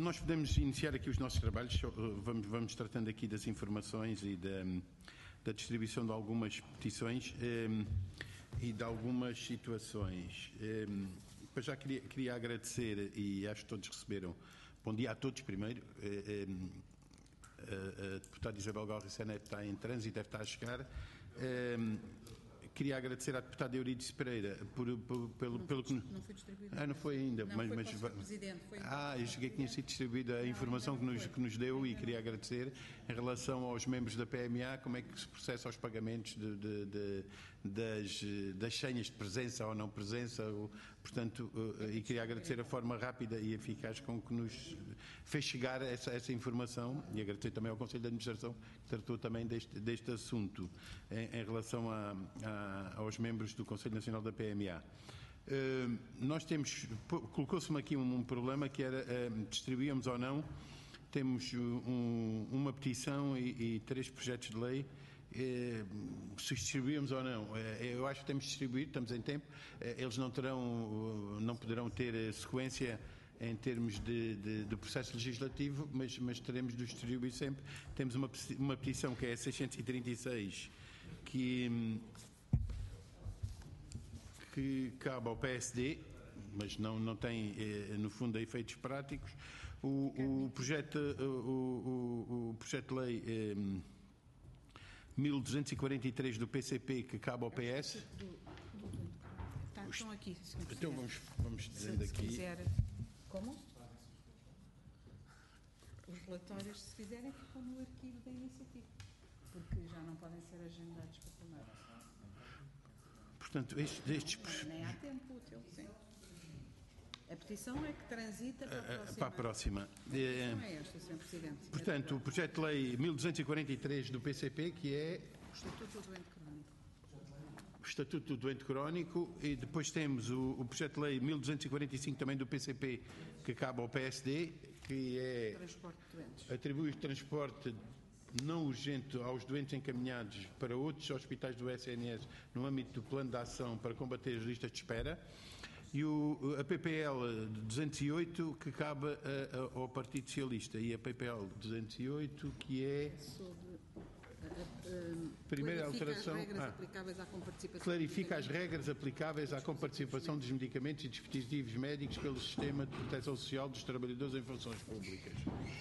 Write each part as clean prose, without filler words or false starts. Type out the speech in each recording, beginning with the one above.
nós podemos iniciar aqui os nossos trabalhos. Vamos tratando aqui das informações e da distribuição de algumas petições e de algumas situações. Depois já queria agradecer, e acho que todos receberam. Bom dia a todos primeiro. A deputada Isabel Galra Senet está em trânsito, deve estar a chegar. Queria agradecer à deputada Eurídice Pereira pelo que... Não foi distribuído. Não foi ainda. Não, foi para o Presidente. Eu cheguei que tinha sido distribuída a informação que nos deu e queria agradecer em relação aos membros da PMA, como é que se processa os pagamentos das senhas de presença ou não presença, portanto, e queria agradecer a forma rápida e eficaz com que nos fez chegar essa informação e agradecer também ao Conselho de Administração que tratou também deste assunto em relação aos membros do Conselho Nacional da PMA. Nós colocou-se-me aqui um problema que era distribuíamos ou não, temos uma petição e 3 projetos de lei, se distribuímos ou não. Eu acho que temos de distribuir, estamos em tempo, eles não poderão ter sequência em termos de processo legislativo, mas teremos de os distribuir sempre. Temos uma petição que é a 636, que cabe ao PSD, mas não tem, no fundo, efeitos práticos. O projeto de lei 1243 do PCP, que cabe ao PS. Estão aqui. Então vamos dizendo aqui. Se quiser. Como? Os relatórios, se fizerem, ficam no arquivo da iniciativa, porque já não podem ser agendados para primeiro. Portanto, nem há tempo útil, sim. A petição é que transita para a próxima. A petição é esta, Sr. Presidente. Portanto, o projeto de lei 1243 do PCP, que é o Estatuto do Doente Crónico. O Estatuto do Doente Crónico, e depois temos o projeto de lei 1245 também do PCP, que cabe ao PSD, que é transporte de doentes. Atribui o transporte não urgente aos doentes encaminhados para outros hospitais do SNS no âmbito do plano de ação para combater as listas de espera, e a PPL 208 que cabe ao Partido Socialista, e a PPL 208 que é primeira alteração, clarifica as regras aplicáveis à comparticipação dos medicamentos e dispositivos médicos pelo sistema de proteção social dos trabalhadores em funções públicas.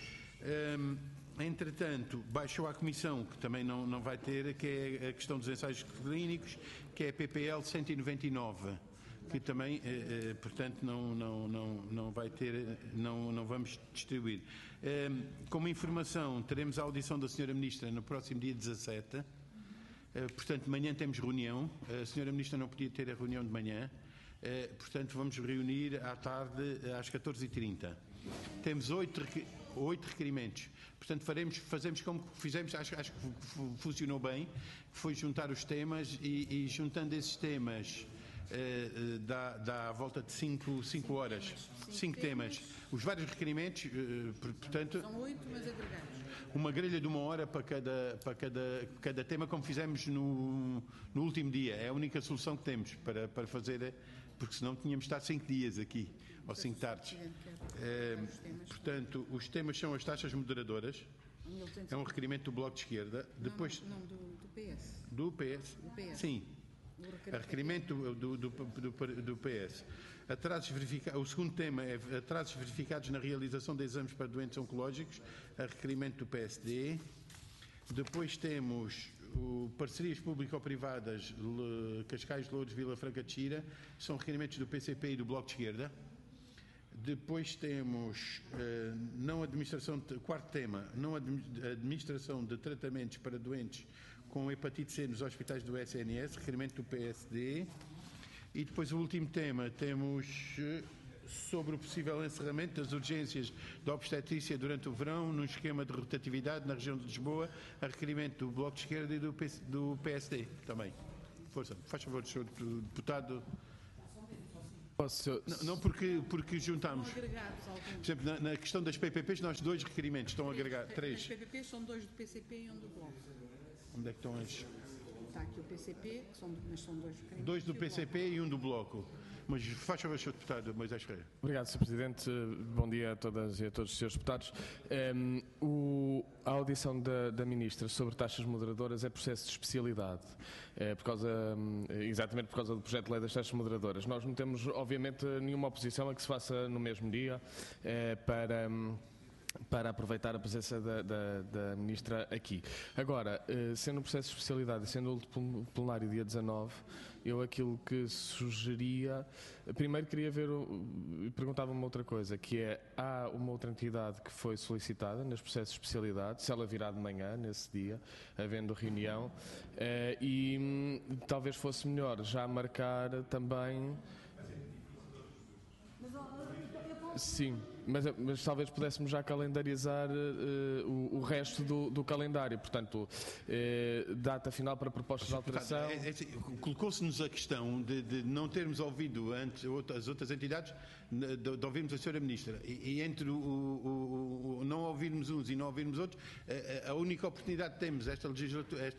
Entretanto, baixou à Comissão, que também não vai ter, que é a questão dos ensaios clínicos, que é a PPL 199, que também, portanto, não vai ter, não vamos distribuir. Como informação, teremos a audição da Sra. Ministra no próximo dia 17, portanto, de manhã temos reunião, a Sra. Ministra não podia ter a reunião de manhã, portanto, vamos reunir à tarde às 14h30. Temos 8 requerimentos. Portanto, fazemos como fizemos, acho que funcionou bem, foi juntar os temas e juntando esses temas dá à volta de 5 horas. 5 temas. Os vários requerimentos, portanto... São 8, mas agregados. Uma grelha de 1 hora para cada tema, como fizemos no último dia. É a única solução que temos para fazer, porque senão tínhamos de estar 5 dias aqui, ou 5 tardes. Portanto, os temas são as taxas moderadoras. É um requerimento do Bloco de Esquerda. Depois, não, do PS. Do PS? Do PS. Sim. A requerimento do PS. O segundo tema é atrasos verificados na realização de exames para doentes oncológicos, a requerimento do PSD. Depois temos parcerias público-privadas, Cascais, Louros, Vila Franca de Xira, são requerimentos do PCP e do Bloco de Esquerda. Depois temos quarto tema, não administração de tratamentos para doentes com hepatite C nos hospitais do SNS, requerimento do PSD. E depois o último tema, temos sobre o possível encerramento das urgências da obstetrícia durante o verão num esquema de rotatividade na região de Lisboa, a requerimento do Bloco de Esquerda e do PSD também. Força, faz favor, Sr. Deputado. Não, porque juntamos. Por exemplo, na questão das PPPs, nós 2 requerimentos estão agregados. 3. As PPPs são 2 do PCP e 1 do Bloco. Onde é que estão as... está aqui o PCP, mas são dois pequeninos. Dois do PCP e um do Bloco. Mas faz favor, Sr. Deputado Moisés Ferreira. Obrigado, Sr. Presidente. Bom dia a todas e a todos os Srs. Deputados. A audição da Ministra sobre taxas moderadoras é processo de especialidade, exatamente por causa do projeto de lei das taxas moderadoras. Nós não temos, obviamente, nenhuma oposição a que se faça no mesmo dia para aproveitar a presença da Ministra aqui. Agora, sendo um processo de especialidade e sendo o último plenário dia 19, eu aquilo que sugeria, primeiro queria ver, perguntava-me outra coisa, que é, há uma outra entidade que foi solicitada neste processo de especialidade, se ela virá de manhã, nesse dia, havendo reunião, e talvez fosse melhor já marcar também... Sim, mas talvez pudéssemos já calendarizar o resto do calendário. Portanto, data final para propostas de alteração. Colocou-se-nos a questão de não termos ouvido antes as outras entidades, de ouvirmos a Sra. Ministra. E entre não ouvirmos uns e não ouvirmos outros, a única oportunidade que temos esta legislatura,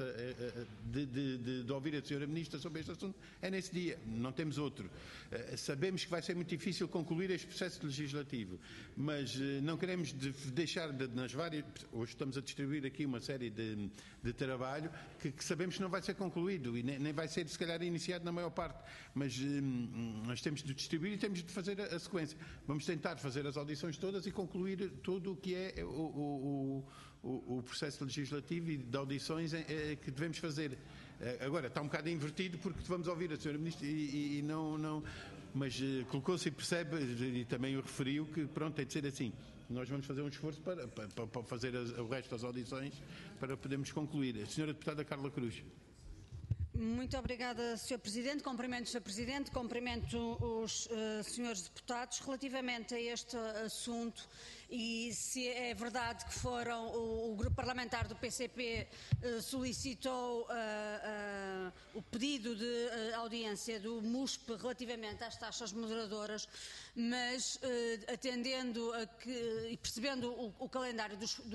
de ouvir a Sra. Ministra sobre este assunto é nesse dia. Não temos outro. Sabemos que vai ser muito difícil concluir este processo legislativo, mas não queremos deixar nas várias... Hoje estamos a distribuir aqui uma série de trabalho que sabemos que não vai ser concluído e nem vai ser, se calhar, iniciado na maior parte, mas nós temos de distribuir e temos de fazer a sequência. Vamos tentar fazer as audições todas e concluir tudo o que é o processo legislativo e de audições que devemos fazer. Agora, está um bocado invertido porque vamos ouvir a Sra. Ministra e não... Mas colocou-se e percebe, e também o referiu, que pronto, tem de ser assim. Nós vamos fazer um esforço para fazer o resto das audições para podermos concluir. A Sra. Deputada Carla Cruz. Muito obrigada, Sr. Presidente. Cumprimento o Sr. Presidente, cumprimento os senhores deputados. Relativamente a este assunto, e se é verdade que o grupo parlamentar do PCP solicitou o pedido de audiência do MUSP relativamente às taxas moderadoras, mas atendendo e percebendo o calendário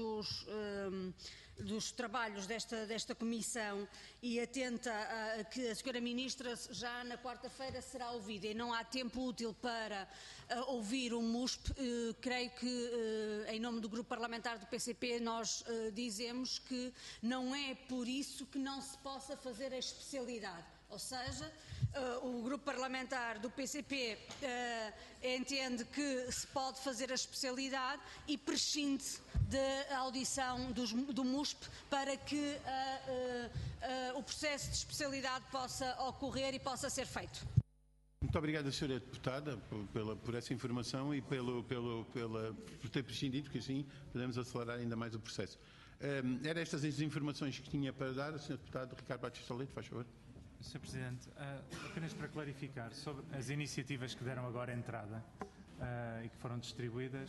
dos trabalhos desta comissão e atenta a que a Sra. Ministra já na quarta-feira será ouvida e não há tempo útil para ouvir o MUSP, creio que em nome do grupo parlamentar do PCP nós dizemos que não é por isso que não se possa fazer a especialidade. Ou seja, o grupo parlamentar do PCP entende que se pode fazer a especialidade e prescinde da audição do MUSP para que o processo de especialidade possa ocorrer e possa ser feito. Muito obrigado, Sra. Deputada, por essa informação e por ter prescindido, porque assim podemos acelerar ainda mais o processo. Eram estas as informações que tinha para dar. Sr. Deputado Ricardo Batista Leite, faz favor. Sr. Presidente, apenas para clarificar sobre as iniciativas que deram agora entrada e que foram distribuídas,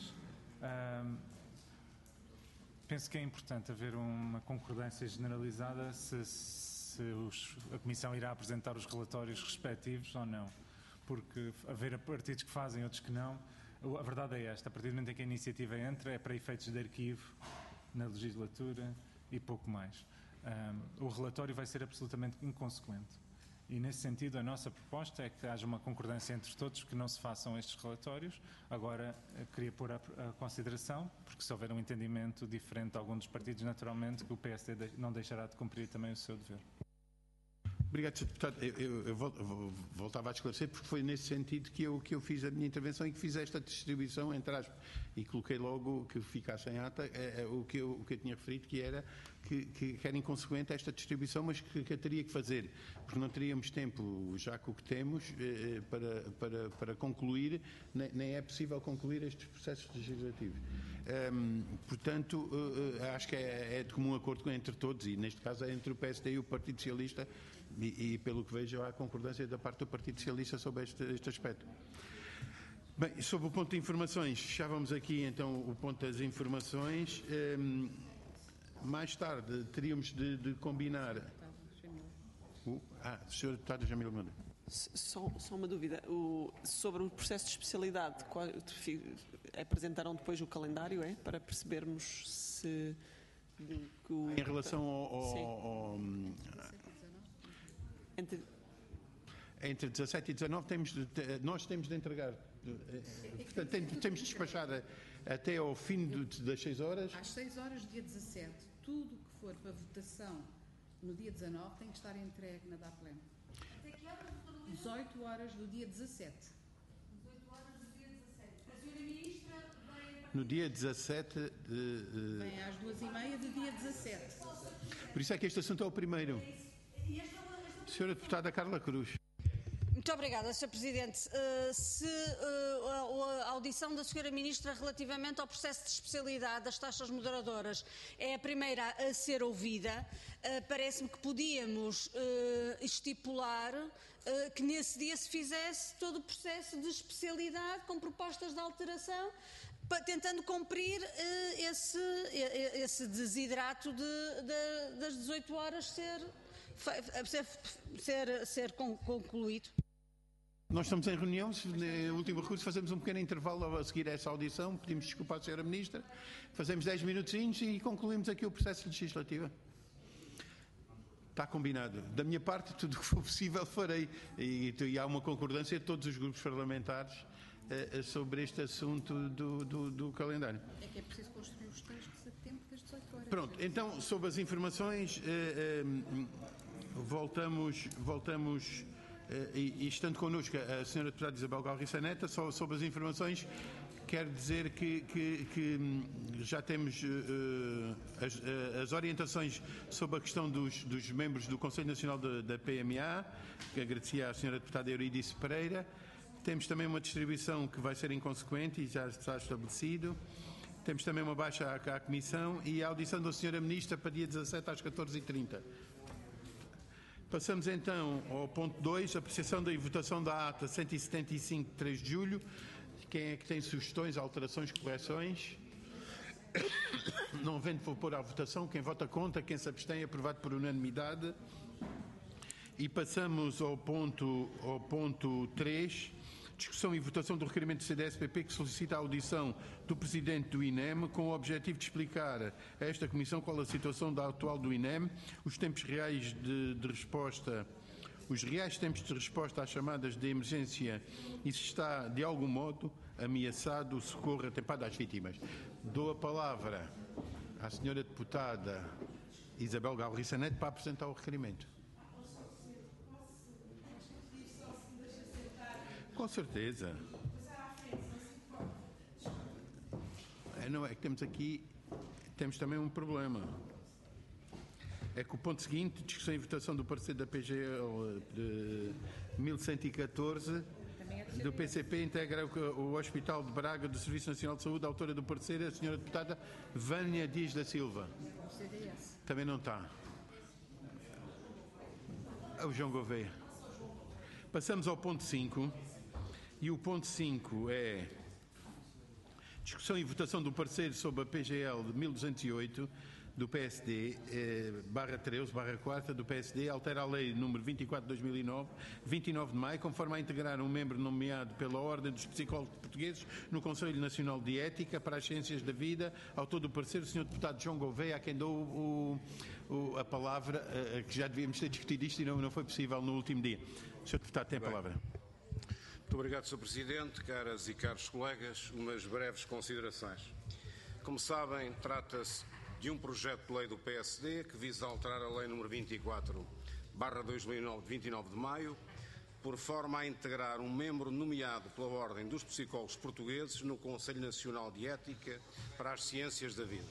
penso que é importante haver uma concordância generalizada se a Comissão irá apresentar os relatórios respectivos ou não, porque haver partidos que fazem, outros que não, a verdade é esta: a partir do momento em que a iniciativa entra, é para efeitos de arquivo na legislatura e pouco mais. O relatório vai ser absolutamente inconsequente. E, nesse sentido, a nossa proposta é que haja uma concordância entre todos, que não se façam estes relatórios. Agora, queria pôr a consideração, porque se houver um entendimento diferente de algum dos partidos, naturalmente, que o PSD não deixará de cumprir também o seu dever. Obrigado, Sr. Deputado. Eu voltava a esclarecer, porque foi nesse sentido que eu fiz a minha intervenção e que fiz esta distribuição, entre aspas, e coloquei logo que ficasse em ata o que eu tinha referido, que era que era inconsequente esta distribuição, mas que a teria que fazer, porque não teríamos tempo, já com o que temos, para concluir, nem é possível concluir estes processos legislativos. Portanto, acho que é de comum acordo entre todos, e neste caso é entre o PSD e o Partido Socialista, e pelo que vejo há concordância da parte do Partido Socialista sobre este aspecto. Bem, sobre o ponto de informações, fechávamos aqui então o ponto das informações. Mais tarde teríamos de combinar... Sr. Deputado Jamil Mendes. Só uma dúvida. Sobre o processo de especialidade, apresentaram depois o calendário, para percebermos se... Em relação Entre 17 e 19 nós temos de entregar. Portanto, temos de despachar até ao fim das 6 horas. Às 6 horas do dia 17, tudo o que for para votação no dia 19 tem que estar entregue na DAPLEM. 18 horas do dia 17. 18 horas do dia 17. A senhora Ministra vem... No dia 17... Vem às 2h30 do dia 17. Por isso é que este assunto é o primeiro. Senhora Deputada Carla Cruz. Muito obrigada, Sr. Presidente. A audição da Sra. Ministra relativamente ao processo de especialidade das taxas moderadoras é a primeira a ser ouvida, parece-me que podíamos estipular que nesse dia se fizesse todo o processo de especialidade com propostas de alteração, tentando cumprir esse desidrato das 18 horas ser concluído. Nós estamos em reunião, no último recurso fazemos um pequeno intervalo a seguir a essa audição, pedimos desculpa à Sra. Ministra, fazemos 10 minutinhos e concluímos aqui o processo legislativo. Está combinado. Da minha parte, tudo o que for possível farei. E há uma concordância de todos os grupos parlamentares sobre este assunto do calendário. É que é preciso construir os textos a tempo das 18 horas. Pronto, então, sobre as informações, voltamos e estando connosco a Sra. Deputada Isabel Galriça Neto, só sobre as informações, quero dizer que já temos as orientações sobre a questão dos membros do Conselho Nacional da PMA, que agradecia à Sra. Deputada Euridice Pereira. Temos também uma distribuição que vai ser inconsequente e já está estabelecido. Temos também uma baixa à Comissão e a audição da Sra. Ministra para dia 17 às 14h30. Passamos então ao ponto 2, apreciação da votação da ata 175 de 3 de julho. Quem é que tem sugestões, alterações, correções? Não havendo, vou pôr à votação. Quem vota contra, quem se abstém, aprovado por unanimidade. E passamos ao ponto 3, discussão e votação do requerimento do CDS-PP que solicita a audição do Presidente do INEM com o objetivo de explicar a esta Comissão qual a situação atual do INEM, os tempos reais de resposta, os reais tempos de resposta às chamadas de emergência e se está, de algum modo, ameaçado o socorro atempado às vítimas. Dou a palavra à Sra. Deputada Isabel Galriça Neto para apresentar o requerimento. Com certeza. Não, é que temos também um problema. É que o ponto seguinte, discussão e votação do parecer da PGL de 1114, do PCP, integra o Hospital de Braga do Serviço Nacional de Saúde. A autora do parecer é a Sra. Deputada Vânia Dias da Silva. Também não está. O João Gouveia. Passamos ao ponto 5. E o ponto 5 é discussão e votação do parecer sobre a PGL de 1208 do PSD, /13/4 do PSD, altera a lei número 24 de 2009, 29 de maio, conforme a integrar um membro nomeado pela Ordem dos Psicólogos Portugueses no Conselho Nacional de Ética para as Ciências da Vida. Autor do parecer, o Sr. Deputado João Gouveia, a quem dou a palavra, que já devíamos ter discutido isto e não foi possível no último dia. O Sr. Deputado tem a palavra. Muito obrigado, Sr. Presidente, caras e caros colegas. Umas breves considerações. Como sabem, trata-se de um projeto de lei do PSD que visa alterar a lei número 24/2009, de 29 de maio, por forma a integrar um membro nomeado pela Ordem dos Psicólogos Portugueses no Conselho Nacional de Ética para as Ciências da Vida.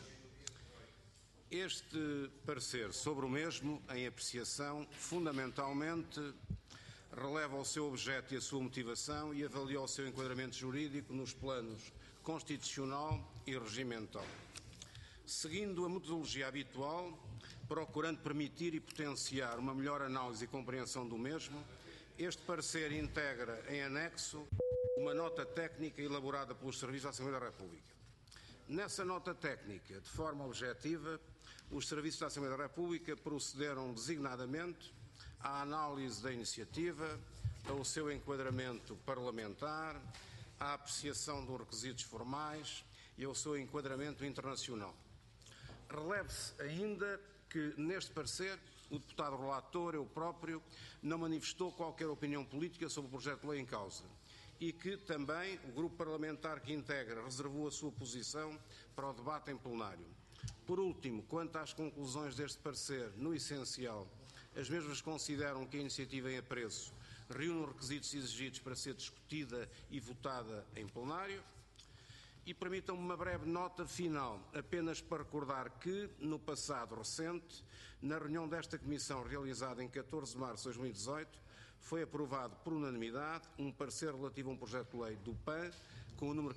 Este parecer sobre o mesmo, em apreciação, fundamentalmente releva o seu objeto e a sua motivação e avalia o seu enquadramento jurídico nos planos constitucional e regimental. Seguindo a metodologia habitual, procurando permitir e potenciar uma melhor análise e compreensão do mesmo, este parecer integra em anexo uma nota técnica elaborada pelos Serviços da Assembleia da República. Nessa nota técnica, de forma objetiva, os Serviços da Assembleia da República procederam designadamente à análise da iniciativa, ao seu enquadramento parlamentar, à apreciação dos requisitos formais e ao seu enquadramento internacional. Releve-se ainda que, neste parecer, o deputado relator, eu próprio, não manifestou qualquer opinião política sobre o projeto de lei em causa e que também o grupo parlamentar que integra reservou a sua posição para o debate em plenário. Por último, quanto às conclusões deste parecer, no essencial, as mesmas consideram que a iniciativa em apreço reúne os requisitos exigidos para ser discutida e votada em plenário. E permitam-me uma breve nota final, apenas para recordar que, no passado recente, na reunião desta Comissão realizada em 14 de março de 2018, foi aprovado por unanimidade um parecer relativo a um projeto de lei do PAN, com o número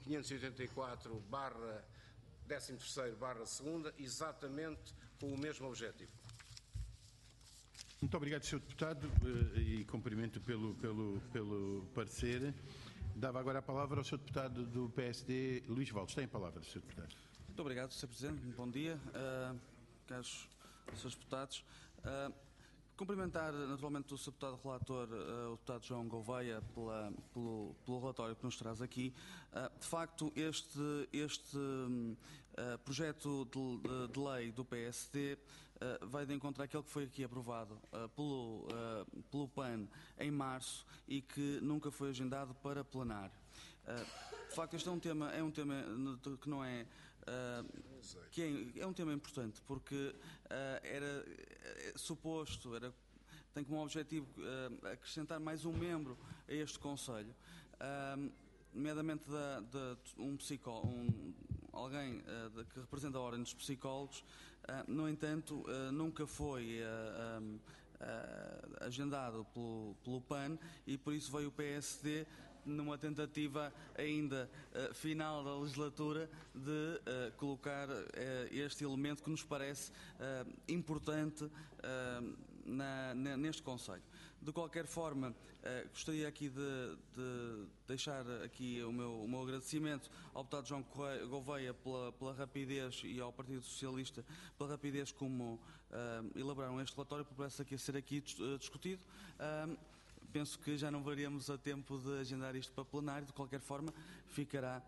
584/13/2, exatamente com o mesmo objetivo. Muito obrigado, Sr. Deputado, e cumprimento pelo parecer. Dava agora a palavra ao Sr. Deputado do PSD, Luís Valdes. Tem a palavra, Sr. Deputado. Muito obrigado, Sr. Presidente. Bom dia, caros Srs. Deputados. Cumprimentar naturalmente o Sr. Deputado Relator, o Deputado João Gouveia, pelo relatório que nos traz aqui. De facto, este projeto de lei do PSD vai de encontro àquele que foi aqui aprovado pelo PAN em março e que nunca foi agendado para plenário. De facto, este é um tema que não é... é um tema importante porque era suposto, tem como objetivo acrescentar mais um membro a este Conselho, nomeadamente alguém que representa a Ordem dos Psicólogos. No entanto, nunca foi agendado pelo PAN e por isso veio o PSD numa tentativa ainda final da legislatura de colocar este elemento que nos parece importante neste Conselho. De qualquer forma, gostaria aqui de deixar aqui o meu agradecimento ao deputado João Gouveia pela rapidez e ao Partido Socialista pela rapidez como elaboraram este relatório, que parece aqui a ser discutido. Penso que já não veríamos a tempo de agendar isto para plenário. De qualquer forma, ficará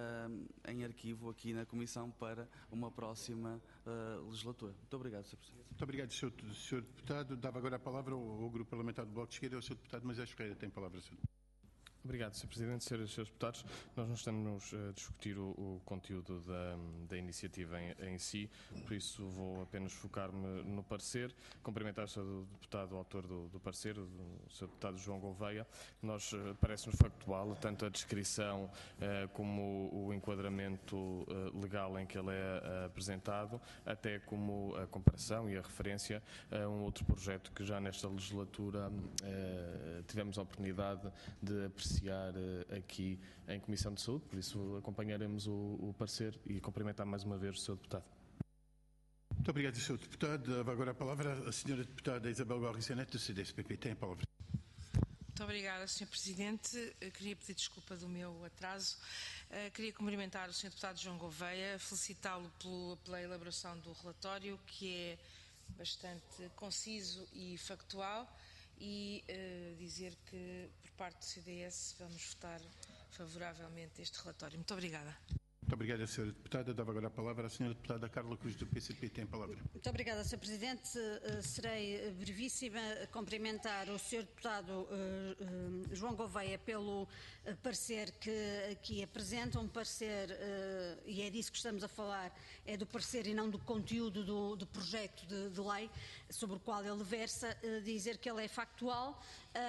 em arquivo aqui na Comissão para uma próxima legislatura. Muito obrigado, Sr. Presidente. Muito obrigado, Sr. Deputado. Dava agora a palavra ao Grupo Parlamentar do Bloco de Esquerda, ao Sr. Deputado Moisés Ferreira. Tem a palavra, Sr. Deputado. Obrigado, Sr. Presidente. Senhoras e Srs. Deputados, nós não estamos a discutir o conteúdo da iniciativa em si, por isso vou apenas focar-me no parecer, cumprimentar o Sr. Deputado autor do parecer, o Sr. Deputado João Gouveia. Parece-nos factual tanto a descrição como o enquadramento legal em que ele é apresentado, até como a comparação e a referência a um outro projeto que já nesta legislatura tivemos a oportunidade de apreciar aqui em Comissão de Saúde, por isso acompanharemos o parecer e cumprimentar mais uma vez o Sr. Deputado. Muito obrigado, Sr. Deputado. Dava agora a palavra à Sra. Deputada Isabel Garriça Neto, do CDS-PP. Tem a palavra. Muito obrigada, Sr. Presidente. Queria pedir desculpa do meu atraso. Queria cumprimentar o Sr. Deputado João Gouveia, felicitá-lo pela elaboração do relatório, que é bastante conciso e factual, e dizer que, por parte do CDS, vamos votar favoravelmente este relatório. Muito obrigada. Muito obrigado, Sra. Deputada. Dava agora a palavra à Sra. Deputada Carla Cruz, do PCP. Tem a palavra. Muito obrigada, Sr. Presidente. Serei brevíssima. Cumprimentar o Sr. Deputado João Gouveia pelo parecer que aqui apresenta, um parecer, e é disso que estamos a falar, é do parecer e não do conteúdo do projeto de lei sobre o qual ele versa. Dizer que ele é factual,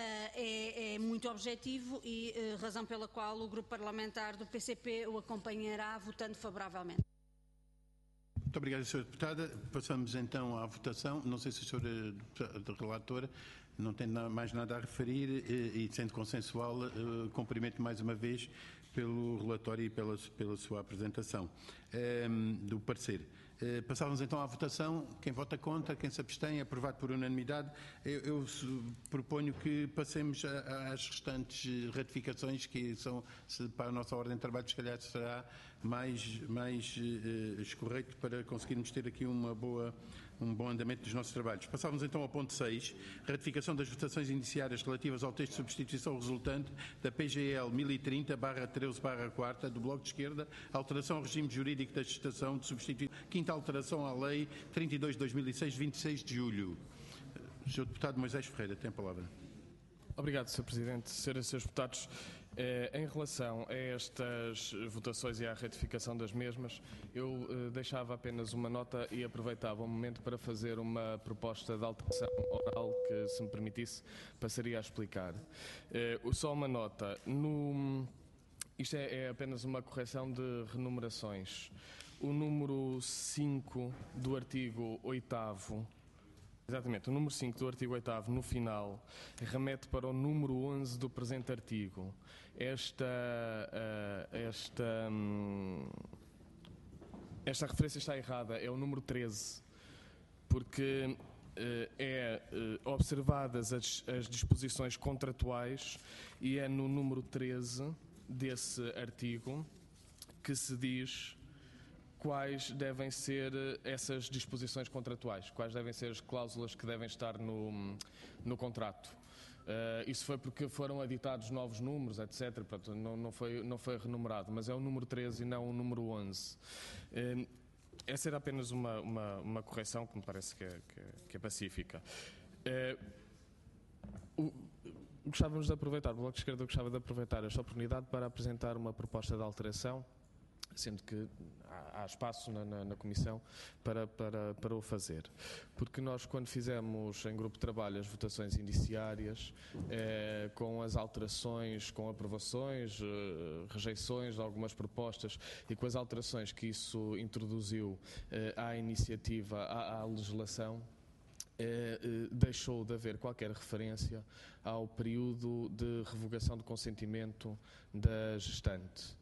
é muito objetivo e razão pela qual o Grupo Parlamentar do PCP o acompanhará votando favoravelmente. Muito obrigado, Sra. Deputada. Passamos então à votação. Não sei se a Sra. Relatora não tem mais nada a referir e, sendo consensual, cumprimento mais uma vez pelo relatório e pela sua apresentação do parecer. Passávamos então à votação. Quem vota contra, quem se abstém, aprovado por unanimidade. Eu proponho que passemos às restantes ratificações, que são, para a nossa ordem de trabalho, se calhar será mais escorreito para conseguirmos ter aqui um bom andamento dos nossos trabalhos. Passávamos então ao ponto 6, ratificação das votações iniciadas relativas ao texto de substituição resultante da PGL 1030/13/4 do Bloco de Esquerda, alteração ao regime jurídico da gestação de substituição, quinta alteração à Lei 32/2006, 26 de julho. Sr. Deputado Moisés Ferreira, tem a palavra. Obrigado, Sr. Presidente. Senhoras e Srs. Deputados, em relação a estas votações e à retificação das mesmas, eu deixava apenas uma nota e aproveitava o momento para fazer uma proposta de alteração oral que, se me permitisse, passaria a explicar. Só uma nota. Isto é apenas uma correção de renumerações. O número 5 do artigo 8º, exatamente, o número 5 do artigo 8º, no final, remete para o número 11 do presente artigo. Esta referência está errada, é o número 13, porque observadas as disposições contratuais e é no número 13 desse artigo que se diz quais devem ser essas disposições contratuais, quais devem ser as cláusulas que devem estar no contrato. Isso foi porque foram aditados novos números, etc. Portanto, não foi renumerado, mas é o número 13 e não o número 11. Essa era apenas uma correção que me parece que é pacífica. Gostávamos de aproveitar, o Bloco de Esquerda gostava de aproveitar esta oportunidade para apresentar uma proposta de alteração, sendo que há espaço na Comissão para o fazer. Porque nós, quando fizemos em grupo de trabalho as votações indiciárias, com as alterações, com aprovações, rejeições de algumas propostas e com as alterações que isso introduziu à iniciativa, à legislação, deixou de haver qualquer referência ao período de revogação do consentimento da gestante.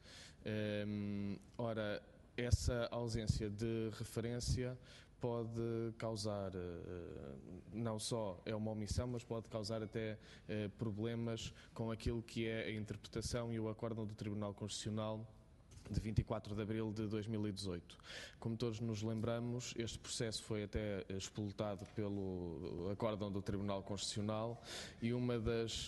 Ora, essa ausência de referência pode causar, não só é uma omissão, mas pode causar até problemas com aquilo que é a interpretação e o acórdão do Tribunal Constitucional de 24 de abril de 2018. Como todos nos lembramos, este processo foi até expultado pelo acórdão do Tribunal Constitucional e uma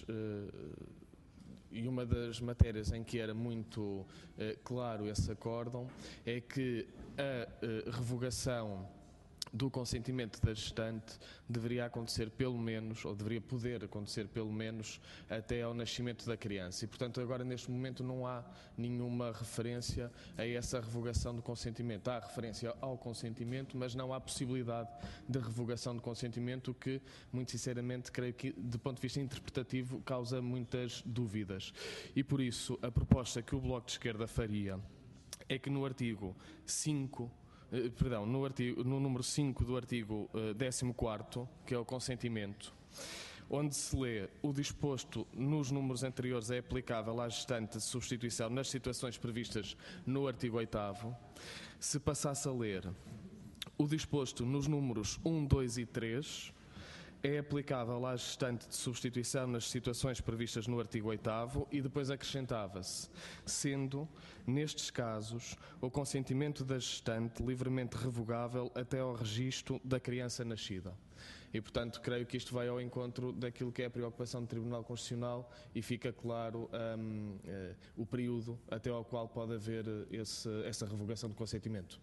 das matérias em que era muito claro esse acórdão é que a revogação do consentimento da gestante deveria acontecer pelo menos, ou deveria poder acontecer pelo menos, até ao nascimento da criança. E, portanto, agora neste momento não há nenhuma referência a essa revogação do consentimento. Há referência ao consentimento, mas não há possibilidade de revogação do consentimento, o que, muito sinceramente, creio que, de ponto de vista interpretativo, causa muitas dúvidas. E, por isso, a proposta que o Bloco de Esquerda faria é que no artigo 5, no número 5 do artigo 14º, que é o consentimento, onde se lê o disposto nos números anteriores é aplicável à gestante de substituição nas situações previstas no artigo 8º, se passasse a ler o disposto nos números 1, 2 e 3, é aplicável à gestante de substituição nas situações previstas no artigo 8º e depois acrescentava-se, sendo, nestes casos, o consentimento da gestante livremente revogável até ao registro da criança nascida. E, portanto, creio que isto vai ao encontro daquilo que é a preocupação do Tribunal Constitucional e fica claro o período até ao qual pode haver essa revogação do consentimento.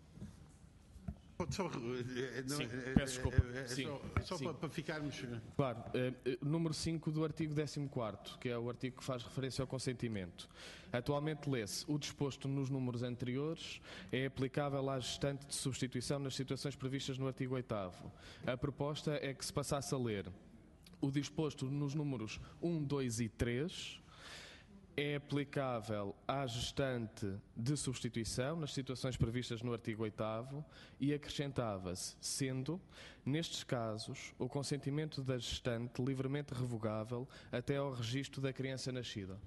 Sim, peço desculpa. Só para ficarmos... Claro, número 5 do artigo 14º, que é o artigo que faz referência ao consentimento. Atualmente lê-se, o disposto nos números anteriores é aplicável à gestante de substituição nas situações previstas no artigo 8º. A proposta é que se passasse a ler o disposto nos números 1, 2 e 3... é aplicável à gestante de substituição nas situações previstas no artigo 8º e acrescentava-se, sendo, nestes casos, o consentimento da gestante livremente revogável até ao registro da criança nascida.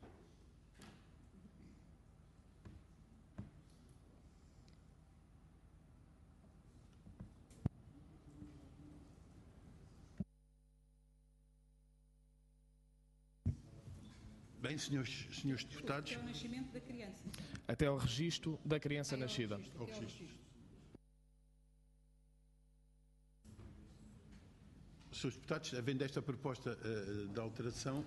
Bem, senhores deputados... Até ao nascimento da criança. Até ao registro da criança nascida. Senhores deputados, havendo esta proposta de alteração,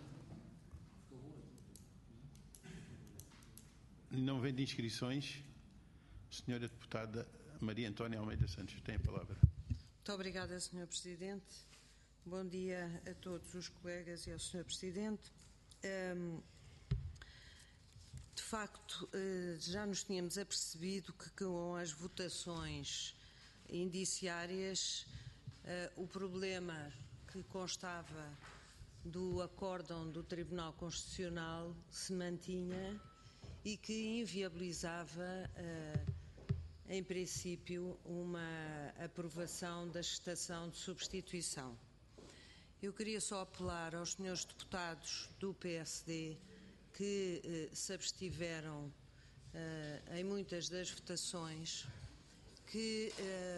não havendo inscrições, senhora deputada Maria Antónia Almeida Santos, tem a palavra. Muito obrigada, Sr. Presidente. Bom dia a todos os colegas e ao Sr. Presidente. De facto, já nos tínhamos apercebido que com as votações indiciárias o problema que constava do acórdão do Tribunal Constitucional se mantinha e que inviabilizava, em princípio, uma aprovação da gestação de substituição. Eu queria só apelar aos senhores deputados do PSD que se abstiveram em muitas das votações, que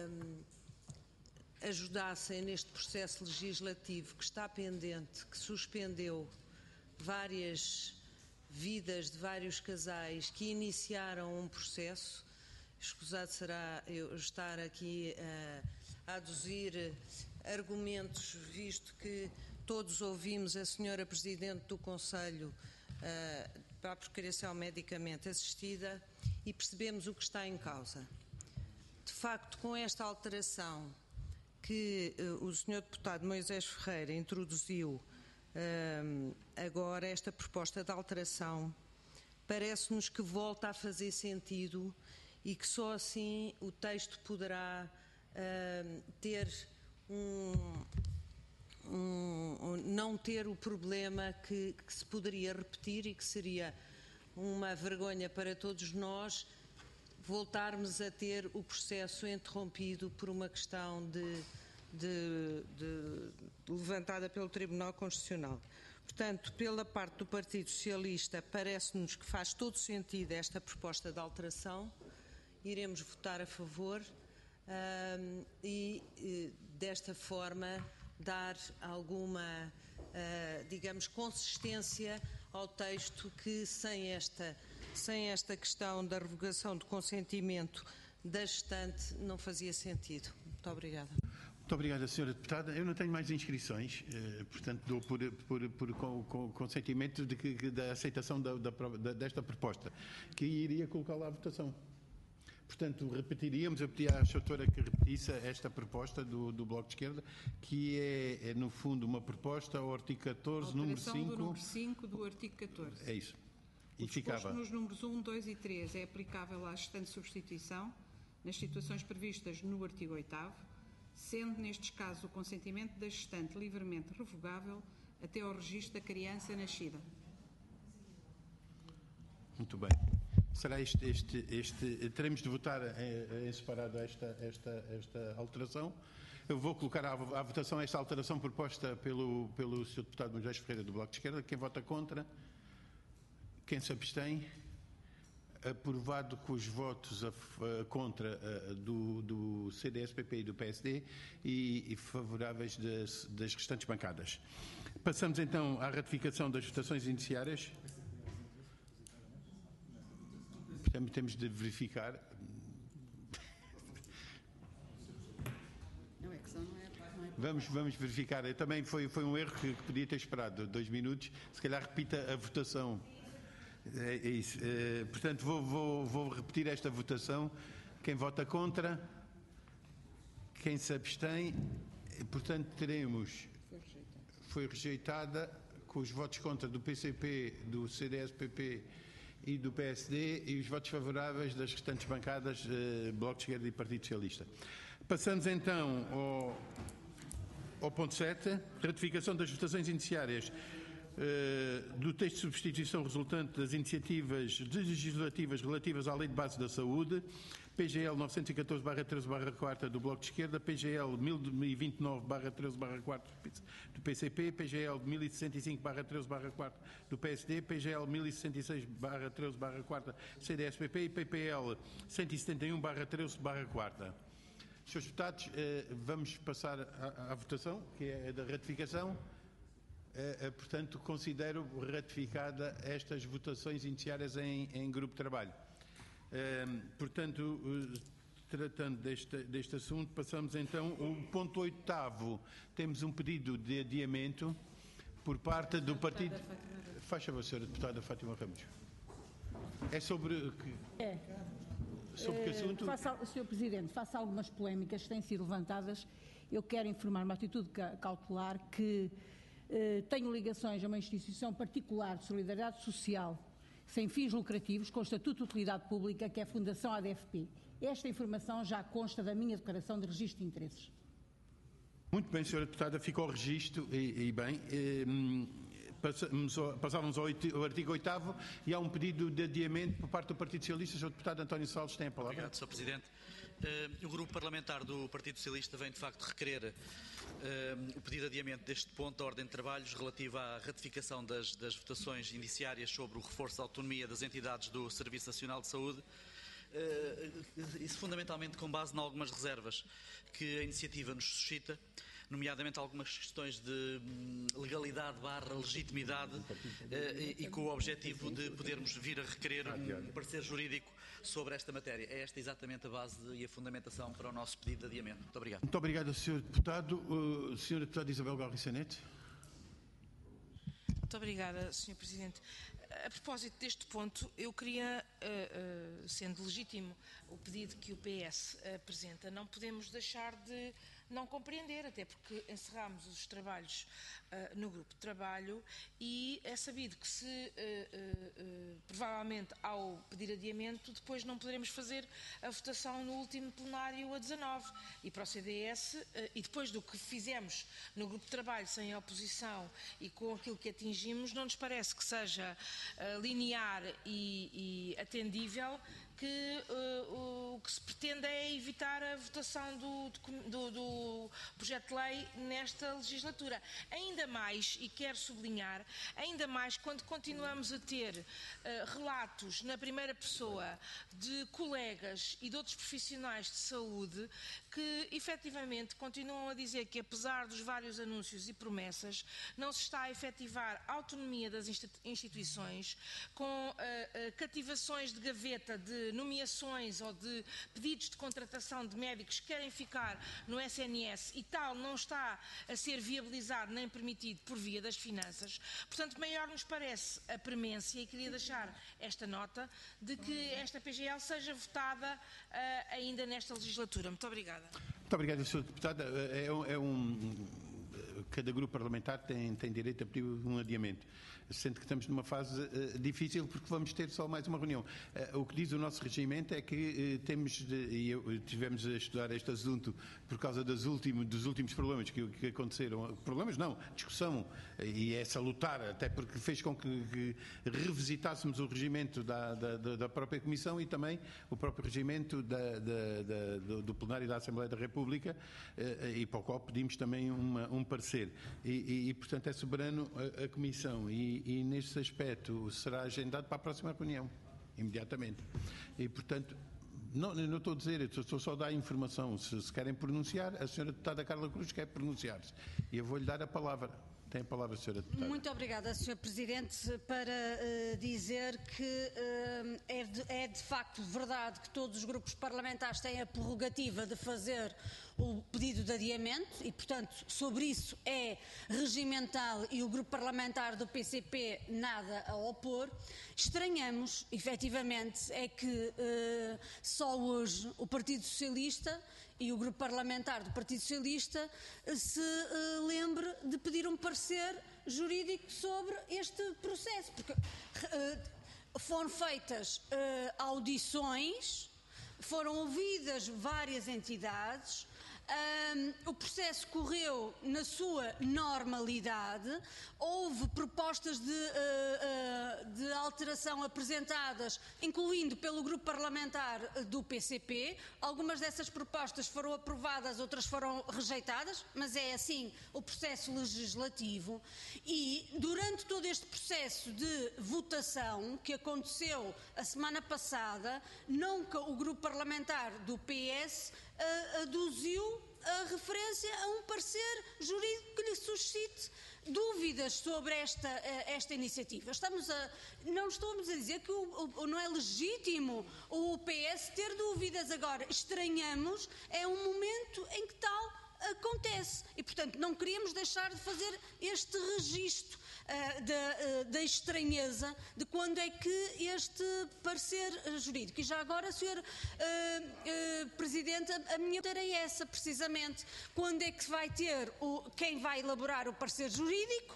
ajudassem neste processo legislativo que está pendente, que suspendeu várias vidas de vários casais que iniciaram um processo. Escusado será eu estar aqui a aduzir argumentos, visto que todos ouvimos a senhora Presidente do Conselho para a procriação medicamente assistida e percebemos o que está em causa. De facto, com esta alteração que o senhor deputado Moisés Ferreira introduziu agora, esta proposta de alteração, parece-nos que volta a fazer sentido e que só assim o texto poderá ter não ter o problema que se poderia repetir e que seria uma vergonha para todos nós voltarmos a ter o processo interrompido por uma questão levantada pelo Tribunal Constitucional. Portanto, pela parte do Partido Socialista, parece-nos que faz todo sentido esta proposta de alteração. Iremos votar a favor e, desta forma, dar alguma, digamos, consistência ao texto que, sem esta questão da revogação do consentimento da gestante, não fazia sentido. Muito obrigada. Muito obrigado, Sra. Deputada. Eu não tenho mais inscrições, portanto dou por consentimento da aceitação desta proposta, que iria colocá-la à votação. Portanto, repetiríamos, eu pedi à doutora que repetisse esta proposta do Bloco de Esquerda, que é no fundo uma proposta ao artigo 14, número 5. Do número 5 do artigo 14. É isso. E ficava. Nos números 1, 2 e 3 é aplicável à gestante substituição nas situações previstas no artigo 8º, sendo nestes casos o consentimento da gestante livremente revogável até ao registro da criança nascida. Muito bem. Será teremos de votar em separado esta alteração. Eu vou colocar à votação esta alteração proposta pelo Sr. Deputado Moisés Ferreira do Bloco de Esquerda. Quem vota contra? Quem se abstém? Aprovado com os votos contra do CDS-PP e do PSD e favoráveis das restantes bancadas. Passamos então à ratificação das votações indiciárias. Portanto, temos de verificar. Não é que não é. Vamos verificar. Também foi um erro que podia ter esperado 2 minutos. Se calhar repita a votação. É isso. Portanto, vou repetir esta votação. Quem vota contra? Quem se abstém? Portanto, teremos... Foi rejeitada com os votos contra do PCP, do CDS-PP e do PSD e os votos favoráveis das restantes bancadas, Bloco de Esquerda e Partido Socialista. Passamos então ao ponto 7, ratificação das votações indiciárias do texto de substituição resultante das iniciativas legislativas relativas à Lei de Base da Saúde, PGL 914/13/4 do Bloco de Esquerda, PGL 1029/13/4 do PCP, PGL 1065/13/4 do PSD, PGL 1066/13/4 CDS-PP e PPL 171/13/4. Senhores deputados, vamos passar à votação, que é a da ratificação. Portanto, considero ratificada estas votações iniciárias em grupo de trabalho. Portanto, tratando deste assunto, passamos então ao ponto 8º. Temos um pedido de adiamento por parte do Partido... Faz favor, Sra. Deputada Fátima Ramos. É sobre... Sobre que assunto? Sr. Presidente, face a algumas polémicas que têm sido levantadas, eu quero informar uma atitude cautelar que tenho ligações a uma instituição particular de solidariedade social sem fins lucrativos, com estatuto de utilidade pública, que é a Fundação ADFP. Esta informação já consta da minha declaração de registro de interesses. Muito bem, Sra. Deputada, ficou o registro e bem. Passávamos ao artigo 8º e há um pedido de adiamento por parte do Partido Socialista. O Sr. Deputado António Salles tem a palavra. Obrigado, Sr. Presidente. O Grupo Parlamentar do Partido Socialista vem, de facto, requerer o pedido de adiamento deste ponto da ordem de trabalhos relativo à ratificação das votações indiciárias sobre o reforço da autonomia das entidades do Serviço Nacional de Saúde, isso fundamentalmente com base em algumas reservas que a iniciativa nos suscita, nomeadamente algumas questões de legalidade / legitimidade e com o objetivo de podermos vir a requerer um parecer jurídico sobre esta matéria. É esta exatamente a base e a fundamentação para o nosso pedido de adiamento. Muito obrigado. Muito obrigado, Sr. Deputado. Sra. Deputada Isabel Galriçanete. Muito obrigada, Sr. Presidente. A propósito deste ponto, eu queria, sendo legítimo o pedido que o PS apresenta, não podemos deixar de não compreender, até porque encerramos os trabalhos no grupo de trabalho e é sabido que se provavelmente ao pedir adiamento depois não poderemos fazer a votação no último plenário a 19 e para o CDS e depois do que fizemos no grupo de trabalho sem oposição e com aquilo que atingimos, não nos parece que seja linear e atendível que o que se pretende é evitar a votação do projeto de lei nesta legislatura. Ainda mais, e quero sublinhar, ainda mais quando continuamos a ter relatos na primeira pessoa de colegas e de outros profissionais de saúde que efetivamente continuam a dizer que apesar dos vários anúncios e promessas não se está a efetivar a autonomia das instituições com cativações de gaveta de nomeações ou de pedidos de contratação de médicos que querem ficar no SNS e tal não está a ser viabilizado nem permitido por via das finanças. Portanto, maior nos parece a premência, e queria deixar esta nota, de que esta PGL seja votada ainda nesta legislatura. Muito obrigada. Muito obrigado, Sr. Deputada. Cada grupo parlamentar tem direito a pedir um adiamento. Sendo que estamos numa fase difícil porque vamos ter só mais uma reunião. O que diz o nosso regimento é que tivemos a estudar este assunto por causa dos últimos problemas que aconteceram. Problemas não, discussão, e é salutar, até porque fez com que revisitássemos o regimento da própria Comissão e também o próprio regimento do plenário da Assembleia da República, e para o qual pedimos também um parecer. E portanto, é soberano a Comissão. E neste aspecto será agendado para a próxima reunião, imediatamente. E, portanto, não estou a dizer, estou só a dar informação. Se querem pronunciar, a Sra. Deputada Carla Cruz quer pronunciar-se. E eu vou-lhe dar a palavra. Tem a palavra, Sra. Deputada. Muito obrigada, Sr. Presidente, para dizer que é de facto verdade que todos os grupos parlamentares têm a prerrogativa de fazer o pedido de adiamento e, portanto, sobre isso é regimental e o grupo parlamentar do PCP nada a opor. Estranhamos, efetivamente, é que só hoje o Partido Socialista e o grupo parlamentar do Partido Socialista se lembre de pedir um parecer jurídico sobre este processo, porque foram feitas audições, foram ouvidas várias entidades. O processo correu na sua normalidade, houve propostas de alteração apresentadas, incluindo pelo grupo parlamentar do PCP. Algumas dessas propostas foram aprovadas, outras foram rejeitadas, mas é assim o processo legislativo. E durante todo este processo de votação que aconteceu a semana passada, nunca o grupo parlamentar do PS aduziu a referência a um parecer jurídico que lhe suscite dúvidas sobre esta iniciativa. Não estamos a dizer que não é legítimo o PS ter dúvidas. Agora, estranhamos, é um momento em que tal acontece. E, portanto, não queríamos deixar de fazer este registro da estranheza de quando é que este parecer jurídico. E já agora, Sr. Presidente, a minha pergunta era essa, precisamente. Quando é que vai ter quem vai elaborar o parecer jurídico?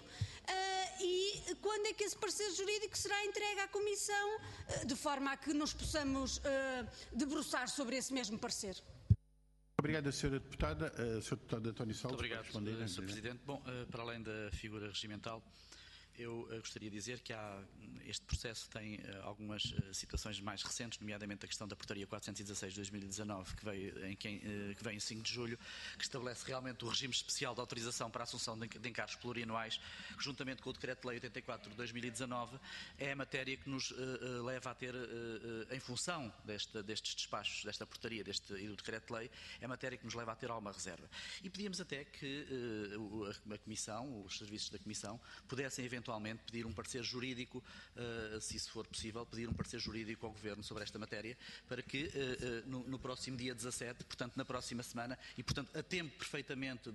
E quando é que esse parecer jurídico será entregue à Comissão, de forma a que nos possamos debruçar sobre esse mesmo parecer? Obrigado, Sra. Deputada. Sr. Deputado António Salles, Muito obrigado, responder. Sr. Presidente. Bom, para além da figura regimental, eu gostaria de dizer que este processo tem algumas situações mais recentes, nomeadamente a questão da Portaria 416 de 2019, que veio em 5 de julho, que estabelece realmente o regime especial de autorização para a assunção de encargos plurianuais, juntamente com o Decreto-Lei 84 de 2019, é a matéria que nos leva a ter, em função destes despachos, desta Portaria e do Decreto-Lei, é a matéria que nos leva a ter alguma reserva. E pedíamos até que a Comissão, os serviços da Comissão, pudessem eventualmente pedir um parecer jurídico, se isso for possível, pedir um parecer jurídico ao Governo sobre esta matéria, para que no próximo dia 17, portanto na próxima semana, e portanto a tempo perfeitamente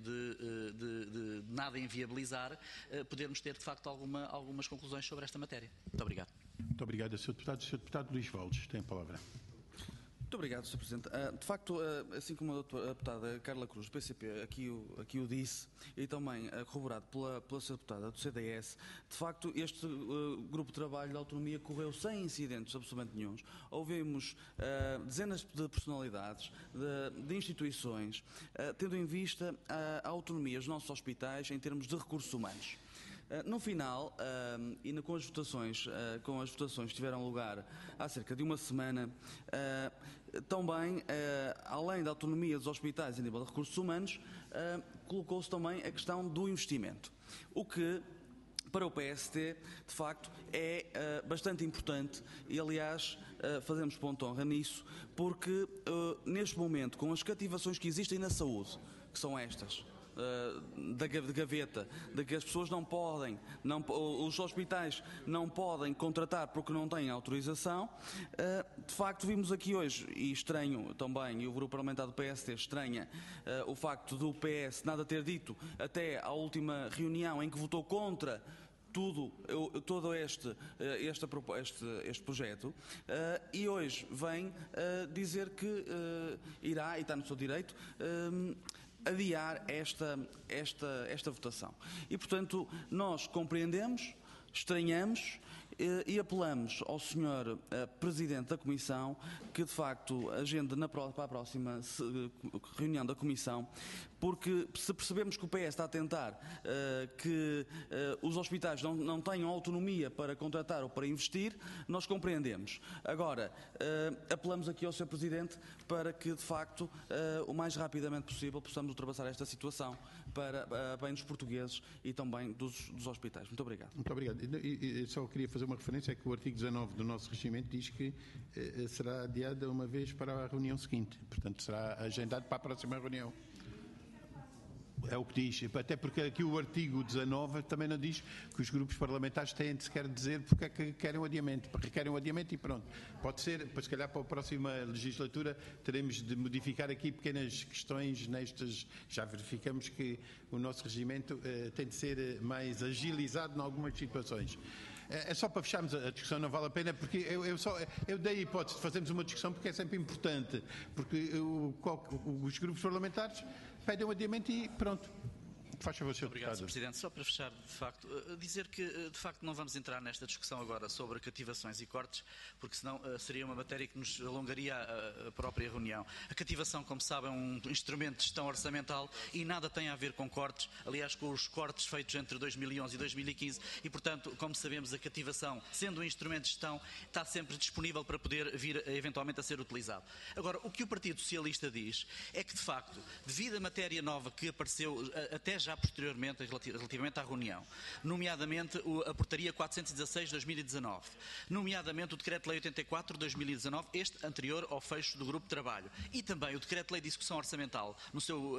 de nada inviabilizar, podermos ter de facto algumas conclusões sobre esta matéria. Muito obrigado. Muito obrigado, Sr. Deputado. Sr. Deputado Luís Valdes, tem a palavra. Muito obrigado, Sr. Presidente. De facto, assim como a deputada Carla Cruz, do PCP, aqui o disse, e também corroborado pela Sra. Deputada do CDS, de facto, este grupo de trabalho de autonomia correu sem incidentes absolutamente nenhuns. Ouvimos dezenas de personalidades, de instituições, tendo em vista a autonomia dos nossos hospitais em termos de recursos humanos. No final, e com as votações que tiveram lugar há cerca de uma semana, também, além da autonomia dos hospitais a nível de recursos humanos, colocou-se também a questão do investimento, o que para o PST, de facto, é bastante importante e, aliás, fazemos ponto de honra nisso, porque neste momento, com as cativações que existem na saúde, que são estas, da gaveta, de que as pessoas não podem, os hospitais não podem contratar porque não têm autorização. De facto, vimos aqui hoje, e estranho também, e o grupo parlamentar do PST estranha o facto do PS nada ter dito até à última reunião em que votou contra todo este projeto, e hoje vem dizer que irá, e está no seu direito, adiar esta votação. E, portanto, nós compreendemos, estranhamos e apelamos ao Sr. Presidente da Comissão que, de facto, agende para a próxima reunião da Comissão, porque se percebemos que o PS está a tentar que os hospitais não tenham autonomia para contratar ou para investir, nós compreendemos. Agora, apelamos aqui ao Sr. Presidente para que, de facto, o mais rapidamente possível possamos ultrapassar esta situação para bem dos portugueses e também dos hospitais. Muito obrigado. Muito obrigado. E só queria fazer uma referência, é que o artigo 19 do nosso regimento diz que será adiada uma vez para a reunião seguinte. Portanto, será agendado para a próxima reunião. É o que diz, até porque aqui o artigo 19 também não diz que os grupos parlamentares têm de sequer dizer porque é que querem o adiamento, requerem o adiamento e pronto. Pode ser, para se calhar para a próxima legislatura teremos de modificar aqui pequenas questões nestas, já verificamos que o nosso regimento tem de ser mais agilizado em algumas situações. É só para fecharmos a discussão, não vale a pena, porque eu dei a hipótese de fazermos uma discussão porque é sempre importante, porque os grupos parlamentares pedem um adiamento e pronto. Faz favor, Sr. Obrigado, Sr. Presidente. Só para fechar, de facto, dizer que, de facto, não vamos entrar nesta discussão agora sobre cativações e cortes, porque senão seria uma matéria que nos alongaria a própria reunião. A cativação, como sabem, é um instrumento de gestão orçamental e nada tem a ver com cortes, aliás, com os cortes feitos entre 2011 e 2015 e, portanto, como sabemos, a cativação, sendo um instrumento de gestão, está sempre disponível para poder vir eventualmente a ser utilizado. Agora, o que o Partido Socialista diz é que, de facto, devido à matéria nova que apareceu até já já posteriormente relativamente à reunião, nomeadamente a portaria 416/2019, nomeadamente o decreto-lei 84/2019, este anterior ao fecho do grupo de trabalho, e também o decreto-lei de execução orçamental, no seu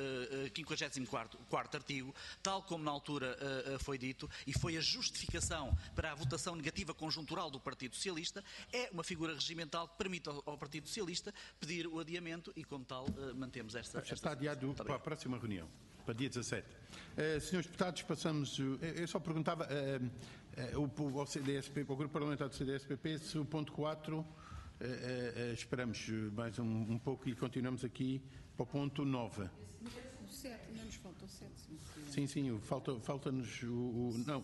54º artigo, tal como na altura foi dito, e foi a justificação para a votação negativa conjuntural do Partido Socialista, é uma figura regimental que permite ao Partido Socialista pedir o adiamento e, como tal, mantemos esta... Está adiado para a próxima reunião, para dia 17. Senhores deputados, passamos... Eu só perguntava ao CDS-PP, ao Grupo Parlamentar do CDS-PP, se o ponto 4... esperamos mais um pouco e continuamos aqui para o ponto 9. O 7, ainda nos falta o 7. Sim, falta-nos não.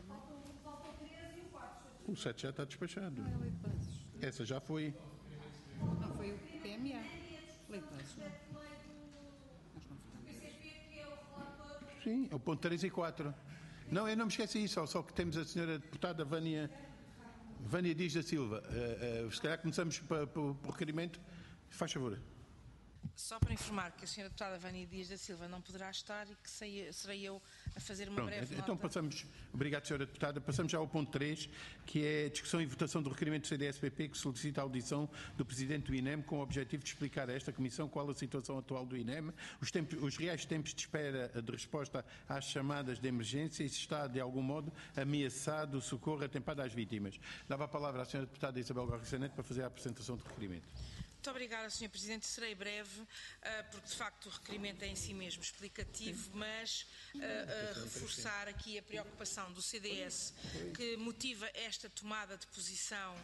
O 7 já está despachado. Não é lei de bases. Essa já foi. Não, foi o PMA. Lei de bases. Nós não votamos. Sim, é o ponto 3 e 4. Não, eu não me esqueci isso, só que temos a senhora deputada Vânia Dias da Silva. Se calhar começamos pelo requerimento. Faz favor. Só para informar que a senhora deputada Vânia Dias da Silva não poderá estar e que serei eu a fazer uma breve nota. Então passamos, obrigado senhora deputada, passamos já ao ponto 3, que é a discussão e votação do requerimento do CDS-PP que solicita a audição do Presidente do INEM com o objetivo de explicar a esta Comissão qual a situação atual do INEM, os reais tempos de espera de resposta às chamadas de emergência e se está de algum modo ameaçado o socorro atempado às vítimas. Dava a palavra à senhora deputada Isabel Garcia Neto para fazer a apresentação do requerimento. Muito obrigada, Sr. Presidente. Serei breve, porque de facto o requerimento é em si mesmo explicativo, mas reforçar aqui a preocupação do CDS que motiva esta tomada de posição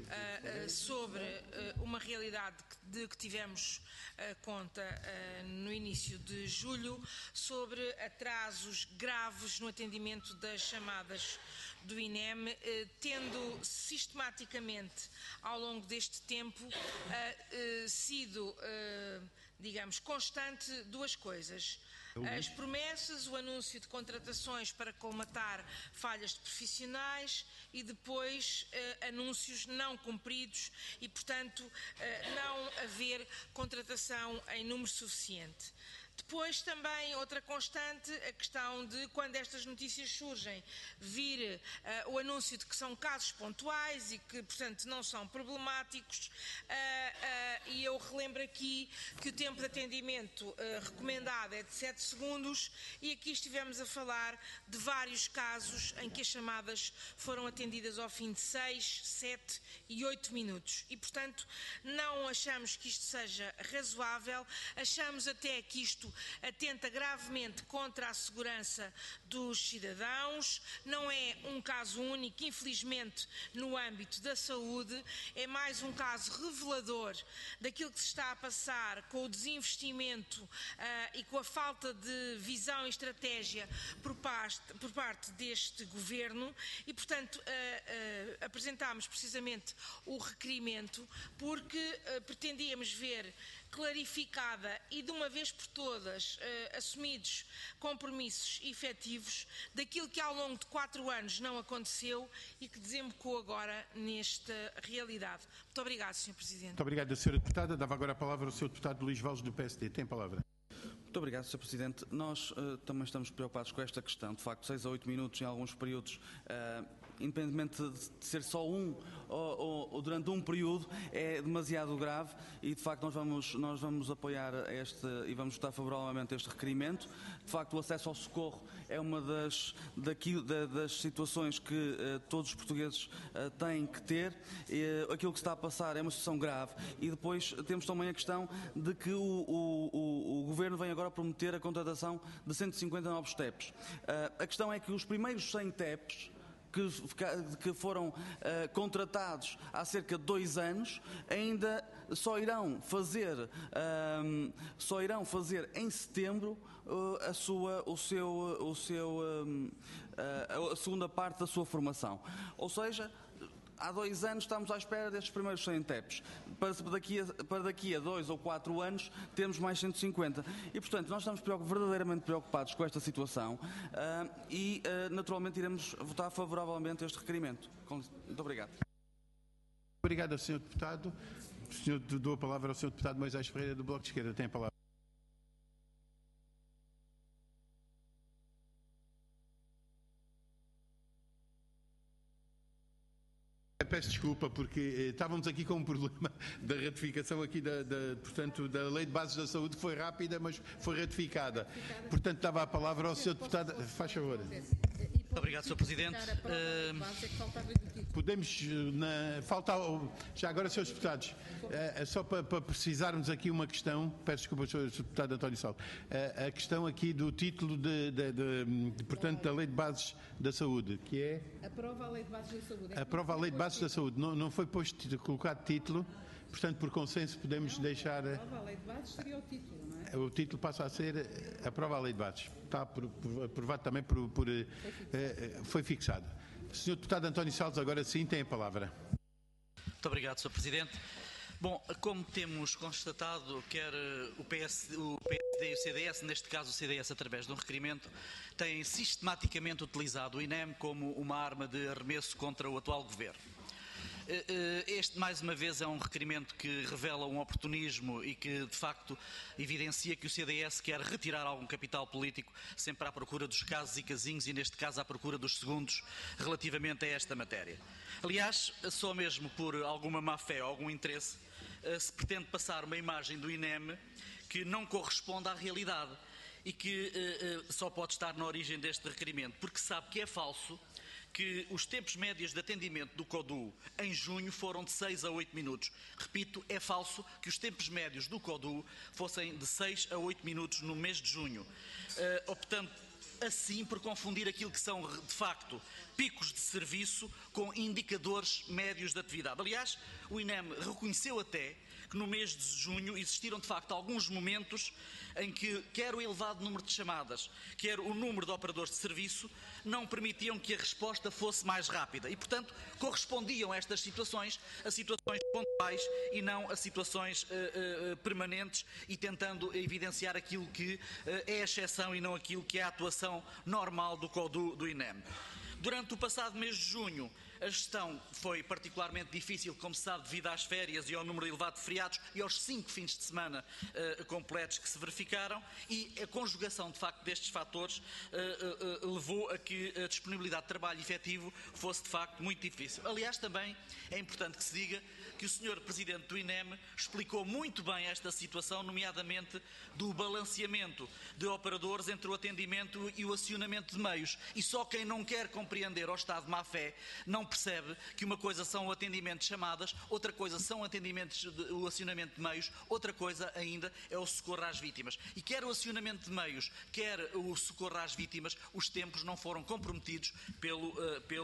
sobre uma realidade de que tivemos conta no início de julho, sobre atrasos graves no atendimento das chamadas do INEM, tendo sistematicamente ao longo deste tempo sido, digamos, constante duas coisas. As promessas, o anúncio de contratações para colmatar falhas de profissionais e depois anúncios não cumpridos e, portanto, não haver contratação em número suficiente. Depois também outra constante, a questão de quando estas notícias surgem, vir o anúncio de que são casos pontuais e que, portanto, não são problemáticos, e eu relembro aqui que o tempo de atendimento recomendado é de 7 segundos e aqui estivemos a falar de vários casos em que as chamadas foram atendidas ao fim de 6, 7 e 8 minutos e, portanto, não achamos que isto seja razoável, achamos até que isto atenta gravemente contra a segurança dos cidadãos, não é um caso único, infelizmente, no âmbito da saúde, é mais um caso revelador daquilo que se está a passar com o desinvestimento e com a falta de visão e estratégia por parte deste Governo e, portanto, apresentámos precisamente o requerimento porque pretendíamos ver clarificada e de uma vez por todas assumidos compromissos efetivos daquilo que ao longo de 4 anos não aconteceu e que desembocou agora nesta realidade. Muito obrigado, Sr. Presidente. Muito obrigado, Sra. Deputada. Dava agora a palavra ao Sr. Deputado Luís Valles do PSD. Tem a palavra. Muito obrigado, Sr. Presidente. Nós também estamos preocupados com esta questão. De facto, 6 a 8 minutos em alguns períodos, independentemente de ser só ou durante um período, é demasiado grave e, de facto, nós vamos apoiar e vamos votar favoravelmente este requerimento. De facto, o acesso ao socorro é uma das situações que todos os portugueses têm que ter. Aquilo que se está a passar é uma situação grave e depois temos também a questão de que o Governo vem agora prometer a contratação de 150 novos TEPs. A questão é que os primeiros 100 TEPs que foram contratados há cerca de 2 anos ainda só irão fazer em setembro a segunda parte da sua formação. Ou seja, há 2 anos estamos à espera destes primeiros 100 TEPs. Para daqui a 2 ou 4 anos temos mais 150. E, portanto, nós estamos verdadeiramente preocupados com esta situação e, naturalmente, iremos votar favoravelmente este requerimento. Muito obrigado. Obrigado, Sr. Deputado. Dou a palavra ao Sr. Deputado Moisés Ferreira do Bloco de Esquerda. Tem a palavra. Peço desculpa, porque estávamos aqui com um problema da ratificação aqui portanto, da Lei de Bases da Saúde, que foi rápida, mas foi ratificada. Portanto, dava a palavra ao Sr. Deputado. Faz favor. Muito obrigado, Sr. Presidente. Podemos, já agora, Srs. Deputados, só para precisarmos aqui uma questão, peço desculpa, Sr. Deputado António Salvo, a questão aqui do título portanto, da Lei de Bases da Saúde, que é... Aprova a Lei de Bases da Saúde. Aprova a Lei de Bases da Saúde. Não foi colocado título, portanto, por consenso, podemos deixar... Aprova a Lei de Bases seria o título, não é? O título passa a ser Aprova a Lei de Bases. Está aprovado também foi fixado. Sr. Deputado António Salles, agora sim tem a palavra. Muito obrigado, Sr. Presidente. Bom, como temos constatado, quer o PSD e o CDS, neste caso o CDS através de um requerimento, têm sistematicamente utilizado o INEM como uma arma de arremesso contra o atual Governo. Este, mais uma vez, é um requerimento que revela um oportunismo e que, de facto, evidencia que o CDS quer retirar algum capital político, sempre à procura dos casos e casinhos e, neste caso, à procura dos segundos relativamente a esta matéria. Aliás, só mesmo por alguma má-fé ou algum interesse, se pretende passar uma imagem do INEM que não corresponde à realidade e que só pode estar na origem deste requerimento, porque sabe que é falso que os tempos médios de atendimento do CODU em junho foram de 6 a 8 minutos. Repito, é falso que os tempos médios do CODU fossem de 6 a 8 minutos no mês de junho, optando assim por confundir aquilo que são, de facto, picos de serviço com indicadores médios de atividade. Aliás, o INEM reconheceu até que no mês de junho existiram, de facto, alguns momentos em que quer o elevado número de chamadas, quer o número de operadores de serviço, não permitiam que a resposta fosse mais rápida e, portanto, correspondiam estas situações a situações pontuais e não a situações permanentes e tentando evidenciar aquilo que é a exceção e não aquilo que é a atuação normal do CODU do INEM. Durante o passado mês de junho, a gestão foi particularmente difícil, como se sabe, devido às férias e ao número elevado de feriados e aos 5 fins de semana completos que se verificaram, e a conjugação, de facto, destes fatores levou a que a disponibilidade de trabalho efetivo fosse, de facto, muito difícil. Aliás, também é importante que se diga que o Sr. Presidente do INEM explicou muito bem esta situação, nomeadamente do balanceamento de operadores entre o atendimento e o acionamento de meios. E só quem não quer compreender o estado de má-fé não percebe que uma coisa são o atendimento de chamadas, outra coisa são o acionamento de meios, outra coisa ainda é o socorro às vítimas. E quer o acionamento de meios, quer o socorro às vítimas, os tempos não foram comprometidos pelo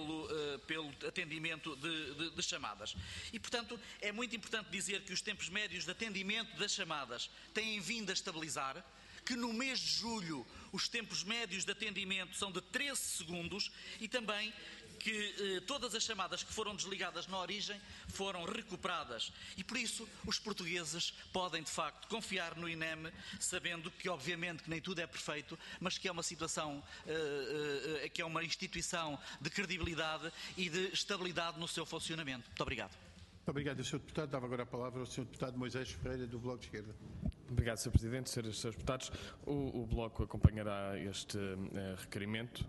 atendimento de chamadas. E, portanto, é muito importante dizer que os tempos médios de atendimento das chamadas têm vindo a estabilizar, que no mês de julho os tempos médios de atendimento são de 13 segundos e também que todas as chamadas que foram desligadas na origem foram recuperadas. E por isso os portugueses podem, de facto, confiar no INEM, sabendo que, obviamente, que nem tudo é perfeito, mas que é uma situação, que é uma instituição de credibilidade e de estabilidade no seu funcionamento. Muito obrigado. Muito obrigado, Sr. Deputado. Dava agora a palavra ao Sr. Deputado Moisés Ferreira, do Bloco de Esquerda. Obrigado, Sr. Presidente. Srs. Deputados, o Bloco acompanhará este requerimento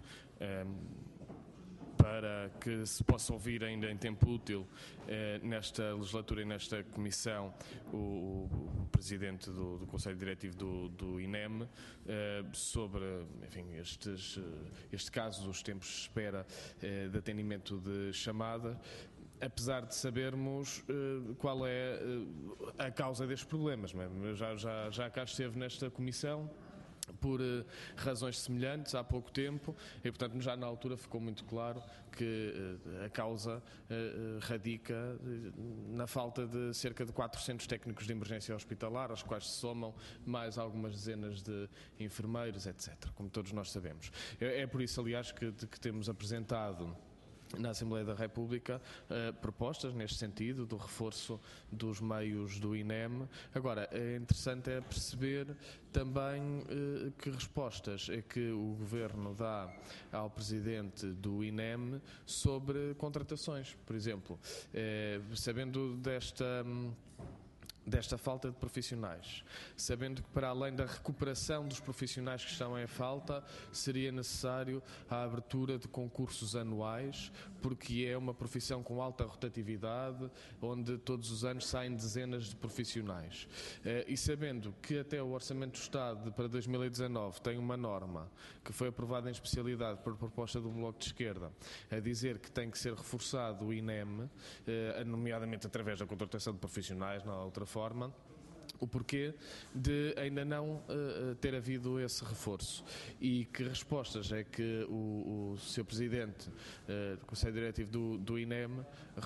para que se possa ouvir ainda em tempo útil nesta legislatura e nesta comissão o Presidente do Conselho Diretivo do INEM sobre, enfim, este caso dos tempos de espera de atendimento de chamada, apesar de sabermos qual é a causa destes problemas. Já cá esteve nesta comissão por razões semelhantes há pouco tempo e, portanto, já na altura ficou muito claro que a causa radica na falta de cerca de 400 técnicos de emergência hospitalar, aos quais se somam mais algumas dezenas de enfermeiros, etc., como todos nós sabemos. É por isso, aliás, que temos apresentado na Assembleia da República propostas neste sentido, do reforço dos meios do INEM. Agora, é interessante perceber também que respostas é que o Governo dá ao Presidente do INEM sobre contratações, por exemplo. Sabendo desta falta de profissionais, sabendo que para além da recuperação dos profissionais que estão em falta, seria necessário a abertura de concursos anuais, porque é uma profissão com alta rotatividade, onde todos os anos saem dezenas de profissionais. E sabendo que até o Orçamento do Estado para 2019 tem uma norma que foi aprovada em especialidade por proposta do Bloco de Esquerda, a dizer que tem que ser reforçado o INEM, nomeadamente através da contratação de profissionais, não há outra forma, o porquê de ainda não ter havido esse reforço e que respostas é que o Sr. Presidente do Conselho Diretivo do INEM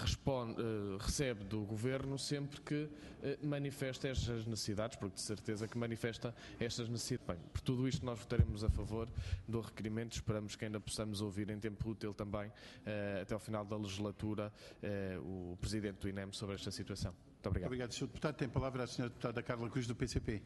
recebe do Governo sempre que manifesta estas necessidades, porque de certeza que manifesta estas necessidades. Bem, por tudo isto nós votaremos a favor do requerimento, esperamos que ainda possamos ouvir em tempo útil também, até ao final da legislatura, o Presidente do INEM sobre esta situação. Muito obrigado. Obrigado, Sr. Deputado. Tem a palavra a Sra. Deputada Carla Cruz, do PCP.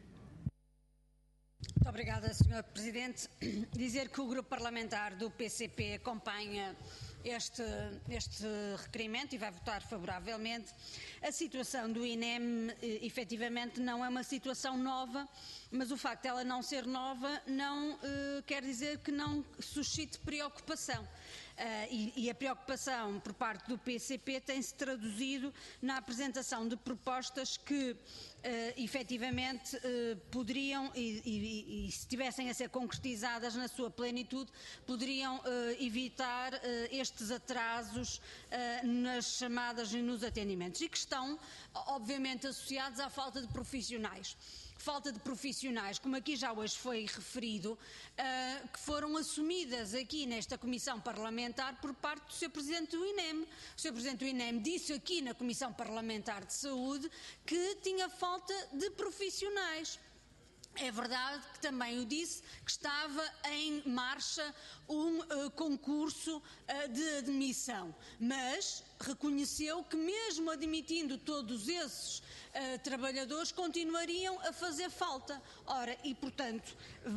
Muito obrigada, Sr. Presidente. Dizer que o Grupo Parlamentar do PCP acompanha este requerimento e vai votar favoravelmente. A situação do INEM, efetivamente, não é uma situação nova, mas o facto de ela não ser nova não quer dizer que não suscite preocupação. E a preocupação por parte do PCP tem-se traduzido na apresentação de propostas que efetivamente poderiam, e se estivessem a ser concretizadas na sua plenitude, poderiam evitar estes atrasos nas chamadas e nos atendimentos, e que estão obviamente associados à falta de profissionais. Falta de profissionais, como aqui já hoje foi referido, que foram assumidas aqui nesta Comissão Parlamentar por parte do Sr. Presidente do INEM. O Sr. Presidente do INEM disse aqui na Comissão Parlamentar de Saúde que tinha falta de profissionais. É verdade que também o disse que estava em marcha um concurso de admissão, mas reconheceu que mesmo admitindo todos esses trabalhadores continuariam a fazer falta. Ora, e portanto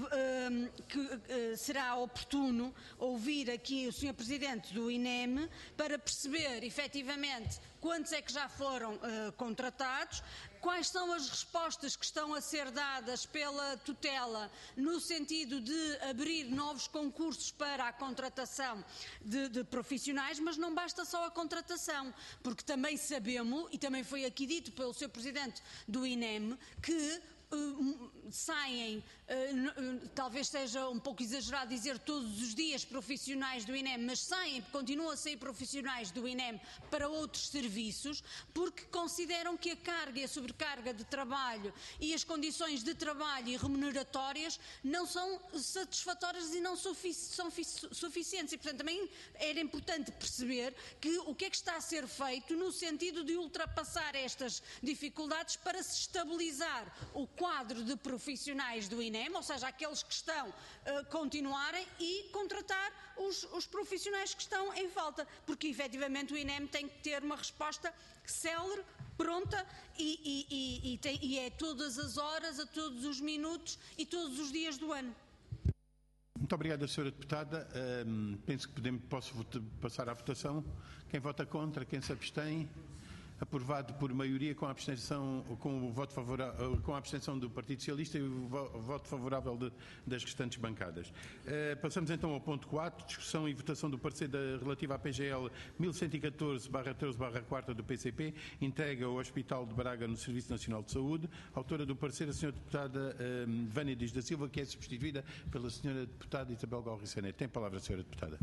será oportuno ouvir aqui o Sr. Presidente do INEM para perceber efetivamente quantos é que já foram contratados, quais são as respostas que estão a ser dadas pela tutela no sentido de abrir novos concursos para a contratação de profissionais, mas não basta só a contratação, porque também sabemos, e também foi aqui dito pelo Sr. Presidente do INEM, que saem, talvez seja um pouco exagerado dizer todos os dias profissionais do INEM, mas continuam a sair profissionais do INEM para outros serviços, porque consideram que a carga e a sobrecarga de trabalho e as condições de trabalho e remuneratórias não são satisfatórias e não são suficientes. E, portanto, também era importante perceber que o que é que está a ser feito no sentido de ultrapassar estas dificuldades para se estabilizar o quadro de profissionais do INEM, ou seja, aqueles que estão a continuarem, e contratar os profissionais que estão em falta, porque efetivamente o INEM tem que ter uma resposta célere, pronta e é todas as horas, a todos os minutos e todos os dias do ano. Muito obrigado, Sra. Deputada. Penso que posso passar à votação. Quem vota contra, quem se abstém? Aprovado por maioria com a abstenção, com a abstenção do Partido Socialista e o voto favorável das restantes bancadas. Passamos então ao ponto 4, discussão e votação do parecer relativa à PGL 1114/13/4 do PCP, entrega ao Hospital de Braga no Serviço Nacional de Saúde. Autora do parecer, a Sra. Deputada Vânia Dias da Silva, que é substituída pela Sra. Deputada Isabel Galriça Neto. Tem a palavra, Sra. Deputada.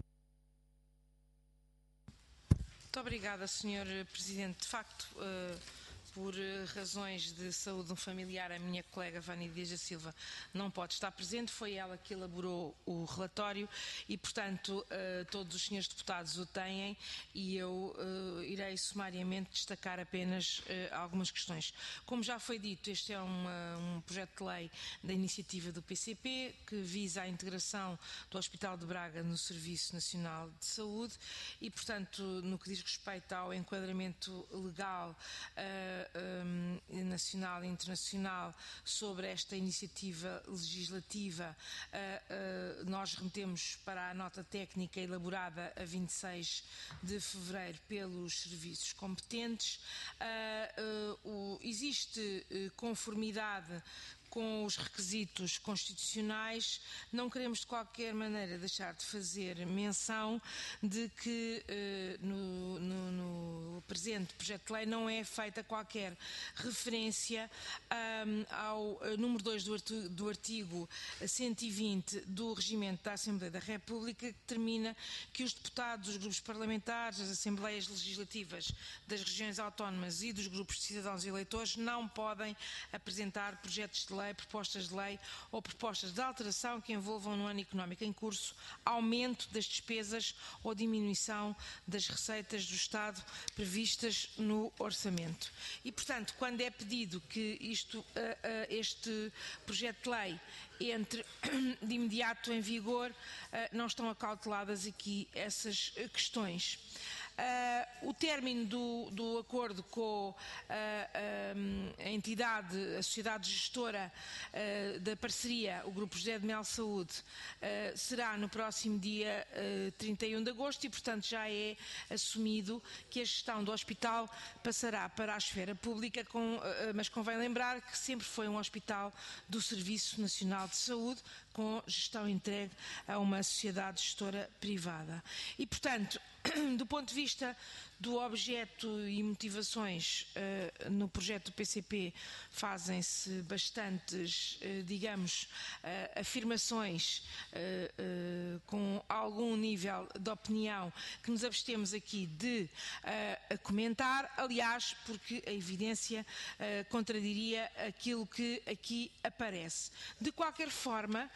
Muito obrigada, Sr. Presidente. De facto, por razões de saúde familiar, a minha colega Vânia Dias da Silva não pode estar presente. Foi ela que elaborou o relatório e, portanto, todos os senhores deputados o têm, e eu irei sumariamente destacar apenas algumas questões. Como já foi dito, este é um projeto de lei da iniciativa do PCP que visa a integração do Hospital de Braga no Serviço Nacional de Saúde e, portanto, no que diz respeito ao enquadramento legal, nacional e internacional sobre esta iniciativa legislativa, nós remetemos para a nota técnica elaborada a 26 de fevereiro pelos serviços competentes. Existe conformidade com os requisitos constitucionais. Não queremos de qualquer maneira deixar de fazer menção de que no presente projeto de lei não é feita qualquer referência ao número 2 do artigo 120 do Regimento da Assembleia da República, que determina que os deputados dos grupos parlamentares, das Assembleias Legislativas das regiões autónomas e dos grupos de cidadãos e eleitores não podem apresentar projetos de lei, propostas de lei ou propostas de alteração que envolvam no ano económico em curso aumento das despesas ou diminuição das receitas do Estado previstas no orçamento. E, portanto, quando é pedido que este projeto de lei entre de imediato em vigor, não estão acauteladas aqui essas questões. O término do acordo com a entidade, a sociedade gestora da parceria, o Grupo José de Mel Saúde, será no próximo dia 31 de agosto e, portanto, já é assumido que a gestão do hospital passará para a esfera pública, mas convém lembrar que sempre foi um hospital do Serviço Nacional de Saúde, com gestão entregue a uma sociedade gestora privada. E, portanto, do ponto de vista do objeto e motivações no projeto do PCP, fazem-se bastantes, digamos, afirmações com algum nível de opinião que nos abstemos aqui de comentar, aliás, porque a evidência contradiria aquilo que aqui aparece. De qualquer forma,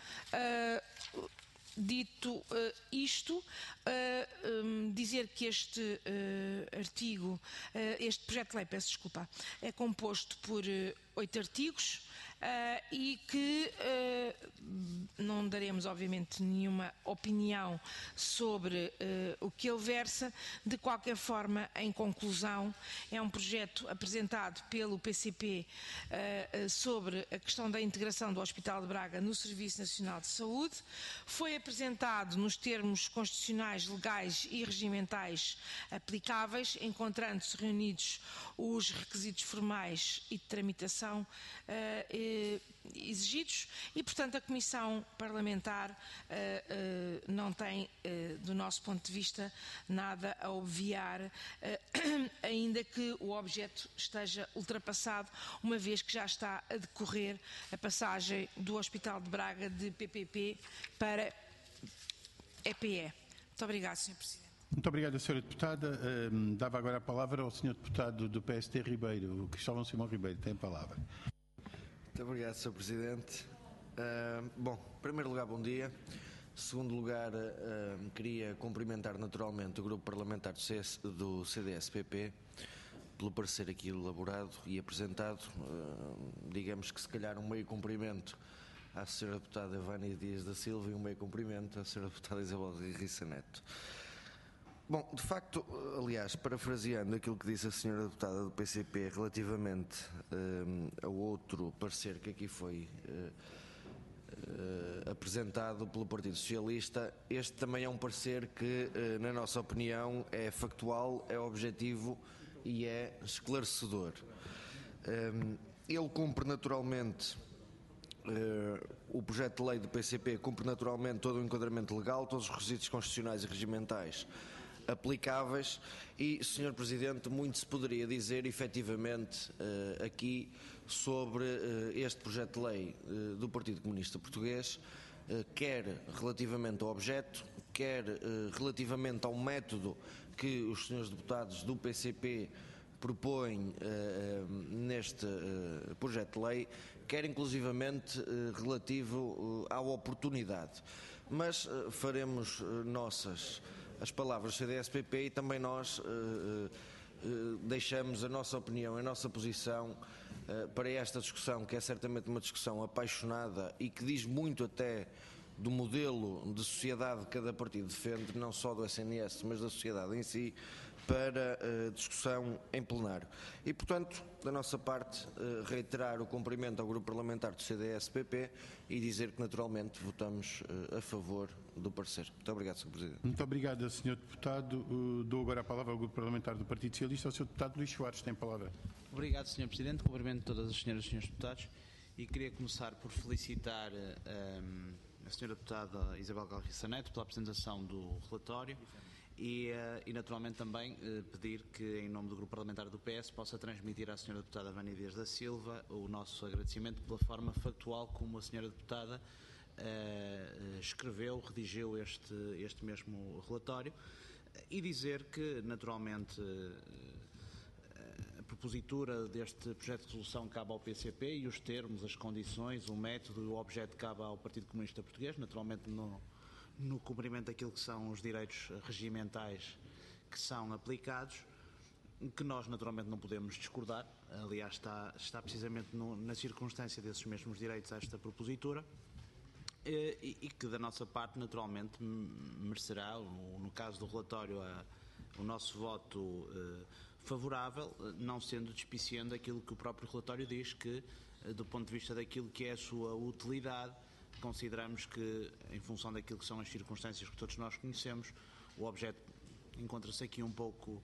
dito isto, dizer que este artigo, este projeto de lei, peço desculpa, é composto por 8 artigos e que não daremos, obviamente, nenhuma opinião sobre o que ele versa. De qualquer forma, em conclusão, é um projeto apresentado pelo PCP sobre a questão da integração do Hospital de Braga no Serviço Nacional de Saúde. Foi apresentado nos termos constitucionais, legais e regimentais aplicáveis, encontrando-se reunidos os requisitos formais e de tramitação exigidos e, portanto, a Comissão Parlamentar não tem, do nosso ponto de vista, nada a obviar, ainda que o objeto esteja ultrapassado, uma vez que já está a decorrer a passagem do Hospital de Braga de PPP para EPE. Muito obrigado, Sr. Presidente. Muito obrigado, Sra. Deputada. Dava agora a palavra ao Sr. Deputado do PST Ribeiro, Cristóvão Simão Ribeiro. Tem a palavra. Muito obrigado, Sr. Presidente. Bom, em primeiro lugar, bom dia. Em segundo lugar, queria cumprimentar naturalmente o Grupo Parlamentar do CDS-PP pelo parecer aqui elaborado e apresentado. Digamos que se calhar um meio cumprimento à Sra. Deputada Vânia Dias da Silva e um meio cumprimento à Sra. Deputada Isabel Rissa Neto. Bom, de facto, aliás, parafraseando aquilo que disse a Sra. Deputada do PCP relativamente ao outro parecer que aqui foi apresentado pelo Partido Socialista, este também é um parecer que, na nossa opinião, é factual, é objetivo e é esclarecedor. Ele cumpre naturalmente, o projeto de lei do PCP cumpre naturalmente todo o enquadramento legal, todos os requisitos constitucionais e regimentais aplicáveis e, Sr. Presidente, muito se poderia dizer efetivamente aqui sobre este projeto de lei do Partido Comunista Português, quer relativamente ao objeto, quer relativamente ao método que os senhores deputados do PCP propõem neste projeto de lei, quer inclusivamente relativo à oportunidade. Mas faremos nossas as palavras do CDS-PP e também nós deixamos a nossa opinião, a nossa posição para esta discussão, que é certamente uma discussão apaixonada e que diz muito até do modelo de sociedade que cada partido defende, não só do SNS, mas da sociedade em si, para discussão em plenário. E, portanto, da nossa parte, reiterar o cumprimento ao Grupo Parlamentar do CDS-PP e dizer que, naturalmente, votamos a favor do parecer. Muito obrigado, Sr. Presidente. Muito obrigado, Sr. Deputado. Dou agora a palavra ao Grupo Parlamentar do Partido Socialista, ao Sr. Deputado Luís Soares. Tem a palavra. Obrigado, Sr. Presidente. Cumprimento todas as senhoras e senhores deputados e queria começar por felicitar a senhora deputada Isabel Galriça Neto pela apresentação do relatório e naturalmente também pedir que, em nome do Grupo Parlamentar do PS, possa transmitir à senhora deputada Vânia Dias da Silva o nosso agradecimento pela forma factual como a senhora deputada escreveu, redigiu este mesmo relatório e dizer que, naturalmente, a propositura deste projeto de resolução cabe ao PCP e os termos, as condições, o método e o objeto cabe ao Partido Comunista Português, naturalmente no cumprimento daquilo que são os direitos regimentais que são aplicados, que nós naturalmente não podemos discordar. Aliás, está precisamente na circunstância desses mesmos direitos esta propositura e que da nossa parte naturalmente merecerá, no caso do relatório, o nosso voto favorável, não sendo despiciando aquilo que o próprio relatório diz, que do ponto de vista daquilo que é a sua utilidade, consideramos que, em função daquilo que são as circunstâncias que todos nós conhecemos, o objeto encontra-se aqui um pouco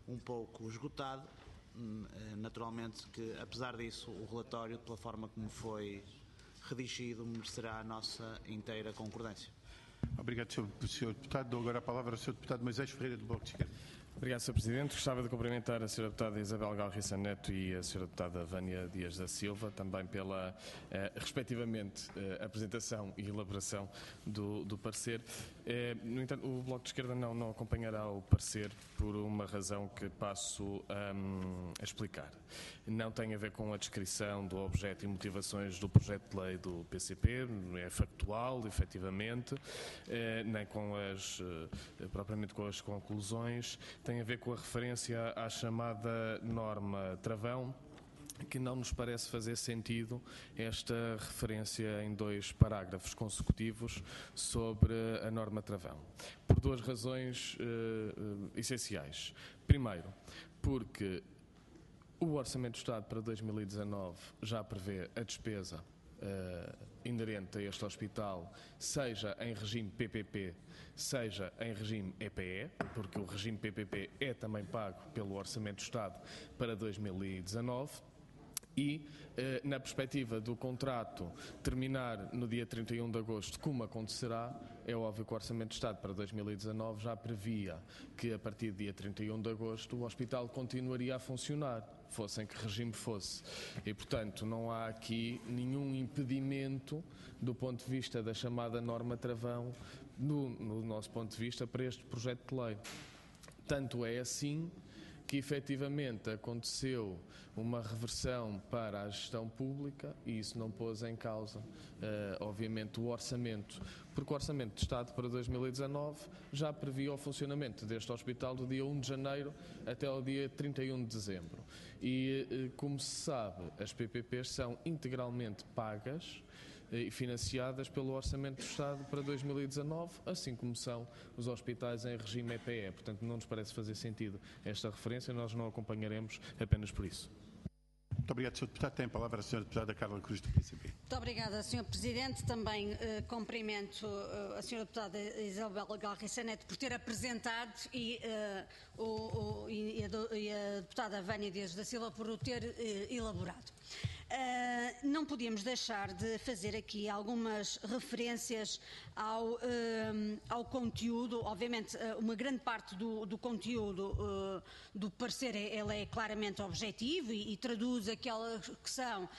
esgotado. Naturalmente que, apesar disso, o relatório, pela forma como foi redigido, merecerá a nossa inteira concordância. Obrigado, Sr. Deputado. Dou agora a palavra ao Sr. Deputado Moisés Ferreira, do Bloco de Esquerda. Obrigado, Sr. Presidente. Gostava de cumprimentar a Sra. Deputada Isabel Galriça Neto e a Sra. Deputada Vânia Dias da Silva, também pela, respectivamente, apresentação e elaboração do parecer. No entanto, o Bloco de Esquerda não acompanhará o parecer por uma razão que passo a explicar. Não tem a ver com a descrição do objeto e motivações do projeto de lei do PCP, é factual, efetivamente, nem com propriamente com as conclusões. Tem a ver com a referência à chamada norma travão, que não nos parece fazer sentido esta referência em 2 parágrafos consecutivos sobre a norma travão, por 2 razões essenciais. Primeiro, porque o Orçamento do Estado para 2019 já prevê a despesa inerente a este hospital, seja em regime PPP, seja em regime EPE, porque o regime PPP é também pago pelo Orçamento do Estado para 2019. E, na perspectiva do contrato terminar no dia 31 de agosto, como acontecerá, é óbvio que o Orçamento de Estado para 2019 já previa que, a partir do dia 31 de agosto, o hospital continuaria a funcionar, fosse em que regime fosse. E, portanto, não há aqui nenhum impedimento, do ponto de vista da chamada norma travão, no nosso ponto de vista, para este projeto de lei. Tanto é assim que efetivamente aconteceu uma reversão para a gestão pública e isso não pôs em causa, obviamente, o orçamento, porque o Orçamento de Estado para 2019 já previa o funcionamento deste hospital do dia 1 de janeiro até ao dia 31 de dezembro. E, como se sabe, as PPPs são integralmente pagas e financiadas pelo Orçamento do Estado para 2019, assim como são os hospitais em regime EPE. Portanto, não nos parece fazer sentido esta referência, nós não acompanharemos apenas por isso. Muito obrigado, Sr. Deputado. Tem a palavra a Sra. Deputada Carla Cruz, do PCP. Muito obrigada, Sr. Presidente. Também cumprimento a Sra. Deputada Isabel Galriça Neto por ter apresentado e a Deputada Vânia Dias da Silva por o ter elaborado. Não podíamos deixar de fazer aqui algumas referências ao conteúdo. Obviamente, uma grande parte do conteúdo do parecer ele é claramente objetivo e traduz aquelas que são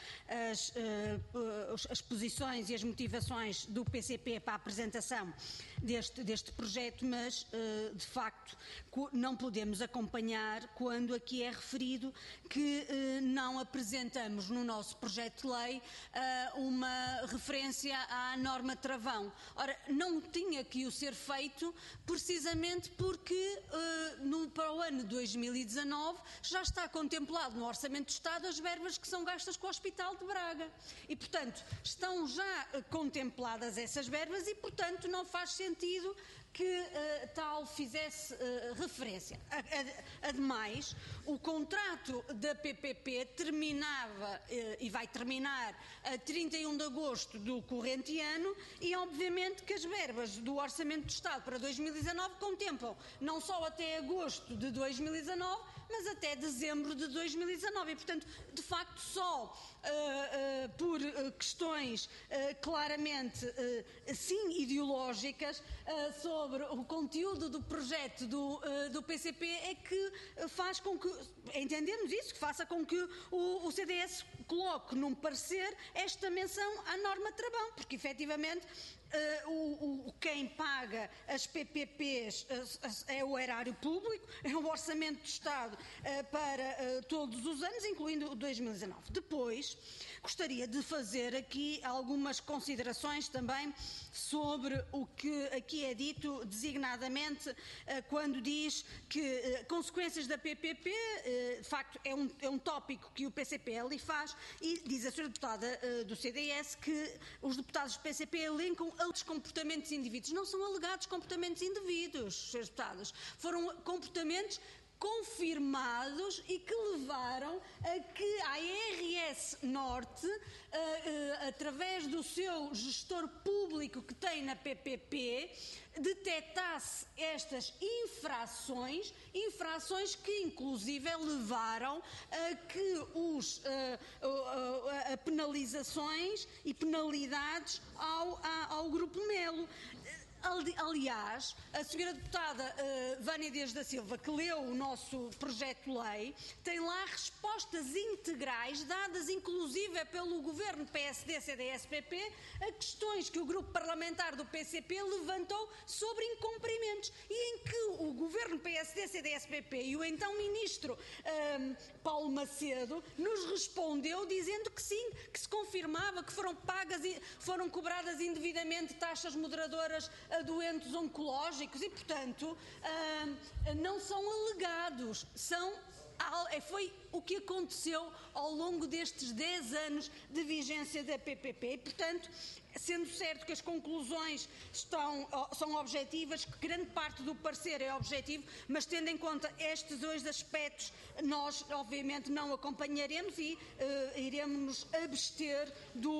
as posições e as motivações do PCP para a apresentação deste projeto, mas de facto não podemos acompanhar quando aqui é referido que não apresentamos no nosso projeto de lei uma referência à norma travão. Ora, não tinha que o ser feito precisamente porque para o ano 2019 já está contemplado no Orçamento do Estado as verbas que são gastas com o Hospital de Braga. E, portanto, estão já contempladas essas verbas e, portanto, não faz sentido que tal fizesse referência. Ademais, o contrato da PPP terminava e vai terminar a 31 de agosto do corrente ano e, obviamente, que as verbas do Orçamento do Estado para 2019 contemplam não só até agosto de 2019, mas até dezembro de 2019. E, portanto, de facto, só por questões claramente, sim, ideológicas sobre o conteúdo do projeto do PCP é que faz com que, entendemos isso, que faça com que o CDS coloque num parecer esta menção à norma travão, porque efetivamente quem paga as PPPs é o erário público, é o Orçamento do Estado para todos os anos, incluindo o 2019. Depois, gostaria de fazer aqui algumas considerações também sobre o que aqui é dito designadamente quando diz que consequências da PPP, de facto é um tópico que o PCP ali faz, e diz a senhora deputada do CDS que os deputados do PCP elencam altos comportamentos indevidos. Não são alegados comportamentos indevidos, senhores deputados. Foram comportamentos confirmados e que levaram a que a ARS Norte, através do seu gestor público que tem na PPP, detectasse estas infrações que inclusive levaram a que a penalizações e penalidades ao Grupo Melo. Aliás, a senhora deputada Vânia Dias da Silva, que leu o nosso projeto de lei, tem lá respostas integrais, dadas inclusive pelo governo PSD-CDS-PP, a questões que o grupo parlamentar do PCP levantou sobre incumprimentos, e em que o governo PSD-CDS-PP e o então ministro Paulo Macedo nos respondeu dizendo que sim, que se confirmava que foram cobradas indevidamente taxas moderadoras a doentes oncológicos e, portanto, não são alegados, foi o que aconteceu ao longo destes 10 anos de vigência da PPP. E, portanto, sendo certo que as conclusões são objetivas, que grande parte do parecer é objetivo, mas tendo em conta estes dois aspectos, nós obviamente não acompanharemos e iremos nos abster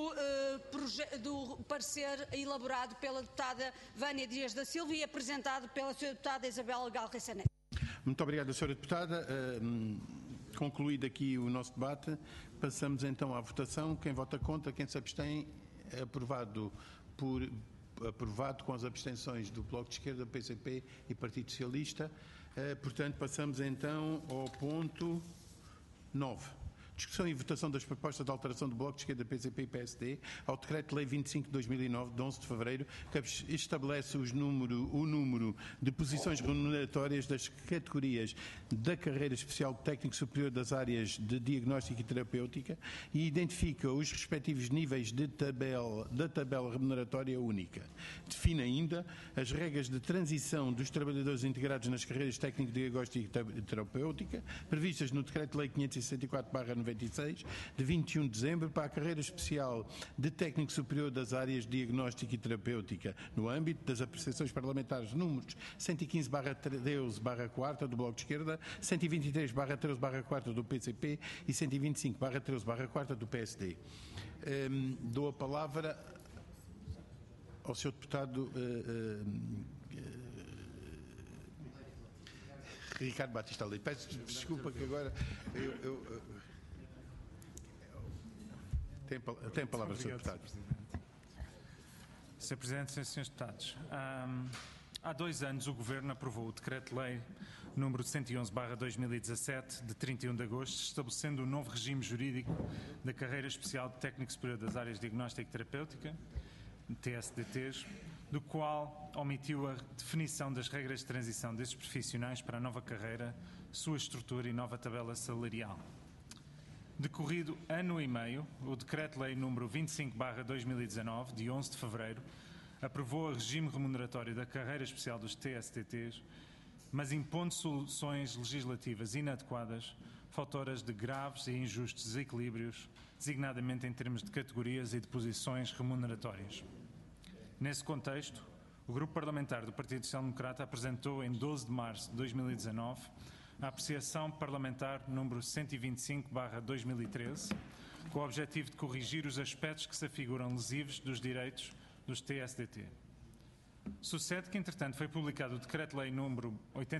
do parecer elaborado pela deputada Vânia Dias da Silva e apresentado pela senhora deputada Isabel Galriça Neto. Muito obrigado, senhora deputada. Concluído aqui o nosso debate, passamos então à votação. Quem vota contra, quem se abstém, é aprovado com as abstenções do Bloco de Esquerda, PCP e Partido Socialista. Portanto, passamos então ao ponto 9. Discussão e votação das propostas de alteração do Bloco de Esquerda, PCP e PSD ao Decreto-Lei 25 de 2009, de 11 de fevereiro, que estabelece o número de posições remuneratórias das categorias da carreira especial de técnico superior das áreas de diagnóstico e terapêutica e identifica os respectivos níveis da tabela remuneratória única. Define ainda as regras de transição dos trabalhadores integrados nas carreiras técnico, diagnóstico e terapêutica, previstas no Decreto-Lei 564/96, de 21 de dezembro, para a carreira especial de técnico superior das áreas de diagnóstico e terapêutica, no âmbito das apreciações parlamentares números 115/13/4 do Bloco de Esquerda, 123/13/4 do PCP e 125/13/4 do PSD. Dou a palavra ao Sr. Deputado Ricardo Batista Leite. Peço desculpa que agora tem a palavra, Sr. Deputado. Sr. Presidente, Srs. Deputados, há 2 anos o Governo aprovou o Decreto-Lei número 111/2017, de 31 de agosto, estabelecendo um novo regime jurídico da carreira especial de técnico superior das áreas de diagnóstico e terapêutica, TSDTs, do qual omitiu a definição das regras de transição desses profissionais para a nova carreira, sua estrutura e nova tabela salarial. Decorrido ano e meio, o Decreto-Lei número 25/2019, de 11 de fevereiro, aprovou o regime remuneratório da carreira especial dos TSTTs, mas impondo soluções legislativas inadequadas, fautoras de graves e injustos desequilíbrios, designadamente em termos de categorias e de posições remuneratórias. Nesse contexto, o Grupo Parlamentar do Partido Social Democrata apresentou em 12 de março de 2019 a apreciação parlamentar número 125/2013, com o objetivo de corrigir os aspectos que se afiguram lesivos dos direitos dos TSDT. Sucede que, entretanto, foi publicado o Decreto-Lei número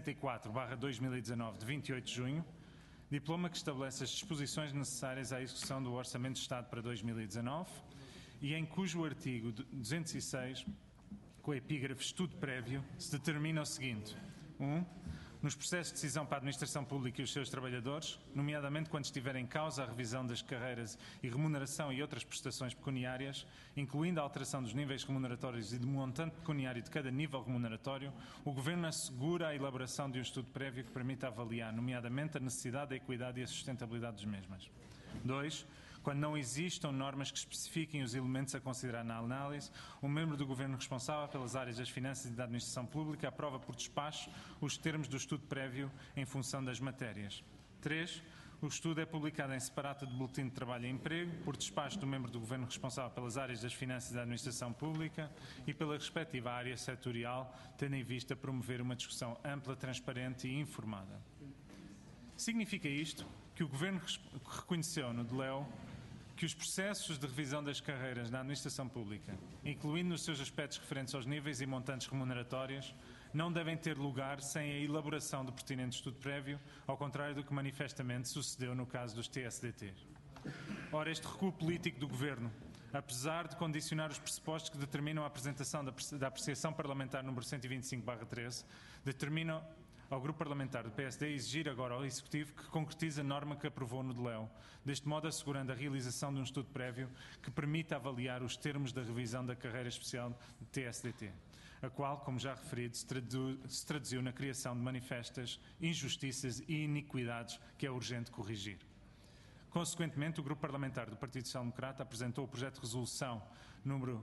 84/2019, de 28 de junho, diploma que estabelece as disposições necessárias à execução do Orçamento de Estado para 2019 e em cujo artigo 206, com a epígrafe Estudo Prévio, se determina o seguinte: 1. Nos processos de decisão para a administração pública e os seus trabalhadores, nomeadamente quando estiver em causa a revisão das carreiras e remuneração e outras prestações pecuniárias, incluindo a alteração dos níveis remuneratórios e do montante pecuniário de cada nível remuneratório, o Governo assegura a elaboração de um estudo prévio que permita avaliar, nomeadamente, a necessidade, a equidade e a sustentabilidade das mesmas. 2. Quando não existam normas que especifiquem os elementos a considerar na análise, o membro do Governo responsável pelas áreas das finanças e da administração pública aprova por despacho os termos do estudo prévio em função das matérias. 3. O estudo é publicado em separata de Boletim de Trabalho e Emprego, por despacho do membro do Governo responsável pelas áreas das finanças e da administração pública e pela respectiva área setorial, tendo em vista promover uma discussão ampla, transparente e informada. Significa isto que o Governo reconheceu no DLEO que os processos de revisão das carreiras na administração pública, incluindo nos seus aspectos referentes aos níveis e montantes remuneratórios, não devem ter lugar sem a elaboração do pertinente estudo prévio, ao contrário do que manifestamente sucedeu no caso dos TSDT. Ora, este recuo político do Governo, apesar de condicionar os pressupostos que determinam a apresentação da apreciação parlamentar número 125/13, determina ao Grupo Parlamentar do PSD exigir agora ao Executivo que concretize a norma que aprovou no DLEO, deste modo assegurando a realização de um estudo prévio que permita avaliar os termos da revisão da carreira especial de TSDT, a qual, como já referido, se traduziu na criação de manifestas injustiças e iniquidades que é urgente corrigir. Consequentemente, o Grupo Parlamentar do Partido Social Democrata apresentou o projeto de resolução número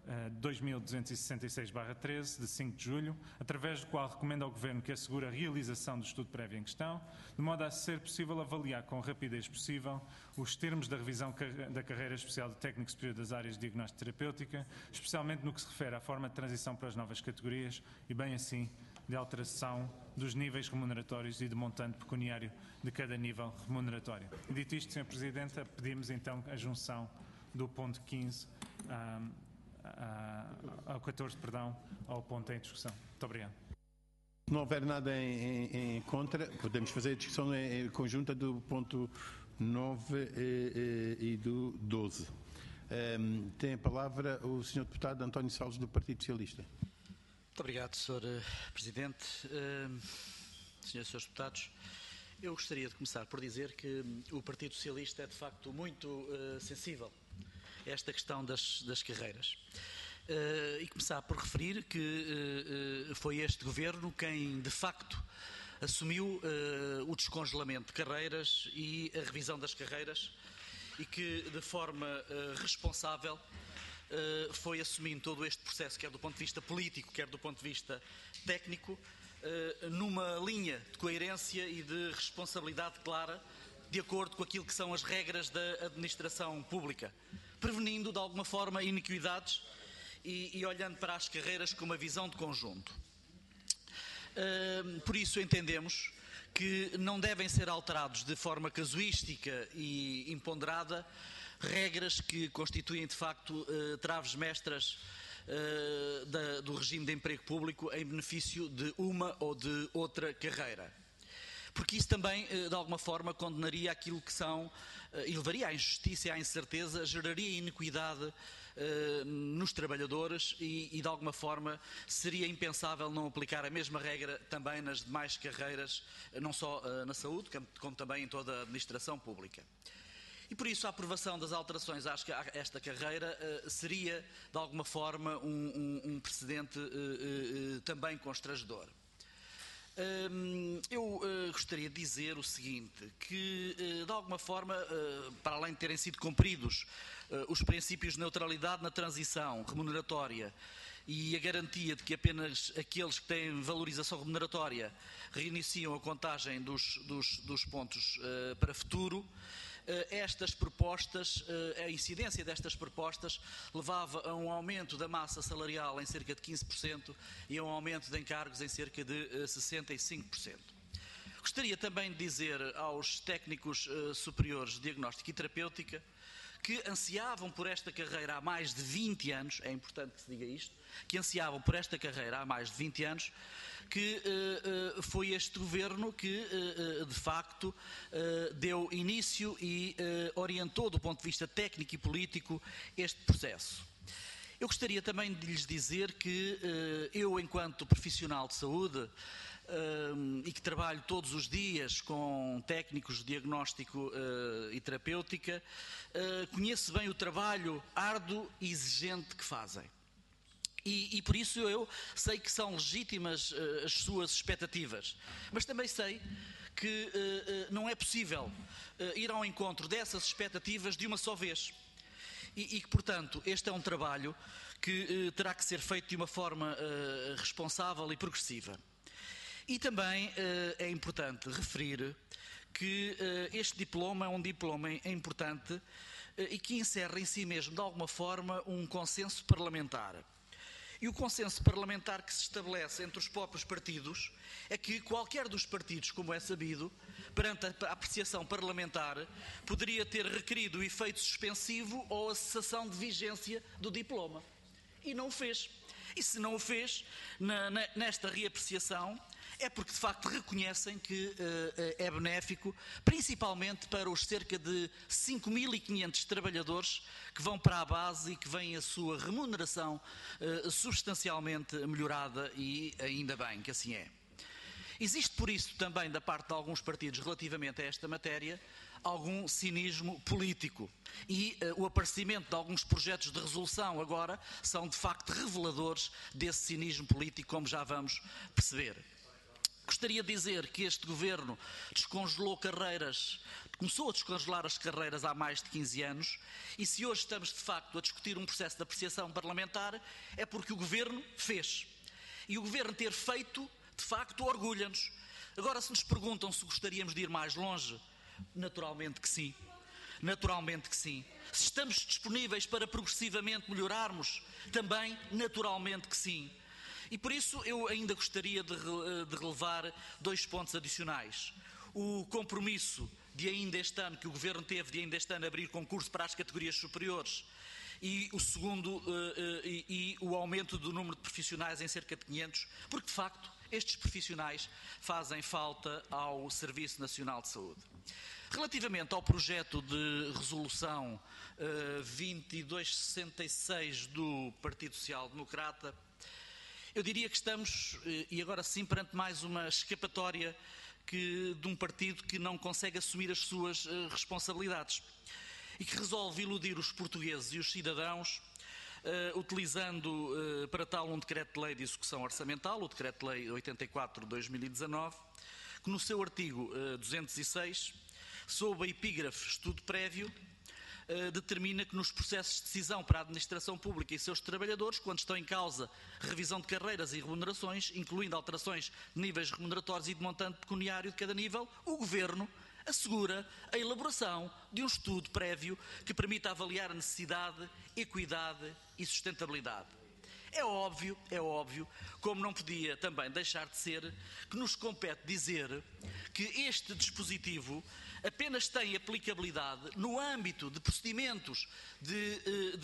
2266/13, de 5 de julho, através do qual recomenda ao Governo que assegure a realização do estudo prévio em questão, de modo a ser possível avaliar com rapidez possível os termos da revisão da carreira especial de técnico superior das áreas de diagnóstico terapêutica, especialmente no que se refere à forma de transição para as novas categorias e, bem assim, de alteração dos níveis remuneratórios e de montante pecuniário de cada nível remuneratório. Dito isto, Sr. Presidente, pedimos então a junção do ponto 15 ao 14, ao ponto em discussão. Muito obrigado. Se não houver nada em contra, podemos fazer a discussão conjunta do ponto 9 e do 12. Tem a palavra o Sr. Deputado António Salles, do Partido Socialista. Muito obrigado, Sr. Presidente. Senhoras e Srs. Deputados, eu gostaria de começar por dizer que o Partido Socialista é, de facto, muito sensível esta questão das carreiras. E começar por referir que foi este Governo quem, de facto, assumiu o descongelamento de carreiras e a revisão das carreiras e que, de forma responsável, foi assumindo todo este processo, quer do ponto de vista político, quer do ponto de vista técnico, numa linha de coerência e de responsabilidade clara, de acordo com aquilo que são as regras da administração pública, prevenindo de alguma forma iniquidades e olhando para as carreiras com uma visão de conjunto. Por isso entendemos que não devem ser alterados de forma casuística e imponderada regras que constituem de facto traves mestras do regime de emprego público em benefício de uma ou de outra carreira. Porque isso também, de alguma forma, condenaria aquilo que são, e levaria à injustiça e à incerteza, geraria iniquidade nos trabalhadores e, de alguma forma, seria impensável não aplicar a mesma regra também nas demais carreiras, não só na saúde, como também em toda a administração pública. E por isso a aprovação das alterações a esta carreira seria, de alguma forma, um precedente também constrangedor. Eu gostaria de dizer o seguinte, que de alguma forma, para além de terem sido cumpridos os princípios de neutralidade na transição remuneratória e a garantia de que apenas aqueles que têm valorização remuneratória reiniciam a contagem dos pontos para futuro, estas propostas, a incidência destas propostas levava a um aumento da massa salarial em cerca de 15% e a um aumento de encargos em cerca de 65%. Gostaria também de dizer aos técnicos superiores de diagnóstico e terapêutica que ansiavam por esta carreira há mais de 20 anos, é importante que se diga isto, que ansiavam por esta carreira há mais de 20 anos, que foi este governo que, de facto, deu início e orientou, do ponto de vista técnico e político, este processo. Eu gostaria também de lhes dizer que eu, enquanto profissional de saúde, e que trabalho todos os dias com técnicos de diagnóstico e terapêutica, conheço bem o trabalho árduo e exigente que fazem. E por isso eu sei que são legítimas as suas expectativas, mas também sei que não é possível ir ao encontro dessas expectativas de uma só vez. E que, portanto, este é um trabalho que terá que ser feito de uma forma responsável e progressiva. E também é importante referir que este diploma é um diploma importante e que encerra em si mesmo, de alguma forma, um consenso parlamentar. E o consenso parlamentar que se estabelece entre os próprios partidos é que qualquer dos partidos, como é sabido, perante a apreciação parlamentar, poderia ter requerido o efeito suspensivo ou a cessação de vigência do diploma. E não o fez. E se não o fez, nesta reapreciação, é porque de facto reconhecem que é benéfico, principalmente para os cerca de 5.500 trabalhadores que vão para a base e que veem a sua remuneração substancialmente melhorada, e ainda bem que assim é. Existe por isso também da parte de alguns partidos relativamente a esta matéria algum cinismo político, e o aparecimento de alguns projetos de resolução agora são de facto reveladores desse cinismo político, como já vamos perceber. Gostaria de dizer que este governo começou a descongelar as carreiras há mais de 15 anos, e se hoje estamos de facto a discutir um processo de apreciação parlamentar é porque o governo fez. E o governo ter feito, de facto, orgulha-nos. Agora, se nos perguntam se gostaríamos de ir mais longe, naturalmente que sim. Naturalmente que sim. Se estamos disponíveis para progressivamente melhorarmos, também naturalmente que sim. E por isso eu ainda gostaria de relevar 2 pontos adicionais. O compromisso de ainda este ano, que o Governo teve de ainda este ano abrir concurso para as categorias superiores, e o segundo, e o aumento do número de profissionais em cerca de 500, porque de facto estes profissionais fazem falta ao Serviço Nacional de Saúde. Relativamente ao projeto de resolução 2266 do Partido Social Democrata, eu diria que estamos, e agora sim, perante mais uma escapatória de um partido que não consegue assumir as suas responsabilidades e que resolve iludir os portugueses e os cidadãos, utilizando para tal um decreto-lei de execução orçamental, o decreto-lei 84/2019, que no seu artigo 206, sob a epígrafe estudo prévio, determina que nos processos de decisão para a administração pública e seus trabalhadores, quando estão em causa revisão de carreiras e remunerações, incluindo alterações de níveis remuneratórios e de montante pecuniário de cada nível, o Governo assegura a elaboração de um estudo prévio que permita avaliar a necessidade, equidade e sustentabilidade. É óbvio, como não podia também deixar de ser, que nos compete dizer que este dispositivo apenas tem aplicabilidade no âmbito de procedimentos de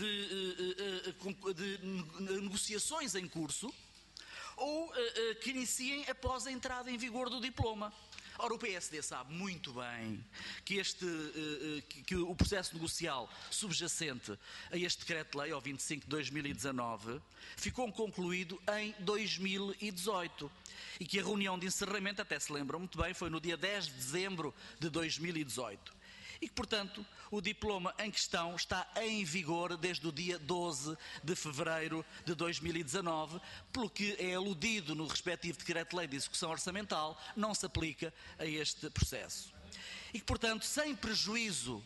negociações em curso ou que iniciem após a entrada em vigor do diploma. Ora, o PSD sabe muito bem que o processo negocial subjacente a este decreto-lei, ao 25/2019, ficou concluído em 2018 e que a reunião de encerramento, até se lembram muito bem, foi no dia 10 de dezembro de 2018. e que, portanto, o diploma em questão está em vigor desde o dia 12 de fevereiro de 2019, pelo que é aludido no respectivo Decreto-Lei de Execução Orçamental, não se aplica a este processo. E que, portanto, sem prejuízo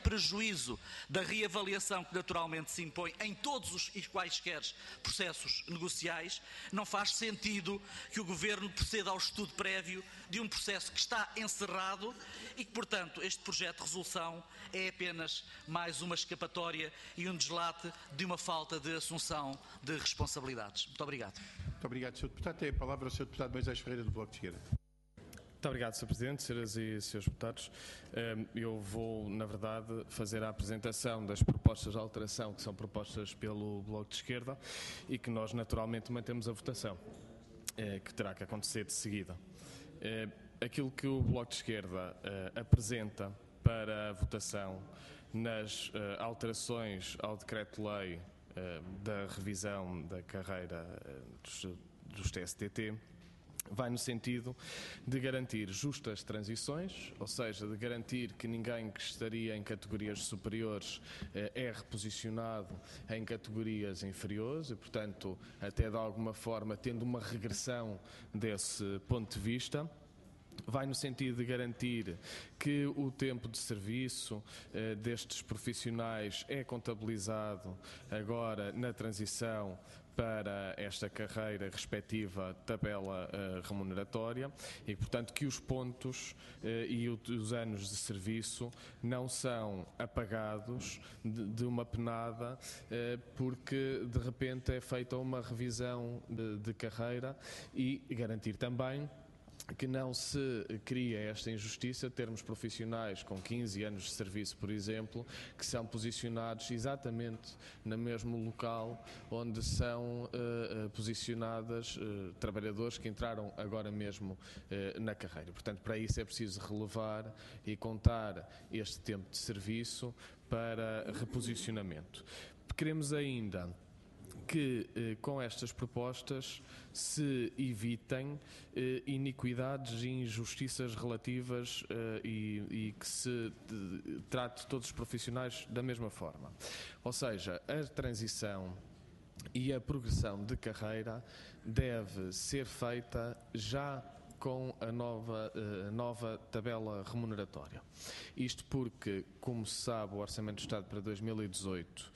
da reavaliação que naturalmente se impõe em todos os quaisquer processos negociais, não faz sentido que o Governo proceda ao estudo prévio de um processo que está encerrado e que, portanto, este projeto de resolução é apenas mais uma escapatória e um deslate de uma falta de assunção de responsabilidades. Muito obrigado. Muito obrigado, Sr. Deputado. Tem a palavra o Sr. Deputado Moisés Ferreira, do Bloco de Esquerda. Muito obrigado, Sr. Presidente, senhoras e senhores deputados. Eu vou, na verdade, fazer a apresentação das propostas de alteração que são propostas pelo Bloco de Esquerda e que nós, naturalmente, mantemos a votação, que terá que acontecer de seguida. Aquilo que o Bloco de Esquerda apresenta para a votação nas alterações ao Decreto-Lei da revisão da carreira dos TSTT vai no sentido de garantir justas transições, ou seja, de garantir que ninguém que estaria em categorias superiores é reposicionado em categorias inferiores e, portanto, até de alguma forma tendo uma regressão desse ponto de vista. Vai no sentido de garantir que o tempo de serviço destes profissionais é contabilizado agora na transição para esta carreira respectiva tabela remuneratória e, portanto, que os pontos e os anos de serviço não são apagados de uma penada porque de repente é feita uma revisão de carreira e garantir também que não se cria esta injustiça de termos profissionais com 15 anos de serviço, por exemplo, que são posicionados exatamente no mesmo local onde são posicionadas trabalhadores que entraram agora mesmo na carreira. Portanto, para isso é preciso relevar e contar este tempo de serviço para reposicionamento. Queremos ainda que com estas propostas se evitem iniquidades e injustiças relativas e que se trate todos os profissionais da mesma forma. Ou seja, a transição e a progressão de carreira deve ser feita já com a nova tabela remuneratória. Isto porque, como se sabe, o Orçamento do Estado para 2018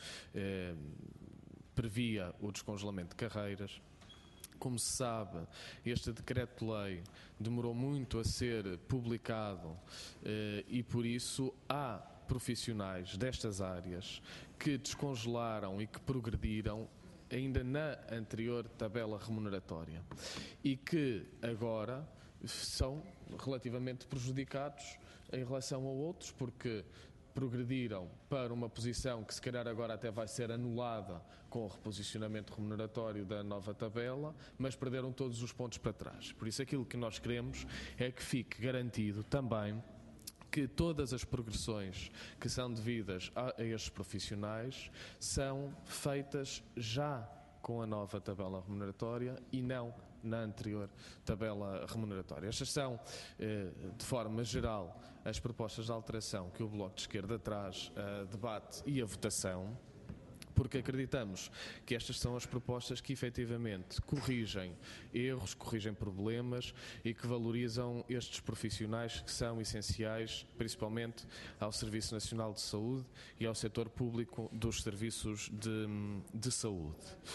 previa o descongelamento de carreiras. Como se sabe, este decreto-lei demorou muito a ser publicado e, por isso, há profissionais destas áreas que descongelaram e que progrediram ainda na anterior tabela remuneratória e que agora são relativamente prejudicados em relação a outros, porque progrediram para uma posição que se calhar agora até vai ser anulada com o reposicionamento remuneratório da nova tabela, mas perderam todos os pontos para trás. Por isso aquilo que nós queremos é que fique garantido também que todas as progressões que são devidas a estes profissionais são feitas já com a nova tabela remuneratória e não na anterior tabela remuneratória. Estas são, de forma geral, as propostas de alteração que o Bloco de Esquerda traz a debate e a votação, porque acreditamos que estas são as propostas que efetivamente corrigem erros, corrigem problemas e que valorizam estes profissionais que são essenciais, principalmente ao Serviço Nacional de Saúde e ao setor público dos serviços de saúde.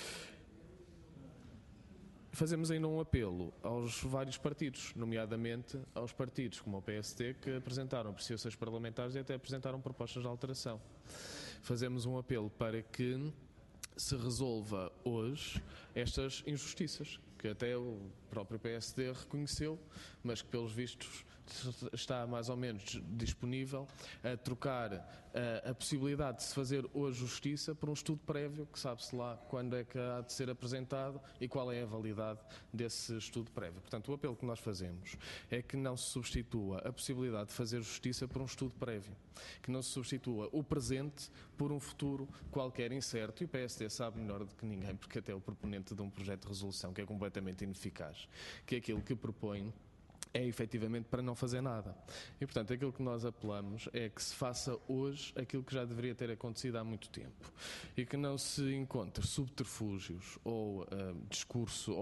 Fazemos ainda um apelo aos vários partidos, nomeadamente aos partidos como o PSD, que apresentaram apreciações parlamentares e até apresentaram propostas de alteração. Fazemos um apelo para que se resolva hoje estas injustiças, que até o próprio PSD reconheceu, mas que, pelos vistos, está mais ou menos disponível a trocar a possibilidade de se fazer hoje justiça por um estudo prévio, que sabe-se lá quando é que há de ser apresentado e qual é a validade desse estudo prévio. Portanto, o apelo que nós fazemos é que não se substitua a possibilidade de fazer justiça por um estudo prévio, que não se substitua o presente por um futuro qualquer incerto, e o PSD sabe melhor do que ninguém, porque até é o proponente de um projeto de resolução que é completamente ineficaz, que é aquilo que propõe é efetivamente para não fazer nada. E, portanto, aquilo que nós apelamos é que se faça hoje aquilo que já deveria ter acontecido há muito tempo e que não se encontre subterfúgios ou discurso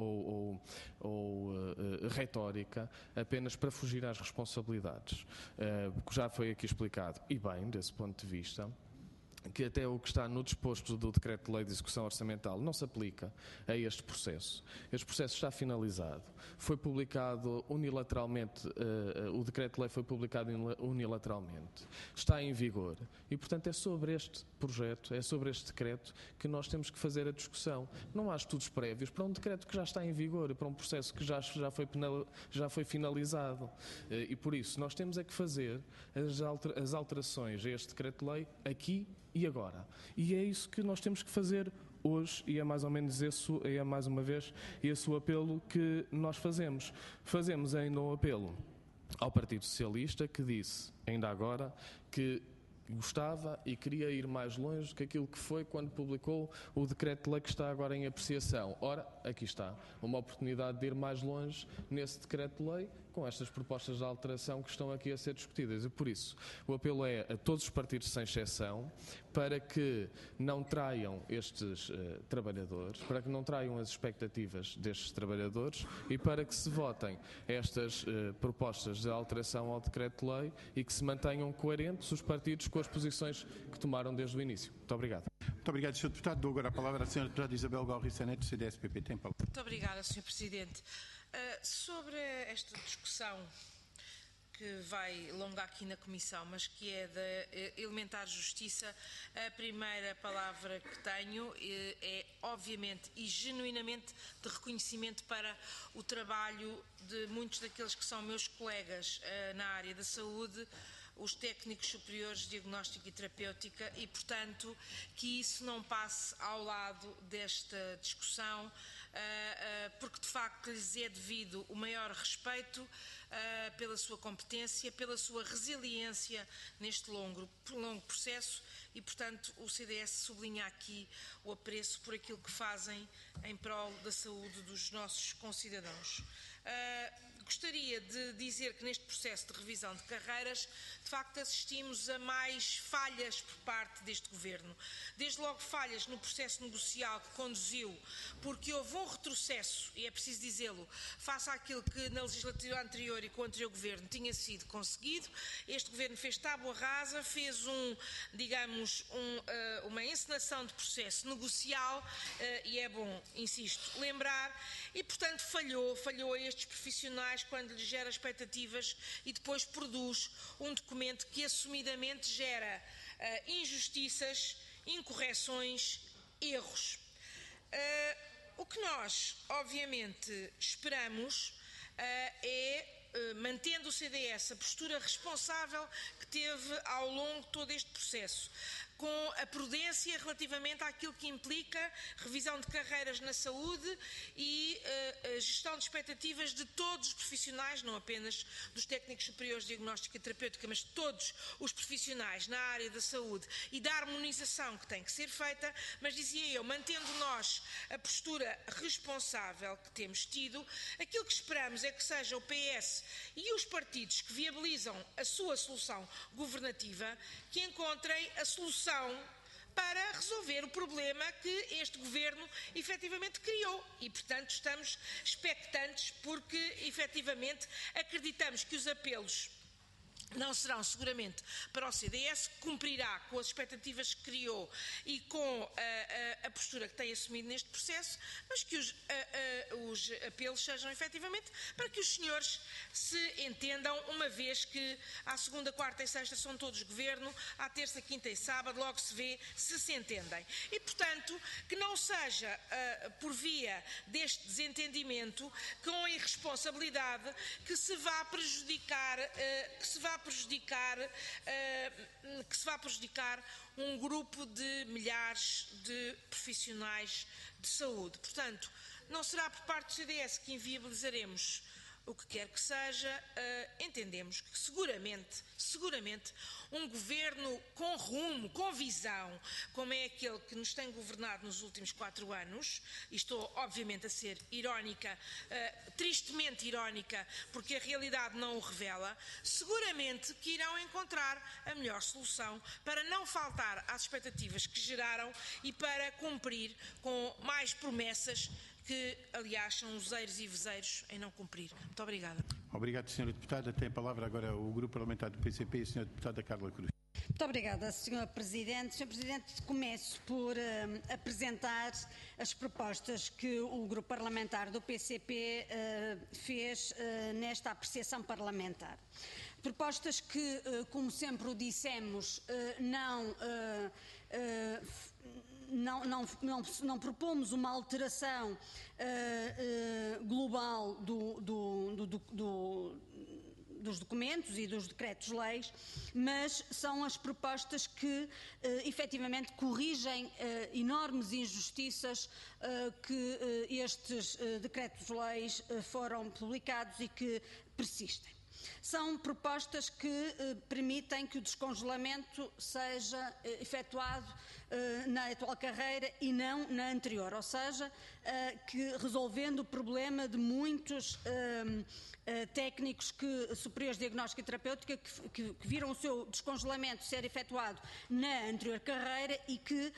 ou retórica apenas para fugir às responsabilidades. Já foi aqui explicado, e bem, desse ponto de vista, que até o que está no disposto do Decreto-Lei de Execução Orçamental não se aplica a este processo. Este processo está finalizado. Foi publicado unilateralmente, o Decreto-Lei foi publicado unilateralmente. Está em vigor. E, portanto, é sobre este projeto, é sobre este decreto que nós temos que fazer a discussão. Não há estudos prévios para um decreto que já está em vigor e para um processo que já foi finalizado. E, por isso, nós temos é que fazer as alterações a este Decreto-Lei aqui e agora. E é isso que nós temos que fazer hoje, e é mais ou menos é mais uma vez esse o apelo que nós fazemos. Fazemos ainda um apelo ao Partido Socialista, que disse, ainda agora, que gostava e queria ir mais longe do que aquilo que foi quando publicou o decreto-lei que está agora em apreciação. Ora, aqui está, uma oportunidade de ir mais longe nesse decreto-lei com estas propostas de alteração que estão aqui a ser discutidas. E por isso, o apelo é a todos os partidos sem exceção para que não traiam estes trabalhadores, para que não traiam as expectativas destes trabalhadores e para que se votem estas propostas de alteração ao decreto-lei e que se mantenham coerentes os partidos com as posições que tomaram desde o início. Muito obrigado. Muito obrigado, Sr. Deputado. Dou agora a palavra à Sra. Deputada Isabel Galriça Neto, CDS-PP. Tem palavra. Muito obrigada, Sr. Presidente. Sobre esta discussão que vai longa aqui na Comissão, mas que é da elementar justiça, a primeira palavra que tenho é obviamente e genuinamente de reconhecimento para o trabalho de muitos daqueles que são meus colegas na área da saúde, os técnicos superiores de diagnóstico e terapêutica e, portanto, que isso não passe ao lado desta discussão, porque de facto lhes é devido o maior respeito pela sua competência, pela sua resiliência neste longo processo e, portanto, o CDS sublinha aqui o apreço por aquilo que fazem em prol da saúde dos nossos concidadãos. Gostaria de dizer que neste processo de revisão de carreiras, de facto, assistimos a mais falhas por parte deste Governo. Desde logo falhas no processo negocial que conduziu, porque houve um retrocesso, e é preciso dizê-lo, face àquilo que na legislatura anterior e com o anterior Governo tinha sido conseguido. Este Governo fez tábua rasa, fez uma encenação de processo negocial, e é bom, insisto, lembrar, e portanto falhou a estes profissionais quando lhes gera expectativas e depois produz um documento que assumidamente gera injustiças, incorreções, erros. O que nós, obviamente, esperamos mantendo o CDS a postura responsável que teve ao longo de todo este processo, com a prudência relativamente àquilo que implica revisão de carreiras na saúde e gestão de expectativas de todos os profissionais, não apenas dos técnicos superiores de diagnóstica e terapêutica, mas de todos os profissionais na área da saúde e da harmonização que tem que ser feita, mas dizia eu, mantendo nós a postura responsável que temos tido, aquilo que esperamos é que seja o PS e os partidos que viabilizam a sua solução governativa que encontrem a solução para resolver o problema que este Governo efetivamente criou e, portanto, estamos expectantes porque efetivamente acreditamos que os apelos não serão seguramente para o CDS, cumprirá com as expectativas que criou e com a postura que tem assumido neste processo, mas que os apelos sejam efetivamente para que os senhores se entendam, uma vez que à segunda, quarta e sexta são todos governo, à terça, quinta e sábado logo se vê se entendem. E, portanto, que não seja por via deste desentendimento, com a irresponsabilidade, que se vá prejudicar um grupo de milhares de profissionais de saúde. Portanto, não será por parte do CDS que inviabilizaremos o que quer que seja, entendemos que seguramente um governo com rumo, com visão, como é aquele que nos tem governado nos últimos 4 anos, e estou obviamente a ser irónica, tristemente irónica, porque a realidade não o revela, seguramente que irão encontrar a melhor solução para não faltar às expectativas que geraram e para cumprir com mais promessas que, aliás, são useiros e vezeiros em não cumprir. Muito obrigada. Obrigado, Sra. Deputada. Tem a palavra agora o Grupo Parlamentar do PCP e a Sra. Deputada Carla Cruz. Muito obrigada, Sr. Presidente. Sr. Presidente, começo por apresentar as propostas que o Grupo Parlamentar do PCP fez nesta apreciação parlamentar. Propostas que, como sempre o dissemos, não propomos uma alteração global dos documentos e dos decretos-leis, mas são as propostas que efetivamente corrigem enormes injustiças que estes decretos-leis foram publicados e que persistem. São propostas que permitem que o descongelamento seja efetuado na atual carreira e não na anterior, ou seja, que resolvendo o problema de muitos técnicos superiores de diagnóstica e terapêutica que viram o seu descongelamento ser efetuado na anterior carreira e que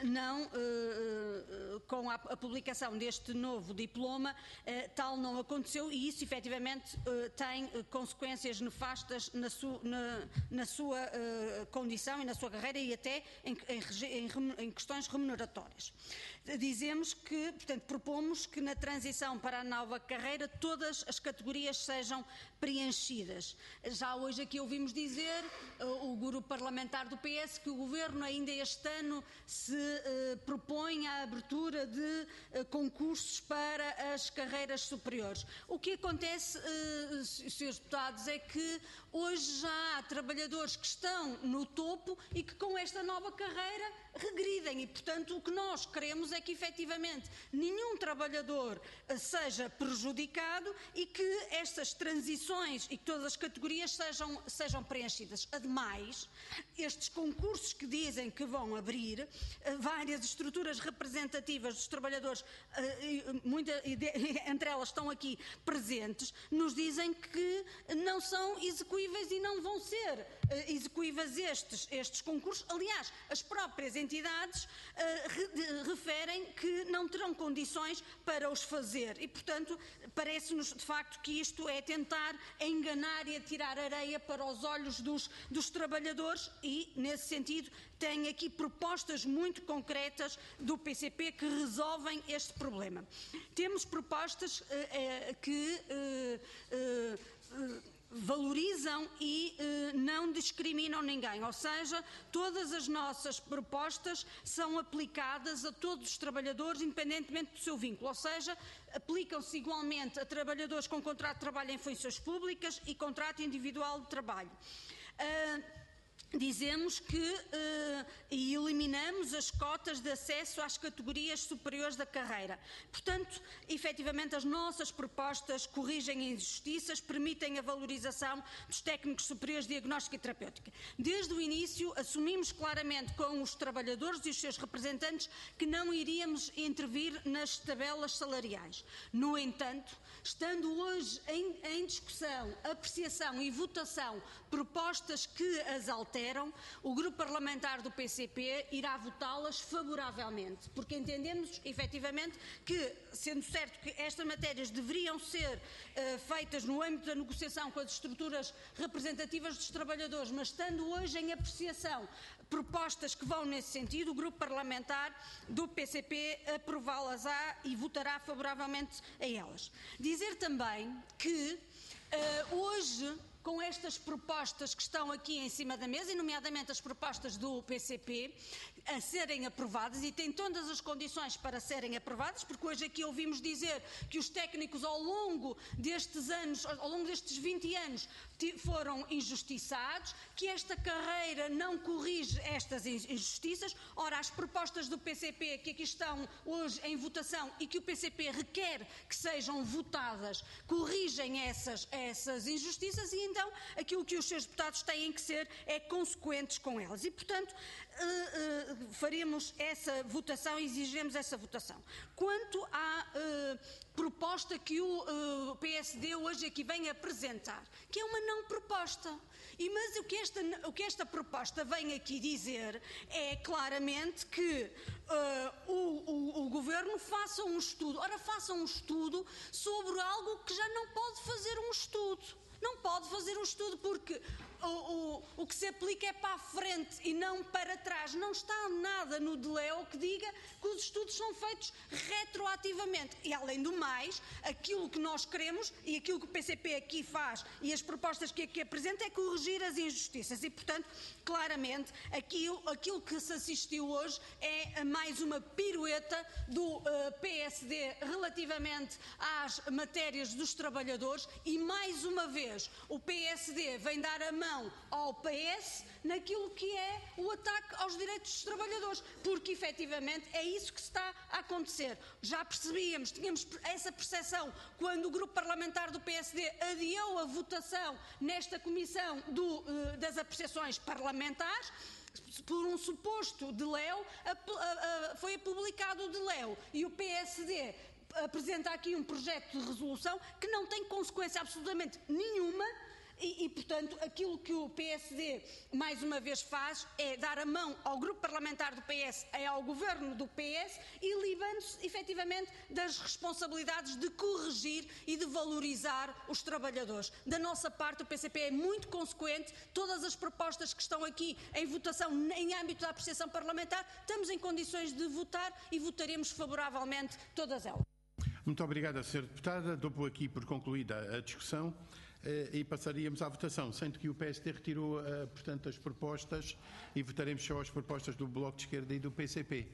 com a publicação deste novo diploma, tal não aconteceu, e isso efetivamente tem consequências nefastas na sua condição e na sua carreira e até em questões remuneratórias. Dizemos que, portanto, propomos que na transição para a nova carreira todas as categorias sejam preenchidas. Já hoje aqui ouvimos dizer o grupo parlamentar do PS que o Governo ainda este ano se propõe a abertura de concursos para as carreiras superiores. O que acontece, Srs. Deputados, é que hoje já há trabalhadores que estão no topo e que com esta nova carreira regridem e, portanto, o que nós queremos é que efetivamente nenhum trabalhador seja prejudicado e que estas transições e que todas as categorias sejam preenchidas. Ademais, estes concursos que dizem que vão abrir, várias estruturas representativas dos trabalhadores, entre elas estão aqui presentes, nos dizem que não são execuíveis e não vão ser execuíveis estes concursos. Aliás, as próprias entidades referem que não terão condições para os fazer e, portanto, parece-nos de facto que isto é tentar enganar e atirar areia para os olhos dos trabalhadores e, nesse sentido, tem aqui propostas muito concretas do PCP que resolvem este problema. Temos propostas que valorizam e não discriminam ninguém, ou seja, todas as nossas propostas são aplicadas a todos os trabalhadores, independentemente do seu vínculo, ou seja, aplicam-se igualmente a trabalhadores com contrato de trabalho em funções públicas e contrato individual de trabalho. Dizemos que e eliminamos as cotas de acesso às categorias superiores da carreira. Portanto, efetivamente, as nossas propostas corrigem injustiças, permitem a valorização dos técnicos superiores de diagnóstica e terapêutica. Desde o início, assumimos claramente com os trabalhadores e os seus representantes que não iríamos intervir nas tabelas salariais. No entanto, estando hoje em discussão, apreciação e votação propostas que as alteram, o Grupo Parlamentar do PCP irá votá-las favoravelmente, porque entendemos, efetivamente, que, sendo certo que estas matérias deveriam ser feitas no âmbito da negociação com as estruturas representativas dos trabalhadores, mas estando hoje em apreciação propostas que vão nesse sentido, o Grupo Parlamentar do PCP aprová-las-á e votará favoravelmente a elas. Dizer também que hoje, com estas propostas que estão aqui em cima da mesa, e nomeadamente as propostas do PCP, a serem aprovadas e têm todas as condições para serem aprovadas, porque hoje aqui ouvimos dizer que os técnicos ao longo destes anos, ao longo destes 20 anos, foram injustiçados, que esta carreira não corrige estas injustiças. Ora, as propostas do PCP que aqui estão hoje em votação e que o PCP requer que sejam votadas, corrigem essas injustiças, e então aquilo que os seus deputados têm que ser é consequentes com elas. E, portanto, faremos essa votação, exigiremos essa votação. Quanto à proposta que o PSD hoje aqui vem apresentar, que é uma não proposta. Mas o que esta proposta vem aqui dizer é claramente que o Governo faça um estudo. Ora, faça um estudo sobre algo que já não pode fazer um estudo. Não pode fazer um estudo porque o que se aplica é para a frente e não para trás. Não está nada no DELEO que diga que os estudos são feitos retroativamente. E, além do mais, aquilo que nós queremos e aquilo que o PCP aqui faz e as propostas que aqui apresenta é corrigir as injustiças. E, portanto, claramente, aquilo que se assistiu hoje é mais uma pirueta do PSD relativamente às matérias dos trabalhadores e, mais uma vez, o PSD vem dar a mão ao PS naquilo que é o ataque aos direitos dos trabalhadores, porque efetivamente é isso que está a acontecer. Já percebíamos, tínhamos essa percepção quando o grupo parlamentar do PSD adiou a votação nesta comissão das apreciações parlamentares, por um suposto DELEO, foi publicado o DELEO e o PSD apresenta aqui um projeto de resolução que não tem consequência absolutamente nenhuma. E, portanto, aquilo que o PSD mais uma vez faz é dar a mão ao grupo parlamentar do PS e ao governo do PS e livando-se efetivamente das responsabilidades de corrigir e de valorizar os trabalhadores. Da nossa parte, o PCP é muito consequente. Todas as propostas que estão aqui em votação em âmbito da apreciação parlamentar, estamos em condições de votar e votaremos favoravelmente todas elas. Muito obrigado, Sra. Deputada. Dou aqui por concluída a discussão. E passaríamos à votação, sendo que o PSD retirou, portanto, as propostas e votaremos só as propostas do Bloco de Esquerda e do PCP.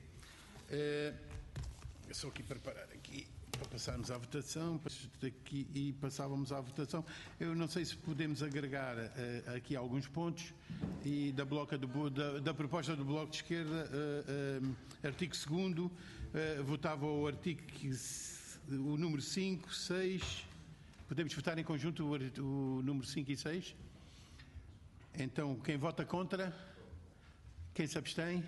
Só aqui preparar aqui para passarmos à votação e passávamos à votação. Eu não sei se podemos agregar aqui alguns pontos e da proposta do Bloco de Esquerda, artigo 2º, votava o número 5, 6... Podemos votar em conjunto o número 5 e 6? Então, quem vota contra? Quem se abstém?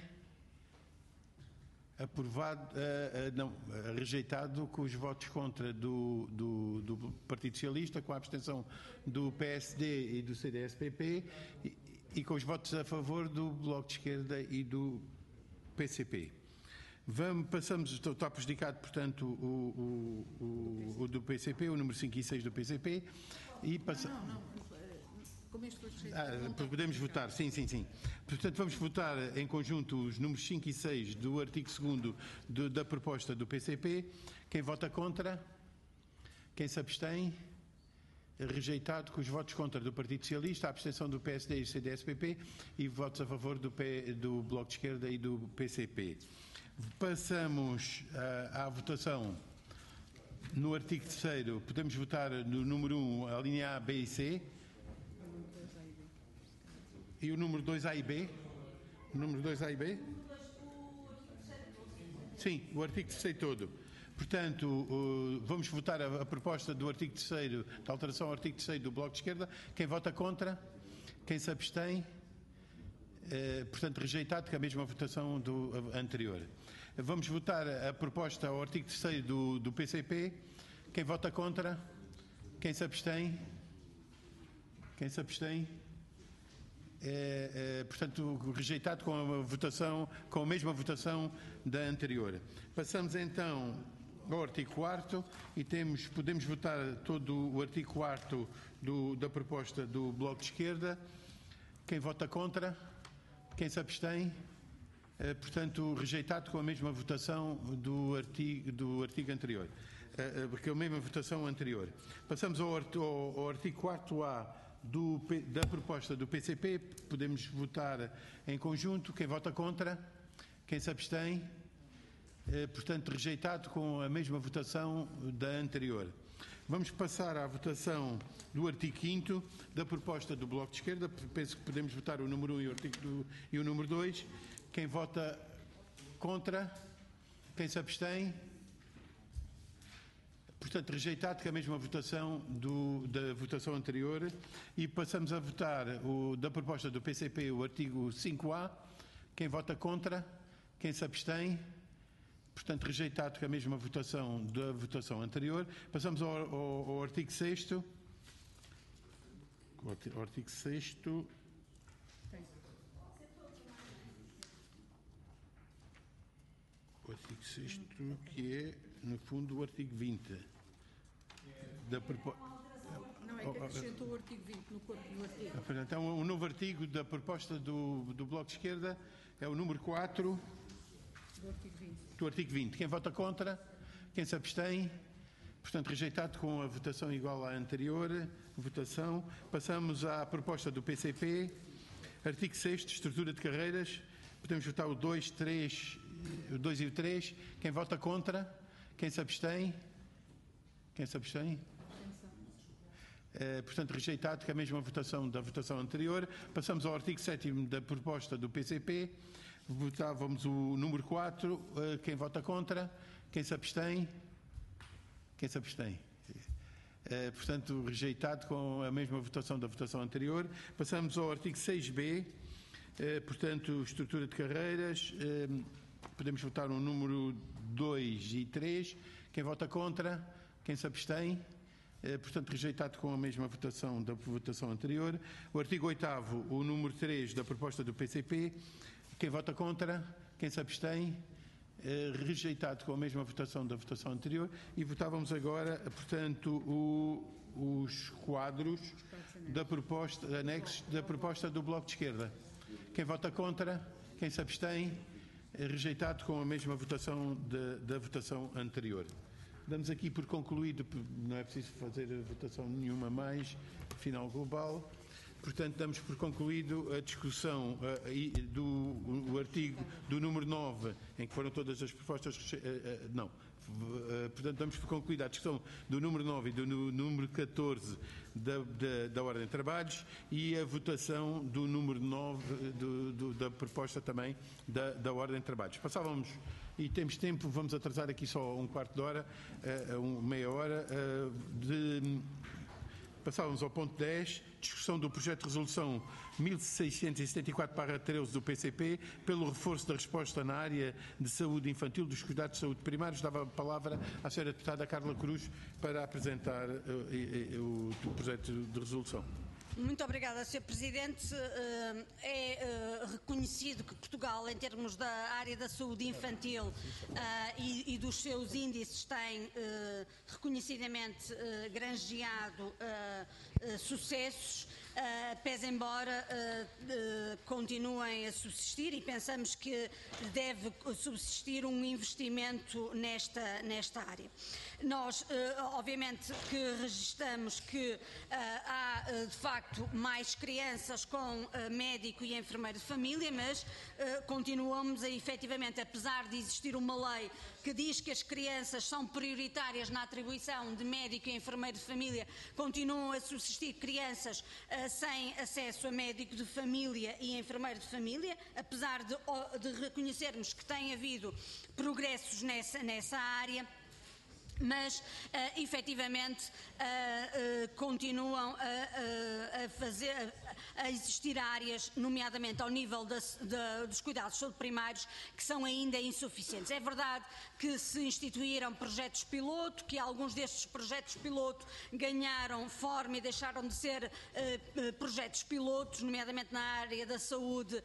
Aprovado, rejeitado com os votos contra do Partido Socialista, com a abstenção do PSD e do CDS-PP e com os votos a favor do Bloco de Esquerda e do PCP. Está prejudicado, portanto, o do PCP, o número 5 e 6 do PCP. E Como este foi rejeitado, podemos votar, sim. Portanto, vamos votar em conjunto os números 5 e 6 do artigo 2º da proposta do PCP. Quem vota contra? Quem se abstém? Rejeitado com os votos contra do Partido Socialista, a abstenção do PSD e do CDS-PP e votos a favor do Bloco de Esquerda e do PCP. Passamos à votação no artigo 3º. Podemos votar no número 1, a linha A, B e C. E o número 2A e B? O número 2A e B? Sim, o artigo 3º todo. Portanto, vamos votar a proposta do artigo 3º, da alteração ao artigo 3º do Bloco de Esquerda. Quem vota contra? Quem se abstém? Portanto, rejeitado com a mesma votação do anterior. Vamos votar a proposta ao artigo 3º do PCP. Quem vota contra? Quem se abstém? Quem se abstém? Portanto, rejeitado com a mesma votação da anterior. Passamos então ao artigo 4º e podemos votar todo o artigo 4º da proposta do Bloco de Esquerda. Quem vota contra? Quem se abstém? Portanto, rejeitado com a mesma votação do artigo anterior. Porque é a mesma votação anterior. Passamos ao artigo 4A da proposta do PCP. Podemos votar em conjunto. Quem vota contra? Quem se abstém? Portanto, rejeitado com a mesma votação da anterior. Vamos passar à votação do artigo 5º da proposta do Bloco de Esquerda. Penso que podemos votar o número 1 e o número 2. Quem vota contra? Quem se abstém? Portanto, rejeitado com a mesma votação da votação anterior. E passamos a votar da proposta do PCP, o artigo 5A. Quem vota contra? Quem se abstém? Portanto, rejeitado com a mesma votação da votação anterior. Passamos ao artigo 6º. O artigo 6º. O artigo 6º, que é, no fundo, o artigo 20. Não, é que acrescentou o artigo 20 no corpo do artigo. Então, o novo artigo da proposta do Bloco de Esquerda é o número 4 do artigo 20. Quem vota contra? Quem se abstém? Portanto, rejeitado com a votação igual à anterior votação. Passamos à proposta do PCP. Artigo 6º, estrutura de carreiras. Podemos votar o 2, 3, o 2 e o 3. Quem vota contra? Quem se abstém? Quem se abstém? Portanto, rejeitado com a mesma votação da votação anterior. Passamos ao artigo 7º da proposta do PCP. Votávamos o número 4. Quem vota contra? Quem se abstém? Quem se abstém? Portanto, rejeitado com a mesma votação da votação anterior. Passamos ao artigo 6B. Portanto, estrutura de carreiras. Podemos votar o número 2 e 3. Quem vota contra? Quem se abstém? Portanto, rejeitado com a mesma votação da votação anterior. O artigo 8º, o número 3 da proposta do PCP. Quem vota contra? Quem se abstém? Rejeitado com a mesma votação da votação anterior. E votávamos agora, portanto, os quadros da proposta, anexos da proposta do Bloco de Esquerda. Quem vota contra? Quem se abstém? Rejeitado com a mesma votação da votação anterior. Damos aqui por concluído, não é preciso fazer votação nenhuma mais, final global. Portanto, damos por concluído a discussão do artigo do número 9, em que foram todas as propostas... Portanto, damos por concluída a discussão do número 9 e do número 14 da Ordem de Trabalhos e a votação do número 9 da proposta também da Ordem de Trabalhos. Passávamos, e temos tempo, vamos atrasar aqui só um quarto de hora, meia hora, passávamos ao ponto 10, discussão do projeto de resolução 1674/13 do PCP, pelo reforço da resposta na área de saúde infantil, dos cuidados de saúde primários. Dava a palavra à senhora deputada Carla Cruz para apresentar o projeto de resolução. Muito obrigada, Sr. Presidente. É reconhecido que Portugal, em termos da área da saúde infantil e dos seus índices, tem reconhecidamente granjeado sucessos, pese embora continuem a subsistir, e pensamos que deve subsistir um investimento nesta área. Nós, obviamente, que registramos que há, de facto, mais crianças com médico e enfermeiro de família, mas continuamos a, efetivamente, apesar de existir uma lei que diz que as crianças são prioritárias na atribuição de médico e enfermeiro de família, continuam a subsistir crianças sem acesso a médico de família e enfermeiro de família, apesar de reconhecermos que tem havido progressos nessa área. Mas, efetivamente, continuam a existir áreas, nomeadamente ao nível dos cuidados de saúde primários, que são ainda insuficientes. É verdade que se instituíram projetos piloto, que alguns destes projetos piloto ganharam forma e deixaram de ser projetos pilotos, nomeadamente na área da saúde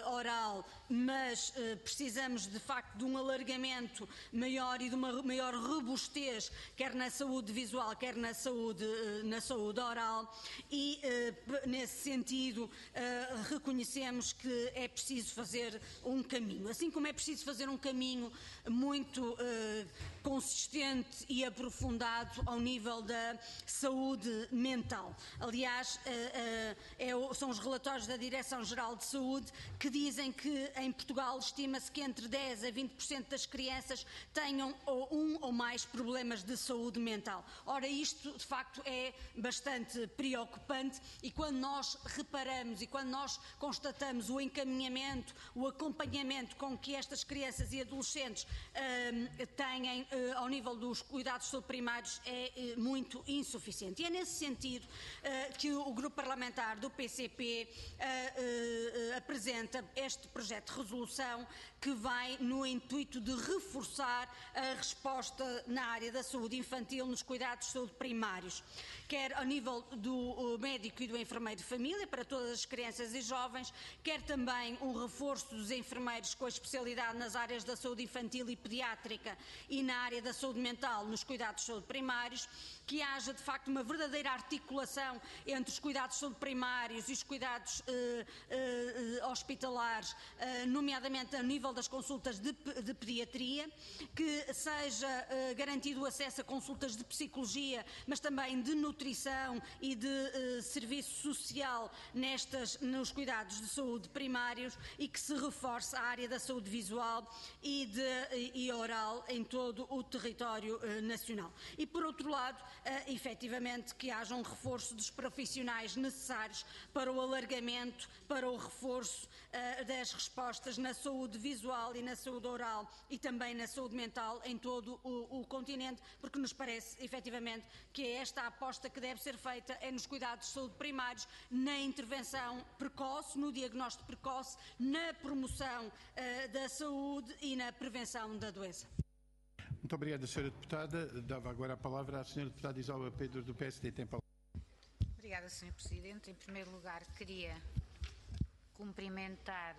oral, mas precisamos, de facto, de um alargamento maior e de uma maior robustez, quer na saúde visual, quer na saúde oral, e nesse sentido reconhecemos que é preciso fazer um caminho, assim como é preciso fazer um caminho muito consistente e aprofundado ao nível da saúde mental. Aliás, são os relatórios da Direção-Geral de Saúde que dizem que em Portugal estima-se que entre 10% a 20% das crianças tenham um ou mais problemas de saúde mental. Ora, isto de facto é bastante preocupante, e quando nós reparamos e quando nós constatamos o encaminhamento, o acompanhamento com que estas crianças e adolescentes têm ao nível dos cuidados de saúde primários, é muito insuficiente. E é nesse sentido que o Grupo Parlamentar do PCP apresenta este projeto de resolução, que vai no intuito de reforçar a resposta na área da saúde infantil nos cuidados de saúde primários, quer ao nível do médico e do enfermeiro de família para todas as crianças e jovens, quer também um reforço dos enfermeiros com a especialidade nas áreas da saúde infantil e pediátrica e na área da saúde mental nos cuidados de saúde primários, que haja de facto uma verdadeira articulação entre os cuidados de saúde primários e os cuidados hospitalares, nomeadamente a nível das consultas de pediatria, que seja garantido o acesso a consultas de psicologia, mas também de nutrição e de serviço social nos cuidados de saúde primários, e que se reforce a área da saúde visual e oral em todo o território nacional. E por outro lado, efetivamente, que haja um reforço dos profissionais necessários para o alargamento, para o reforço das respostas na saúde visual e na saúde oral e também na saúde mental em todo o continente, porque nos parece efetivamente que é esta a aposta que deve ser feita, é nos cuidados de saúde primários, na intervenção precoce, no diagnóstico precoce, na promoção da saúde e na prevenção da doença. Muito obrigado, Sra. Deputada. Dava agora a palavra à Sra. Deputada Isalba Pedro, do PSD. Tem palavra. Obrigada, Sr. Presidente. Em primeiro lugar, queria cumprimentar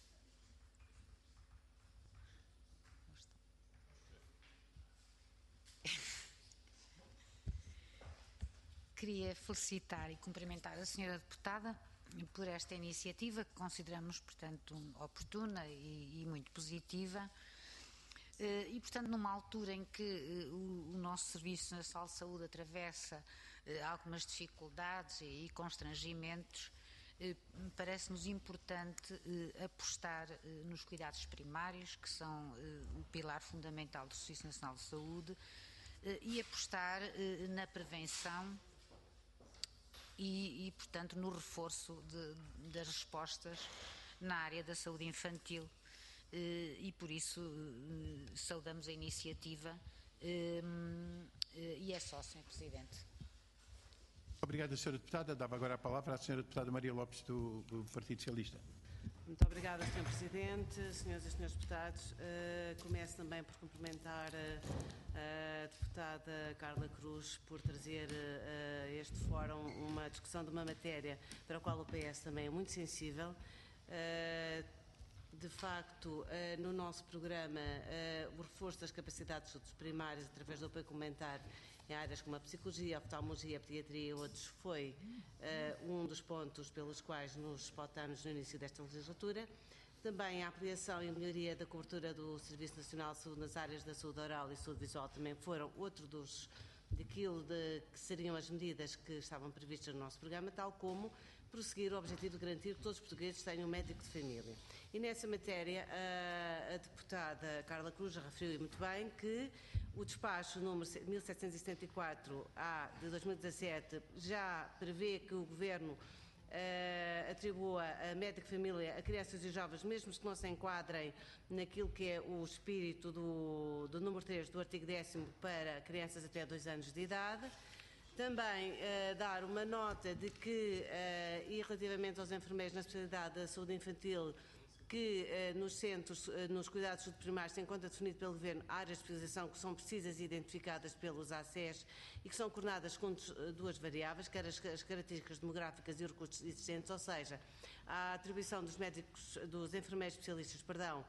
felicitar e cumprimentar a Sra. Deputada por esta iniciativa, que consideramos, portanto, oportuna e muito positiva. E, portanto, numa altura em que o nosso Serviço Nacional de Saúde atravessa algumas dificuldades e constrangimentos, parece-nos importante apostar nos cuidados primários, que são o pilar fundamental do Serviço Nacional de Saúde, e apostar na prevenção e, portanto, no reforço das respostas na área da saúde infantil. E por isso saudamos a iniciativa e é só, Sr. Presidente. Obrigado, Sra. Deputada. Dava agora a palavra à Sra. Deputada Maria Lopes, do Partido Socialista. Muito obrigada, Sr. Presidente, senhoras e senhores deputados. Começo também por cumprimentar a deputada Carla Cruz por trazer a este fórum uma discussão de uma matéria para a qual o PS também é muito sensível. De facto, no nosso programa, o reforço das capacidades de estudos primários através do apoio complementar em áreas como a psicologia, a oftalmologia, a pediatria e outros foi um dos pontos pelos quais nos pautamos no início desta legislatura. Também a ampliação e a melhoria da cobertura do Serviço Nacional de Saúde nas áreas da saúde oral e saúde visual também foram outro daquilo que seriam as medidas que estavam previstas no nosso programa, tal como prosseguir o objetivo de garantir que todos os portugueses tenham um médico de família. E nessa matéria, a deputada Carla Cruz já referiu muito bem que o despacho número 1774-A de 2017 já prevê que o Governo atribua a médico de família a crianças e jovens, mesmo que não se enquadrem naquilo que é o espírito do número 3 do artigo 10º para crianças até 2 anos de idade. Também dar uma nota de que, e relativamente aos enfermeiros na especialidade da saúde infantil, que nos centros, nos cuidados primários, se encontra definido pelo Governo áreas de especialização que são precisas e identificadas pelos ACES e que são coordenadas com duas variáveis, quer as características demográficas e os recursos existentes, ou seja, a atribuição dos enfermeiros especialistas,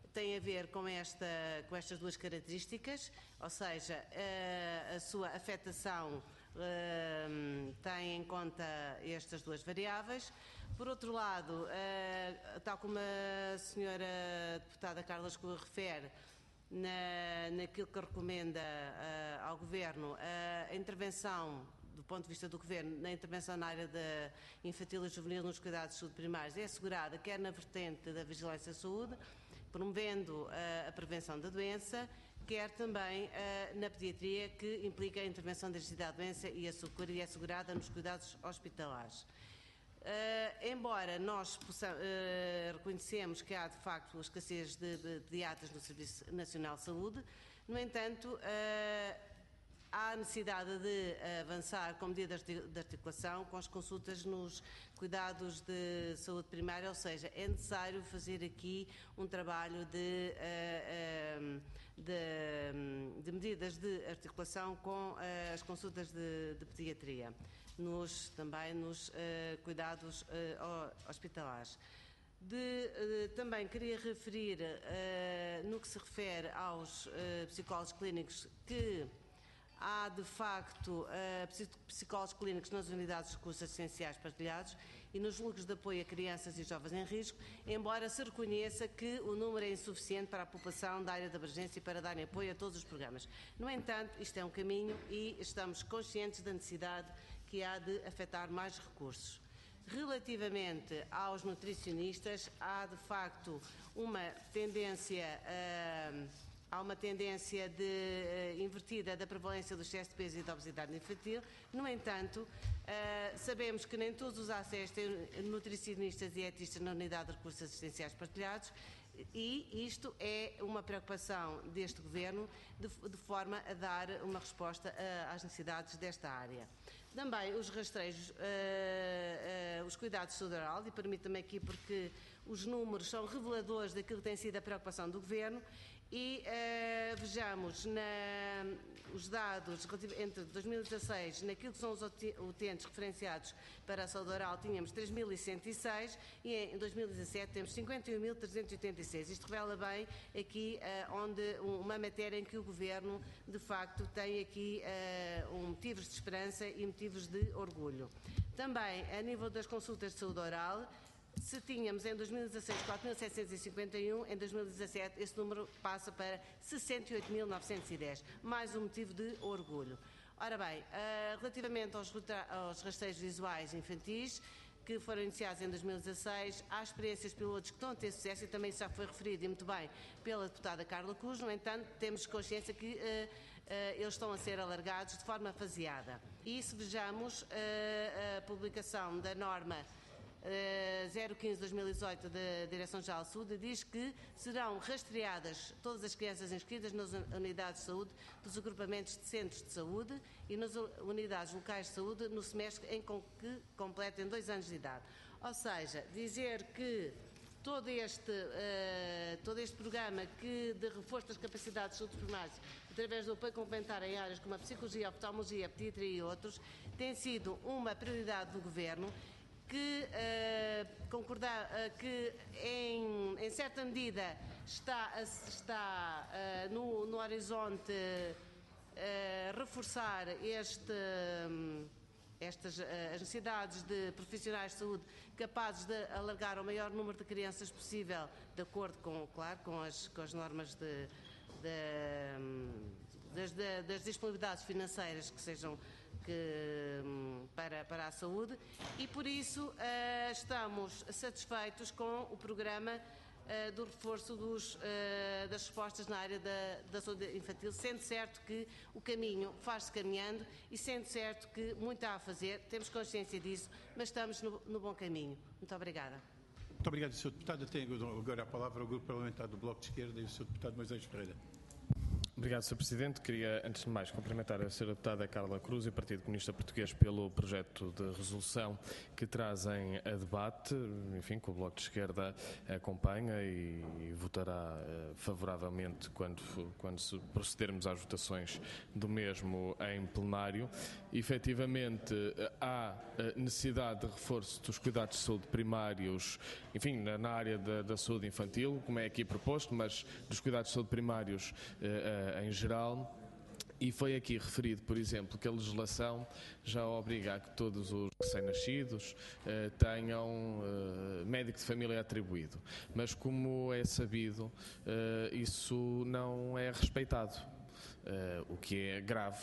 tem a ver com estas duas características, ou seja, a sua afetação tem em conta estas duas variáveis. Por outro lado, tal como a senhora deputada Carla Escurra refere, naquilo que recomenda ao Governo, a intervenção, do ponto de vista do Governo, na intervenção na área da infantil e juvenil nos cuidados de saúde primários é assegurada quer na vertente da vigilância à saúde, promovendo a prevenção da doença, quer também na pediatria, que implica a intervenção dirigida à doença e é assegurada nos cuidados hospitalares. Embora nós reconhecemos que há de facto a escassez de pediatras no Serviço Nacional de Saúde, no entanto, há necessidade de avançar com medidas de articulação com as consultas nos cuidados de saúde primária, ou seja, é necessário fazer aqui um trabalho de medidas de articulação com as consultas de pediatria, também nos cuidados hospitalares. Também queria referir, no que se refere aos psicólogos clínicos, que há, de facto, psicólogos clínicos nas unidades de recursos assistenciais partilhados e nos núcleos de apoio a crianças e jovens em risco, embora se reconheça que o número é insuficiente para a população da área de abrangência e para darem apoio a todos os programas. No entanto, isto é um caminho e estamos conscientes da necessidade que há de afetar mais recursos. Relativamente aos nutricionistas, há, de facto, uma tendência invertida da prevalência do excesso de peso e da obesidade infantil. No entanto, sabemos que nem todos os ACES têm nutricionistas e dietistas na unidade de recursos assistenciais partilhados, e isto é uma preocupação deste Governo, de forma a dar uma resposta às necessidades desta área. Também os rastreios, os cuidados de saúde oral, e permita-me aqui porque os números são reveladores daquilo que tem sido a preocupação do Governo. E vejamos os dados entre 2016, naquilo que são os utentes referenciados para a saúde oral, tínhamos 3.106 e em 2017 temos 51.386. Isto revela bem aqui uma matéria em que o Governo, de facto, tem aqui motivos de esperança e motivos de orgulho. Também, a nível das consultas de saúde oral, se tínhamos em 2016 4.751, em 2017 esse número passa para 68.910, mais um motivo de orgulho. Ora bem, relativamente aos rastreios visuais infantis, que foram iniciados em 2016, há experiências pilotos que estão a ter sucesso, e também isso já foi referido e muito bem pela deputada Carla Cruz. No entanto, temos consciência que eles estão a ser alargados de forma faseada. E se vejamos a publicação da norma 015/2018 da Direção-Geral de Saúde, diz que serão rastreadas todas as crianças inscritas nas unidades de saúde dos agrupamentos de centros de saúde e nas unidades locais de saúde no semestre em que completem 2 anos de idade. Ou seja, dizer que todo este programa de reforço das capacidades de saúde primárias, através do apoio complementar em áreas como a psicologia, a oftalmologia, a pediatria e outros, tem sido uma prioridade do Governo, que em certa medida está no horizonte reforçar as necessidades de profissionais de saúde capazes de alargar ao maior número de crianças possível, de acordo com as normas das disponibilidades financeiras que sejam para a saúde, e por isso estamos satisfeitos com o programa do reforço das respostas na área da saúde infantil, sendo certo que o caminho faz-se caminhando e sendo certo que muito há a fazer, temos consciência disso, mas estamos no bom caminho. Muito obrigada. Muito obrigado, Sr. Deputado. Tenho agora a palavra ao Grupo Parlamentar do Bloco de Esquerda e o Sr. Deputado Moisés Ferreira. Obrigado, Sr. Presidente. Queria, antes de mais, cumprimentar a Sra. Deputada Carla Cruz e o Partido Comunista Português pelo projeto de resolução que trazem a debate, enfim, que o Bloco de Esquerda acompanha e votará favoravelmente quando procedermos às votações do mesmo em plenário. Efetivamente, há necessidade de reforço dos cuidados de saúde primários, enfim, na área da saúde infantil, como é aqui proposto, mas dos cuidados de saúde primários em geral, e foi aqui referido, por exemplo, que a legislação já obriga a que todos os recém-nascidos tenham médico de família atribuído, mas como é sabido, isso não é respeitado, o que é grave.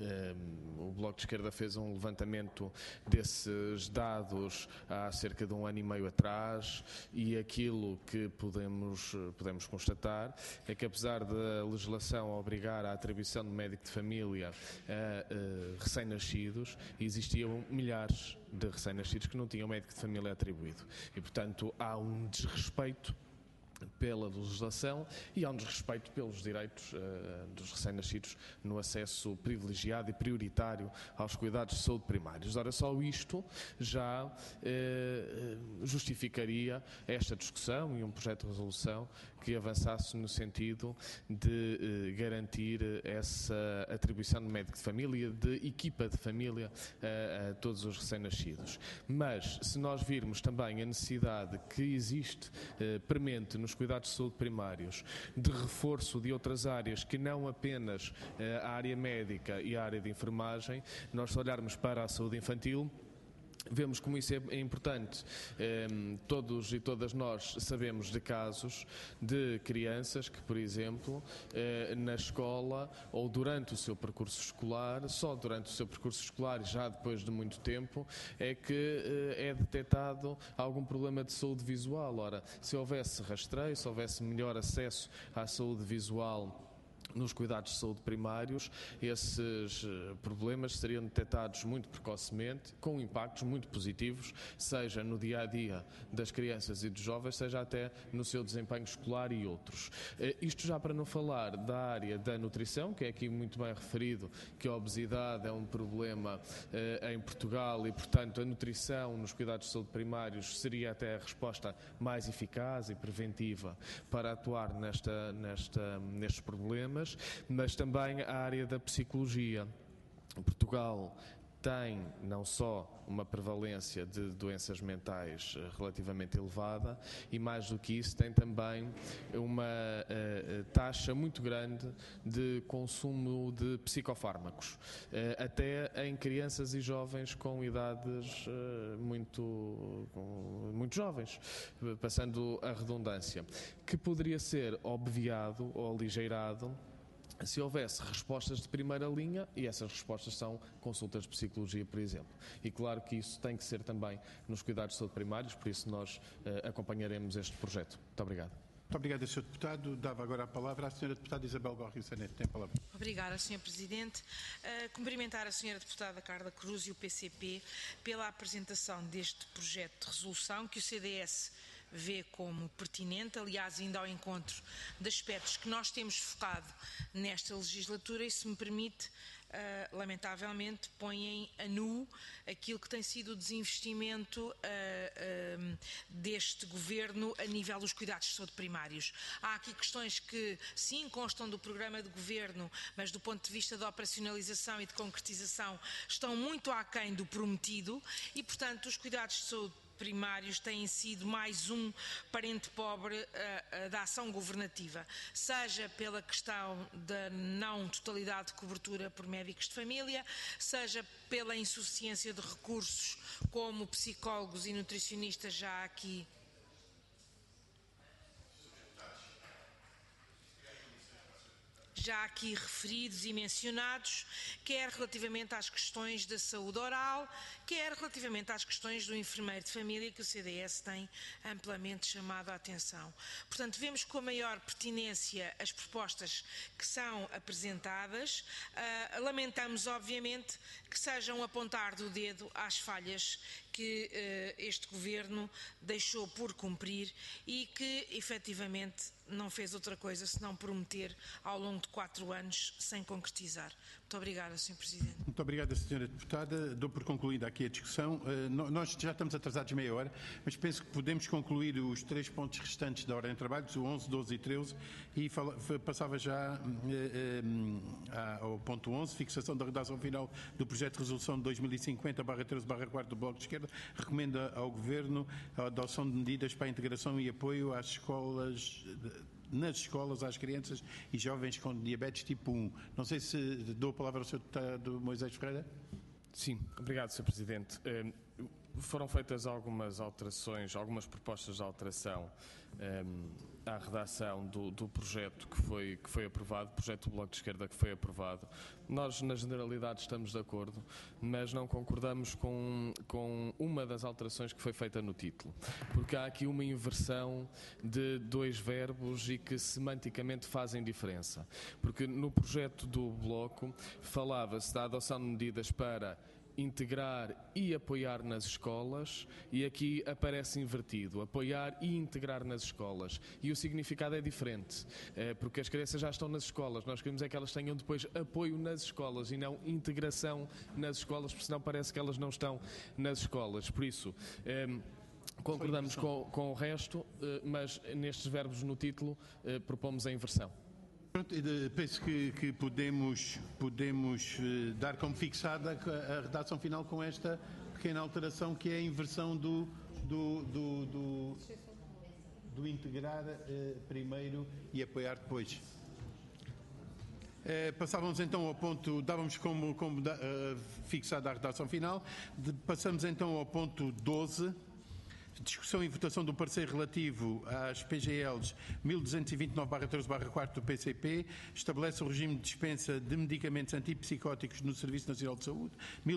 O Bloco de Esquerda fez um levantamento desses dados há cerca de 1 ano e meio atrás, e aquilo que podemos constatar é que, apesar da legislação obrigar a atribuição de médico de família a recém-nascidos, existiam milhares de recém-nascidos que não tinham médico de família atribuído, e portanto há um desrespeito pela legislação e há um desrespeito pelos direitos dos recém-nascidos no acesso privilegiado e prioritário aos cuidados de saúde primários. Ora, só isto já justificaria esta discussão e um projeto de resolução que avançasse no sentido de garantir essa atribuição de médico de família, de equipa de família a todos os recém-nascidos. Mas, se nós virmos também a necessidade que existe premente nos cuidados de saúde primários, de reforço de outras áreas que não apenas a área médica e a área de enfermagem, nós se olharmos para a saúde infantil, vemos como isso é importante. Todos e todas nós sabemos de casos de crianças que, por exemplo, na escola ou durante o seu percurso escolar, só durante o seu percurso escolar e já depois de muito tempo, é que é detectado algum problema de saúde visual. Ora, se houvesse rastreio, se houvesse melhor acesso à saúde visual nos cuidados de saúde primários, esses problemas seriam detectados muito precocemente, com impactos muito positivos, seja no dia-a-dia das crianças e dos jovens, seja até no seu desempenho escolar e outros. Isto já para não falar da área da nutrição, que é aqui muito bem referido, que a obesidade é um problema em Portugal e, portanto, a nutrição nos cuidados de saúde primários seria até a resposta mais eficaz e preventiva para atuar nestes problemas. Mas também a área da psicologia. Portugal tem não só uma prevalência de doenças mentais relativamente elevada e, mais do que isso, tem também uma taxa muito grande de consumo de psicofármacos, até em crianças e jovens com idades muito jovens, passando a redundância, que poderia ser obviado ou aligeirado se houvesse respostas de primeira linha, e essas respostas são consultas de psicologia, por exemplo. E claro que isso tem que ser também nos cuidados de saúde primários, por isso nós acompanharemos este projeto. Muito obrigado. Muito obrigado, Sr. Deputado. Dava agora a palavra à Sra. Deputada Isabel Gorri Saneto. Tem a palavra. Obrigada, Sr. Presidente. Cumprimentar a Sra. Deputada Carla Cruz e o PCP pela apresentação deste projeto de resolução que o CDS vê como pertinente, aliás, ainda ao encontro de aspectos que nós temos focado nesta legislatura e, se me permite, lamentavelmente, põem a nu aquilo que tem sido o desinvestimento deste Governo a nível dos cuidados de saúde primários. Há aqui questões que, sim, constam do programa de Governo, mas do ponto de vista da operacionalização e de concretização estão muito aquém do prometido e, portanto, os cuidados de saúde primários têm sido mais um parente pobre da ação governativa, seja pela questão da não totalidade de cobertura por médicos de família, seja pela insuficiência de recursos como psicólogos e nutricionistas já aqui referidos e mencionados, quer relativamente às questões da saúde oral, quer relativamente às questões do enfermeiro de família, que o CDS tem amplamente chamado a atenção. Portanto, vemos com a maior pertinência as propostas que são apresentadas. Lamentamos, obviamente, que sejam apontar do dedo às falhas que este Governo deixou por cumprir e que, efetivamente, não fez outra coisa senão prometer ao longo de 4 anos sem concretizar. Muito obrigada, Sr. Presidente. Muito obrigada, Sra. Deputada. Dou por concluída aqui a discussão. Nós já estamos atrasados meia hora, mas penso que podemos concluir os 3 pontos restantes da ordem de trabalho, o 11, 12 e 13, e passava já ao ponto 11, fixação da redação final do projeto de resolução 2050/13/4 do Bloco de Esquerda, recomenda ao Governo a adoção de medidas para a integração e apoio às escolas, nas escolas, às crianças e jovens com diabetes tipo 1. Não sei se dou a palavra ao Sr. Deputado Moisés Ferreira. Sim, obrigado, Sr. Presidente. Foram feitas algumas alterações, algumas propostas de alteração à redação do projeto que foi aprovado, projeto do Bloco de Esquerda que foi aprovado. Nós, na generalidade, estamos de acordo, mas não concordamos com uma das alterações que foi feita no título, porque há aqui uma inversão de 2 verbos e que semanticamente fazem diferença. Porque no projeto do Bloco falava-se da adoção de medidas para integrar e apoiar nas escolas, e aqui aparece invertido, apoiar e integrar nas escolas, e o significado é diferente, porque as crianças já estão nas escolas, nós queremos é que elas tenham depois apoio nas escolas e não integração nas escolas, porque senão parece que elas não estão nas escolas. Por isso, concordamos com o resto, mas nestes verbos no título propomos a inversão. Pronto, penso que podemos dar como fixada a redação final com esta pequena alteração, que é a inversão do integrar primeiro e apoiar depois. Passávamos então ao ponto, dávamos como fixada a redação final, passamos então ao ponto 12. Discussão e votação do parecer relativo às PGLs 1229/13/4 do PCP, estabelece o regime de dispensa de medicamentos antipsicóticos no Serviço Nacional de Saúde.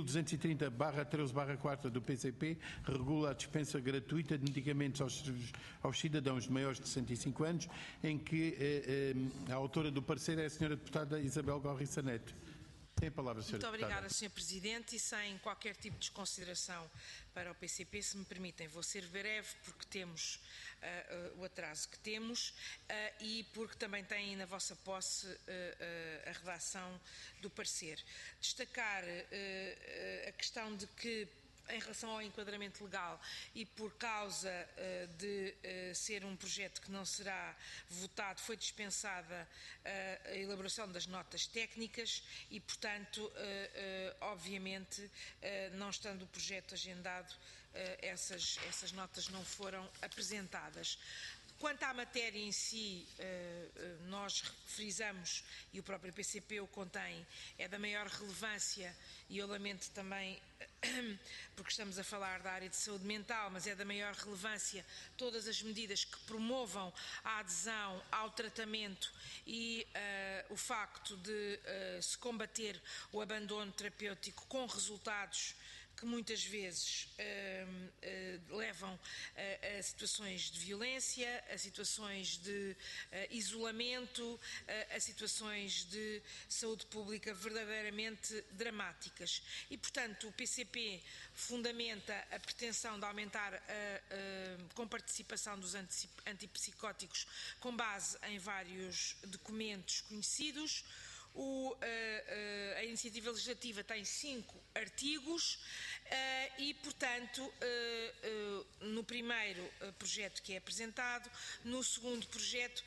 1230/13/4 do PCP, regula a dispensa gratuita de medicamentos aos cidadãos de maiores de 65 anos, em que a autora do parecer é a Sra. Deputada Isabel Gorriça Neto. Tem a palavra, Sra. Deputada. Muito obrigada, Sr. Presidente, e sem qualquer tipo de desconsideração para o PCP, se me permitem, vou ser breve porque temos o atraso que temos e porque também têm na vossa posse a redação do parecer. Destacar a questão de que, em relação ao enquadramento legal e por causa de ser um projeto que não será votado, foi dispensada a elaboração das notas técnicas e, portanto, obviamente, não estando o projeto agendado, essas notas não foram apresentadas. Quanto à matéria em si, nós frisamos, e o próprio PCP o contém, é da maior relevância, e eu lamento também, porque estamos a falar da área de saúde mental, mas é da maior relevância todas as medidas que promovam a adesão ao tratamento e o facto de se combater o abandono terapêutico com resultados que muitas vezes levam a situações de violência, a situações de isolamento, a situações de saúde pública verdadeiramente dramáticas. E, portanto, o PCP fundamenta a pretensão de aumentar a comparticipação dos antipsicóticos com base em vários documentos conhecidos. A iniciativa legislativa tem 5 artigos e, portanto, no primeiro projeto que é apresentado, no segundo projeto,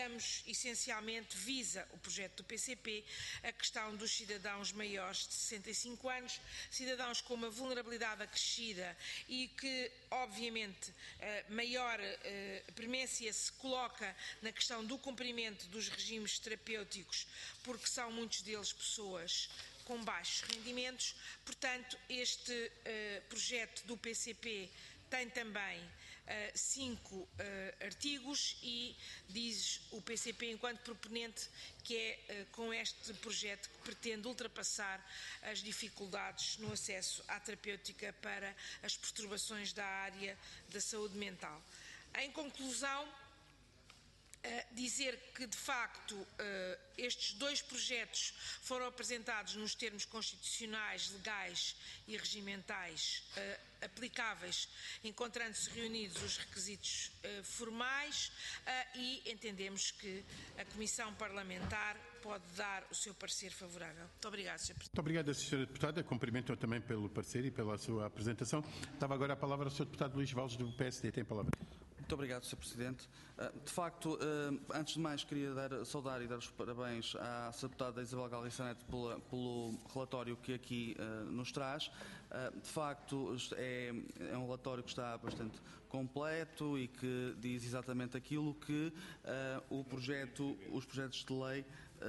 visa o projeto do PCP a questão dos cidadãos maiores de 65 anos, cidadãos com uma vulnerabilidade acrescida e que, obviamente, maior premência se coloca na questão do cumprimento dos regimes terapêuticos, porque são muitos deles pessoas com baixos rendimentos. Portanto, este projeto do PCP tem também 5 artigos e diz o PCP, enquanto proponente, que é com este projeto que pretende ultrapassar as dificuldades no acesso à terapêutica para as perturbações da área da saúde mental. Em conclusão, dizer que, de facto, estes 2 projetos foram apresentados nos termos constitucionais, legais e regimentais aplicáveis, encontrando-se reunidos os requisitos formais, e entendemos que a Comissão Parlamentar pode dar o seu parecer favorável. Muito obrigada, Sr. Presidente. Muito obrigado, Sra. Deputada. Cumprimento também pelo parecer e pela sua apresentação. Estava agora a palavra ao Sr. Deputado Luís Valles, do PSD. Tem a palavra. Muito obrigado, Sr. Presidente. De facto, antes de mais, queria saudar e dar os parabéns à Sra. Deputada Isabel Galriça Neto pelo relatório que aqui nos traz. De facto, é um relatório que está bastante completo e que diz exatamente aquilo que os projetos de lei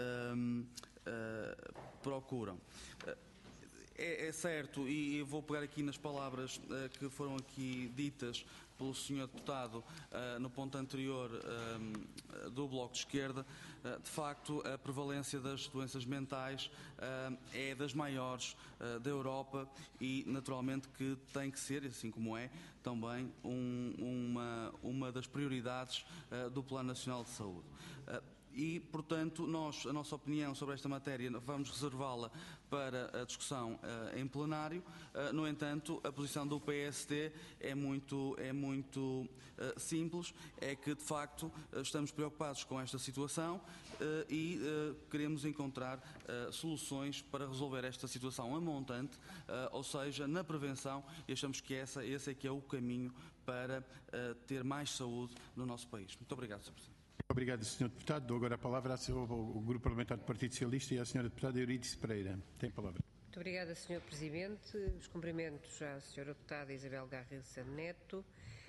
procuram. É certo, e eu vou pegar aqui nas palavras que foram aqui ditas pelo Sr. Deputado no ponto anterior do Bloco de Esquerda. De facto, a prevalência das doenças mentais é das maiores da Europa e, naturalmente, que tem que ser, assim como é, também uma das prioridades do Plano Nacional de Saúde. E, portanto, a nossa opinião sobre esta matéria vamos reservá-la para a discussão em plenário. No entanto, a posição do PSD é muito simples, é que, de facto, estamos preocupados com esta situação e queremos encontrar soluções para resolver esta situação a montante, ou seja, na prevenção, e achamos que esse é que é o caminho para ter mais saúde no nosso país. Muito obrigado, Sr. Presidente. Obrigado, Sr. Deputado. Dou agora a palavra ao Grupo Parlamentar do Partido Socialista e à Sra. Deputada Eurídice Pereira. Tem a palavra. Muito obrigada, Sr. Presidente. Os cumprimentos à Sra. Deputada Isabel Garriça Neto.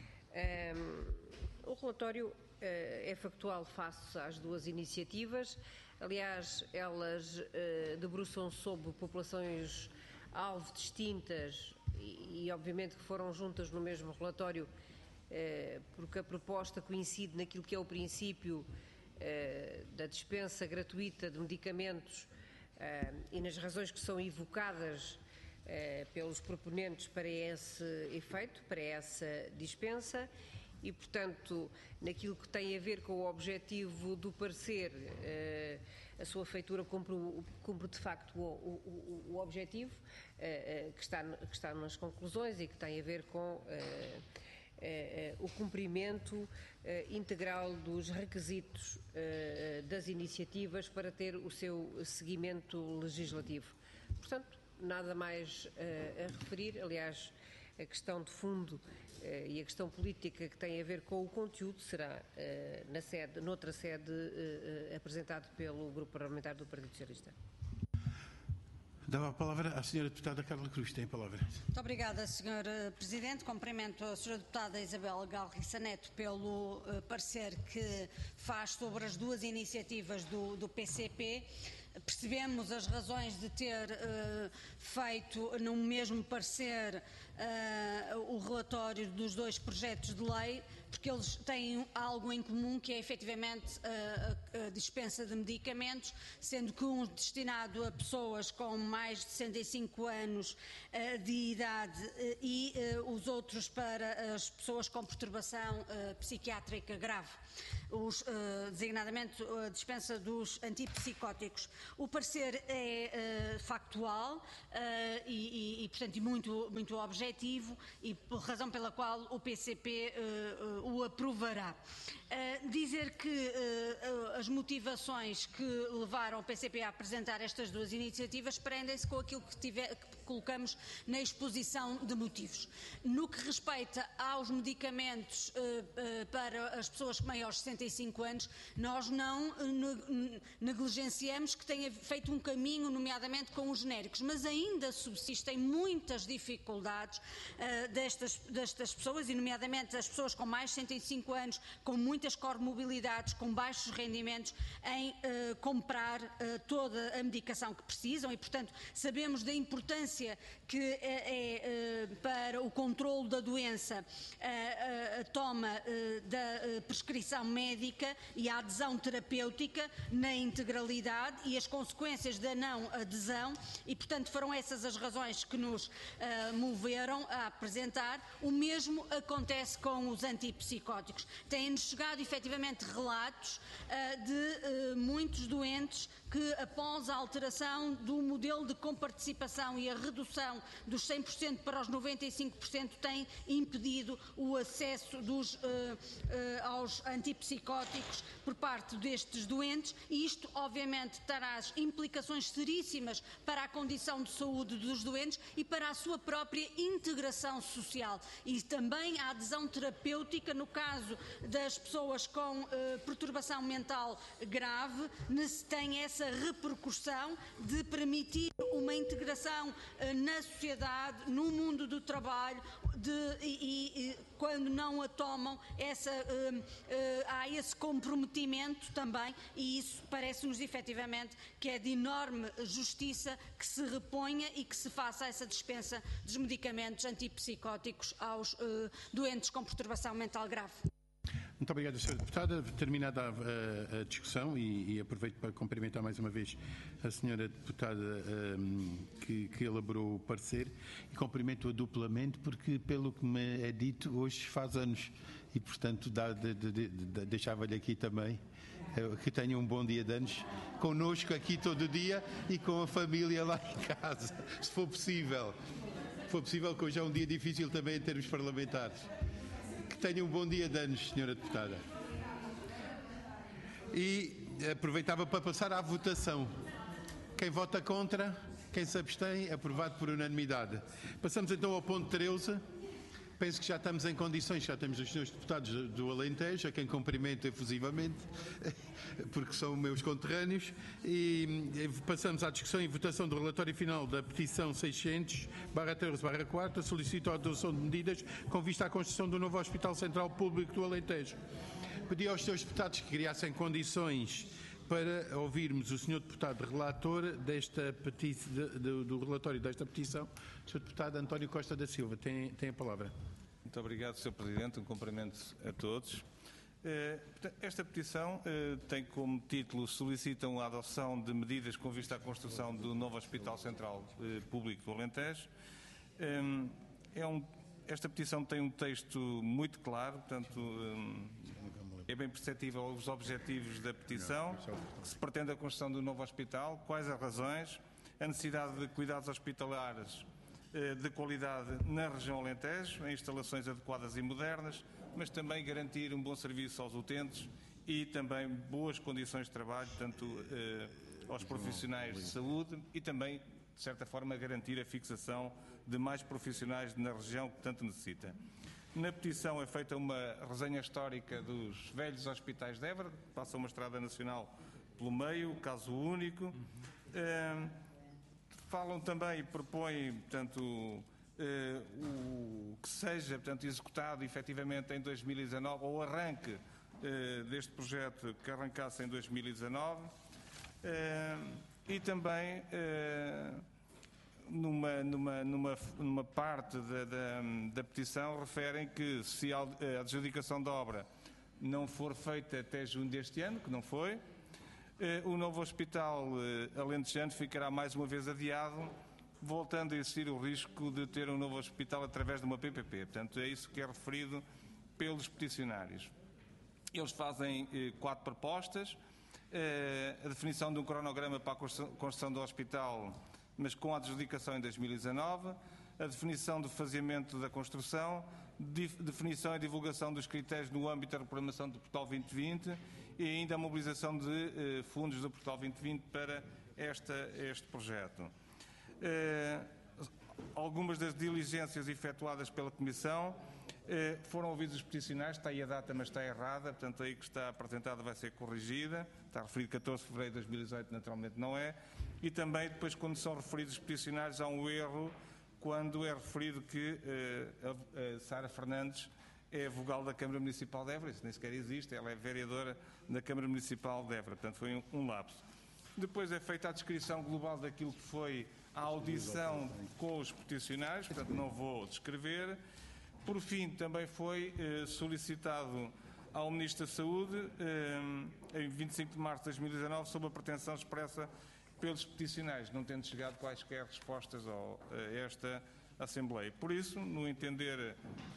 O relatório é factual face às 2 iniciativas. Aliás, elas debruçam sobre populações-alvo distintas e, obviamente, que foram juntas no mesmo relatório, porque a proposta coincide naquilo que é o princípio da dispensa gratuita de medicamentos e nas razões que são evocadas pelos proponentes para esse efeito, para essa dispensa, e, portanto, naquilo que tem a ver com o objetivo do parecer, a sua feitura cumpre de facto o objetivo que está nas conclusões e que tem a ver com o cumprimento integral dos requisitos das iniciativas para ter o seu seguimento legislativo. Portanto, nada mais a referir. Aliás, a questão de fundo e a questão política que tem a ver com o conteúdo será noutra sede apresentado pelo Grupo Parlamentar do Partido Socialista. Dava a palavra à Sra. Deputada Carla Cruz. Tem a palavra. Muito obrigada, Sr. Presidente. Cumprimento a Sra. Deputada Isabel Galriça Neto pelo parecer que faz sobre as 2 iniciativas do PCP. Percebemos as razões de ter feito no mesmo parecer o relatório dos 2 projetos de lei, porque eles têm algo em comum, que é efetivamente a dispensa de medicamentos, sendo que um destinado a pessoas com mais de 65 anos de idade e os outros para as pessoas com perturbação psiquiátrica grave, designadamente a dispensa dos antipsicóticos. O parecer é factual e portanto, muito objetivo, e por razão pela qual o PCP o aprovará. Dizer que as motivações que levaram o PCP a apresentar estas 2 iniciativas prendem-se com aquilo que colocamos na exposição de motivos. No que respeita aos medicamentos para as pessoas maiores de 65 anos, nós não negligenciamos que tenha feito um caminho, nomeadamente com os genéricos, mas ainda subsistem muitas dificuldades destas pessoas, e nomeadamente as pessoas com mais de 65 anos, com muitas comorbilidades, com baixos rendimentos, em comprar toda a medicação que precisam, e, portanto, sabemos da importância que é para o controlo da doença a toma da prescrição médica e a adesão terapêutica na integralidade e as consequências da não adesão, e, portanto, foram essas as razões que nos moveram a apresentar. O mesmo acontece com os antipsicóticos. antipsicóticos. Têm-nos chegado efetivamente relatos de muitos doentes que, após a alteração do modelo de comparticipação e a redução dos 100% para os 95%, têm impedido o acesso aos antipsicóticos por parte destes doentes, e isto obviamente traz implicações seríssimas para a condição de saúde dos doentes e para a sua própria integração social, e também a adesão terapêutica no caso das pessoas com perturbação mental grave, tem essa repercussão de permitir uma integração na sociedade, no mundo do trabalho, e quando não a tomam, há esse comprometimento também, e isso parece-nos efetivamente que é de enorme justiça que se reponha e que se faça essa dispensa dos medicamentos antipsicóticos aos doentes com perturbação mental grave. Muito obrigado, Sra. Deputada. Terminada a discussão, e aproveito para cumprimentar mais uma vez a Sra. Deputada que elaborou o parecer, e cumprimento-a duplamente porque, pelo que me é dito, hoje faz anos e, portanto, deixava-lhe aqui também que tenha um bom dia de anos connosco aqui todo dia e com a família lá em casa, se for possível. Que hoje é um dia difícil também em termos parlamentares. Tenha um bom dia de anos, Sra. Deputada. E aproveitava para passar à votação. Quem vota contra, quem se abstém, aprovado por unanimidade. Passamos então ao ponto 13. Penso que já estamos em condições, já temos os senhores deputados do Alentejo, a quem cumprimento efusivamente, porque são meus conterrâneos, e passamos à discussão e votação do relatório final da petição 600/13/4, solicito a adoção de medidas com vista à construção do novo Hospital Central Público do Alentejo. Pedi aos senhores deputados que criassem condições para ouvirmos o senhor deputado relator do relatório desta petição. O senhor deputado António Costa da Silva tem a palavra. Muito obrigado, Sr. Presidente. Um cumprimento a todos. Esta petição tem como título: solicitam a adoção de medidas com vista à construção do novo Hospital Central Público do Alentejo. Esta petição tem um texto muito claro, portanto, é bem perceptível os objetivos da petição, que se pretende a construção do novo hospital, quais as razões, a necessidade de cuidados hospitalares de qualidade na região Alentejo, em instalações adequadas e modernas, mas também garantir um bom serviço aos utentes e também boas condições de trabalho, tanto aos profissionais de saúde, e também, de certa forma, garantir a fixação de mais profissionais na região que tanto necessita. Na petição é feita uma resenha histórica dos velhos hospitais de Évora, passa uma estrada nacional pelo meio, caso único. Falam também e propõem, portanto, o que seja, portanto, executado efetivamente em 2019, ou o arranque deste projeto que arrancasse em 2019, e também numa parte da petição referem que se a adjudicação da obra não for feita até junho deste ano, que não foi, o novo hospital alentejano ficará mais uma vez adiado, voltando a existir o risco de ter um novo hospital através de uma PPP. Portanto, é isso que é referido pelos peticionários. Eles fazem 4 propostas: a definição de um cronograma para a construção do hospital, mas com a adjudicação em 2019, a definição do faseamento da construção, definição e divulgação dos critérios no âmbito da programação do Portal 2020 e ainda a mobilização de fundos do Portal 2020 para este projeto. Algumas das diligências efetuadas pela Comissão foram ouvidos os peticionários, está aí a data, mas está errada, portanto aí que está apresentada vai ser corrigida, está referido 14 de fevereiro de 2018, naturalmente não é, e também depois quando são referidos os peticionários há um erro quando é referido que a Sara Fernandes é vogal da Câmara Municipal de Évora, isso nem sequer existe, ela é vereadora da Câmara Municipal de Évora, portanto foi um lapso. Depois é feita a descrição global daquilo que foi a audição com os peticionários, portanto não vou descrever. Por fim, também foi solicitado ao Ministro da Saúde, em 25 de março de 2019, sob a pretensão expressa pelos peticionários, não tendo chegado quaisquer respostas a esta Assembleia. Por isso, no meu entender,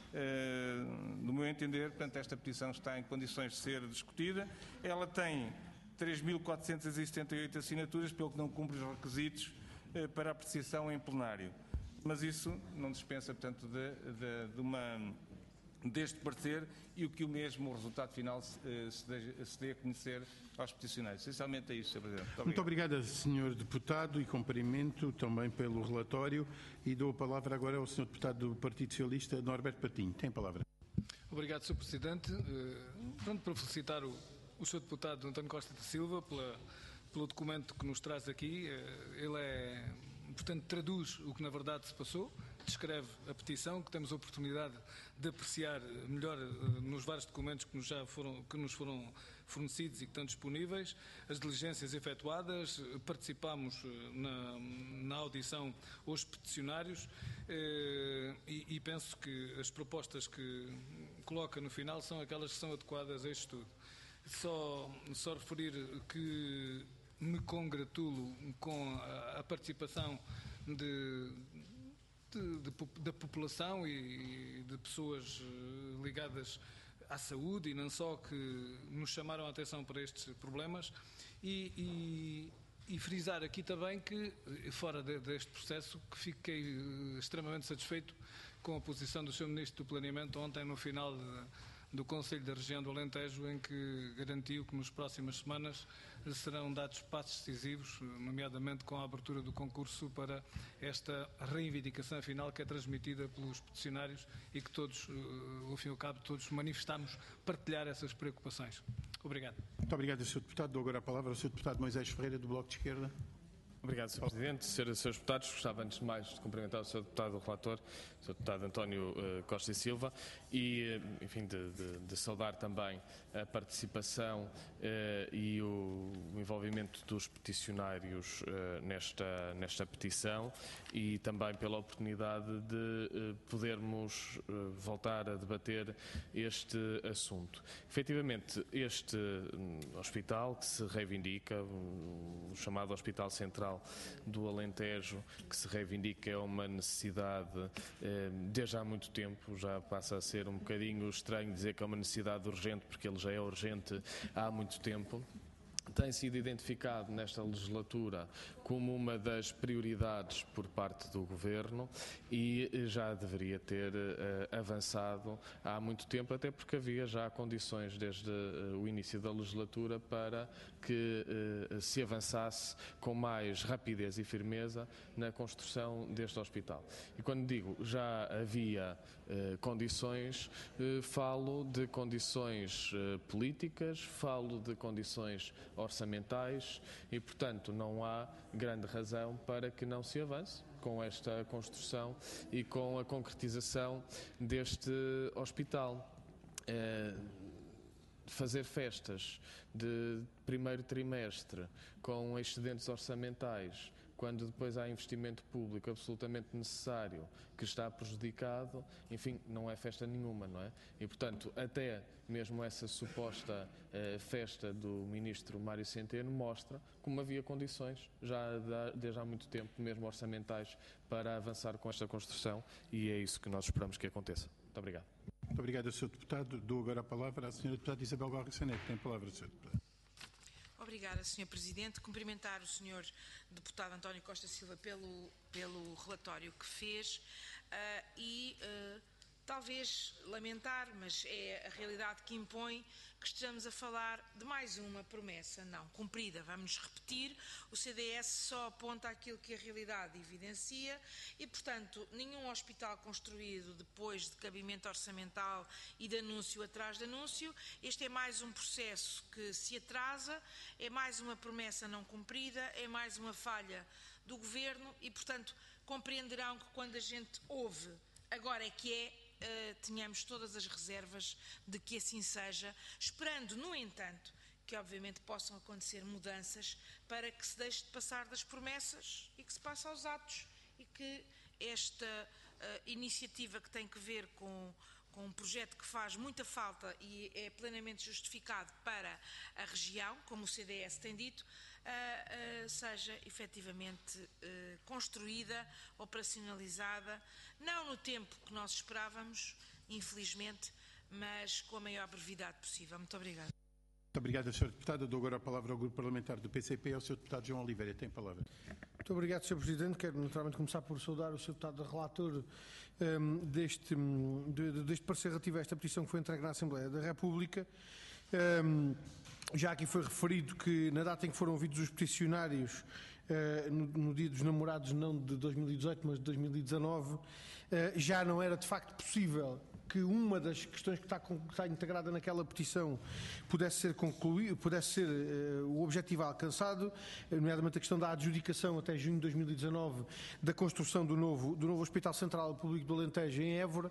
portanto, esta petição está em condições de ser discutida. Ela tem 3.478 assinaturas, pelo que não cumpre os requisitos para apreciação em plenário. Mas isso não dispensa, portanto, deste parecer e o que o mesmo resultado final se dê a conhecer aos peticionários. Essencialmente é isso, Sr. Presidente. Muito obrigado, Sr. Deputado, e cumprimento também pelo relatório. E dou a palavra agora ao Sr. Deputado do Partido Socialista, Norberto Patinho. Tem a palavra. Obrigado, Sr. Presidente. Pronto, para felicitar o Sr. Deputado António Costa da Silva pelo documento que nos traz aqui. Ele portanto, traduz o que na verdade se passou, descreve a petição, que temos a oportunidade de apreciar melhor nos vários documentos que nos foram fornecidos e que estão disponíveis, as diligências efetuadas, participámos na audição aos peticionários e penso que as propostas que coloca no final são aquelas que são adequadas a este estudo. Só referir que me congratulo com a participação da população e de pessoas ligadas à saúde e não só, que nos chamaram a atenção para estes problemas e frisar aqui também que, fora deste processo, que fiquei extremamente satisfeito com a posição do Sr. Ministro do Planeamento ontem no final do Conselho da Região do Alentejo, em que garantiu que nas próximas semanas serão dados passos decisivos, nomeadamente com a abertura do concurso para esta reivindicação final que é transmitida pelos peticionários e que todos, ao fim e ao cabo, todos manifestamos partilhar essas preocupações. Obrigado. Muito obrigado, Sr. Deputado. Dou agora a palavra ao Sr. Deputado Moisés Ferreira, do Bloco de Esquerda. Obrigado, Sr. Presidente. Srs. Deputados, gostava antes de mais de cumprimentar o Sr. Deputado relator, o Sr. Deputado António Costa e Silva, e, enfim, de saudar também a participação e o envolvimento dos peticionários nesta petição e também pela oportunidade de podermos voltar a debater este assunto. Efetivamente, este hospital que se reivindica, o chamado Hospital Central do Alentejo, que se reivindica, é uma necessidade desde há muito tempo. Já passa a ser um bocadinho estranho dizer que é uma necessidade urgente, porque ele já é urgente há muito tempo. Tem sido identificado nesta legislatura como uma das prioridades por parte do Governo e já deveria ter avançado há muito tempo, até porque havia já condições desde o início da legislatura para que se avançasse com mais rapidez e firmeza na construção deste hospital. E quando digo já havia condições, falo de condições políticas, falo de condições orçamentais e, portanto, não há grande razão para que não se avance com esta construção e com a concretização deste hospital. Fazer festas de primeiro trimestre com excedentes orçamentais, quando depois há investimento público absolutamente necessário que está prejudicado, enfim, não é festa nenhuma, não é? E, portanto, até mesmo essa suposta festa do Ministro Mário Centeno mostra como havia condições, já desde há muito tempo, mesmo orçamentais, para avançar com esta construção e é isso que nós esperamos que aconteça. Muito obrigado. Muito obrigado, Sr. Deputado. Dou agora a palavra à Sra. Deputada Isabel Barros Neto. Tem a palavra, Sr. Deputado. Obrigada, Sr. Presidente. Cumprimentar o Sr. Deputado António Costa Silva pelo relatório que fez e talvez lamentar, mas é a realidade que impõe que estejamos a falar de mais uma promessa não cumprida. Vamos repetir, o CDS só aponta aquilo que a realidade evidencia e, portanto, nenhum hospital construído depois de cabimento orçamental e de anúncio atrás de anúncio. Este é mais um processo que se atrasa, é mais uma promessa não cumprida, é mais uma falha do Governo e, portanto, compreenderão que quando a gente ouve agora é que tenhamos todas as reservas de que assim seja, esperando, no entanto, que obviamente possam acontecer mudanças para que se deixe de passar das promessas e que se passe aos atos e que esta iniciativa que tem que ver com com um projeto que faz muita falta e é plenamente justificado para a região, como o CDS tem dito, seja efetivamente construída, operacionalizada, não no tempo que nós esperávamos, infelizmente, mas com a maior brevidade possível. Muito obrigada. Muito obrigado, Sr. Deputado. Dou agora a palavra ao Grupo Parlamentar do PCP, ao Sr. Deputado João Oliveira. Tem a palavra. Muito obrigado, Sr. Presidente. Quero naturalmente começar por saudar o Sr. Deputado relator deste parecer relativo a esta petição que foi entregue na Assembleia da República. Já aqui foi referido que na data em que foram ouvidos os peticionários, no Dia dos Namorados, não de 2018, mas de 2019, já não era de facto possível que uma das questões que está integrada naquela petição pudesse ser concluída, pudesse ser o objetivo alcançado, nomeadamente a questão da adjudicação até junho de 2019 da construção do novo Hospital Central Público do Alentejo em Évora.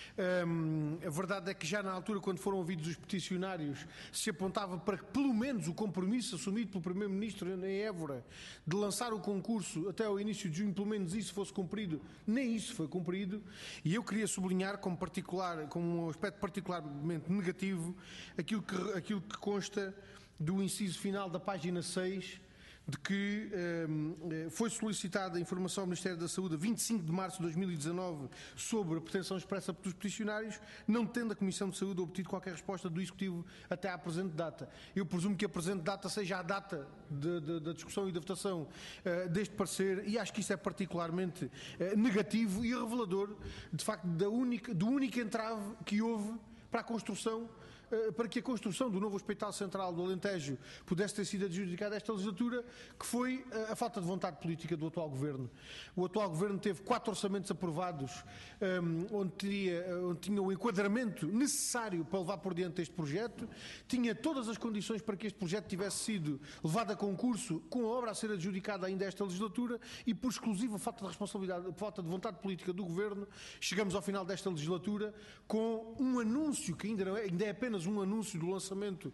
A verdade é que já na altura, quando foram ouvidos os peticionários, se apontava para que pelo menos o compromisso assumido pelo Primeiro-Ministro em Évora de lançar o concurso até ao início de junho, pelo menos isso fosse cumprido. Nem isso foi cumprido, e eu queria sublinhar como um aspecto particularmente negativo aquilo que consta do inciso final da página 6, de que foi solicitada a informação ao Ministério da Saúde a 25 de março de 2019 sobre a pretensão expressa dos peticionários, não tendo a Comissão de Saúde obtido qualquer resposta do Executivo até à presente data. Eu presumo que a presente data seja a data da discussão e da votação deste parecer, e acho que isso é particularmente negativo e revelador, de facto, do único entrave que houve para a construção, para que a construção do novo Hospital Central do Alentejo pudesse ter sido adjudicada esta legislatura, que foi a falta de vontade política do atual Governo. O atual Governo teve 4 orçamentos aprovados, onde tinha o enquadramento necessário para levar por diante este projeto, tinha todas as condições para que este projeto tivesse sido levado a concurso, com a obra a ser adjudicada ainda esta legislatura, e por exclusiva falta de responsabilidade, falta de vontade política do Governo, chegamos ao final desta legislatura com um anúncio que ainda é apenas um anúncio do lançamento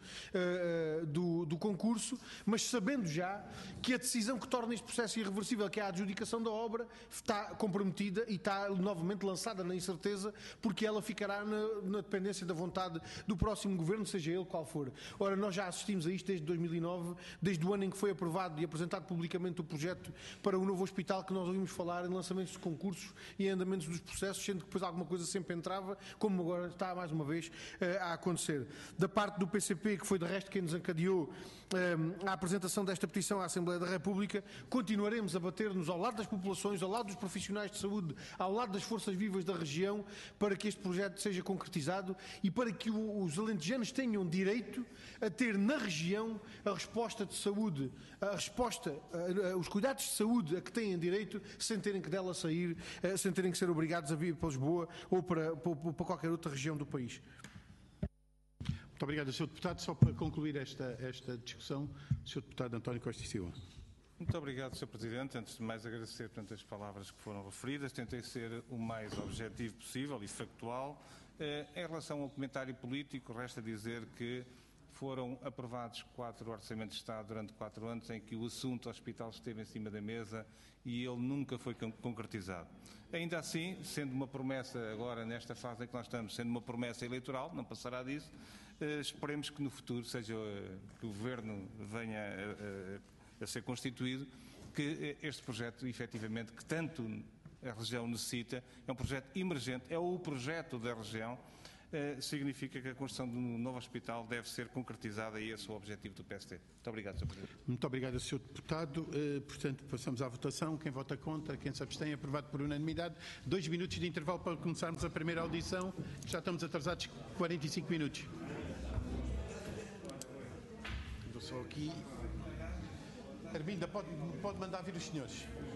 do concurso, mas sabendo já que a decisão que torna este processo irreversível, que é a adjudicação da obra, está comprometida e está novamente lançada na incerteza, porque ela ficará na dependência da vontade do próximo Governo, seja ele qual for. Ora, nós já assistimos a isto desde 2009, desde o ano em que foi aprovado e apresentado publicamente o projeto para o novo hospital, que nós ouvimos falar em lançamentos de concursos e em andamentos dos processos, sendo que depois alguma coisa sempre entrava, como agora está mais uma vez a acontecer. Da parte do PCP, que foi de resto quem desencadeou a apresentação desta petição à Assembleia da República, continuaremos a bater-nos ao lado das populações, ao lado dos profissionais de saúde, ao lado das forças vivas da região, para que este projeto seja concretizado e para que os alentejanos tenham direito a ter na região a resposta de saúde, os cuidados de saúde a que têm direito, sem terem que dela sair, sem terem que ser obrigados a vir para Lisboa ou para qualquer outra região do país. Muito obrigado, Sr. Deputado. Só para concluir esta discussão, Sr. Deputado António Costa e Silva. Muito obrigado, Sr. Presidente. Antes de mais, agradecer as palavras que foram referidas. Tentei ser o mais objetivo possível e factual. Em relação ao comentário político, resta dizer que foram aprovados 4 orçamentos de Estado durante 4 anos em que o assunto hospital esteve em cima da mesa e ele nunca foi concretizado. Ainda assim, sendo uma promessa agora, nesta fase em que nós estamos, sendo uma promessa eleitoral, não passará disso, esperemos que no futuro, seja que o Governo venha a ser constituído, que este projeto, efetivamente, que tanto a região necessita, é um projeto emergente, é o projeto da região, significa que a construção de um novo hospital deve ser concretizada e esse é o objetivo do PST. Muito obrigado, Sr. Presidente. Muito obrigado, Sr. Deputado. Portanto, passamos à votação. Quem vota contra, quem se abstém, aprovado por unanimidade. 2 minutos de intervalo para começarmos a primeira audição. Já estamos atrasados 45 minutos. Vou só aqui. Arminda, pode mandar vir os senhores.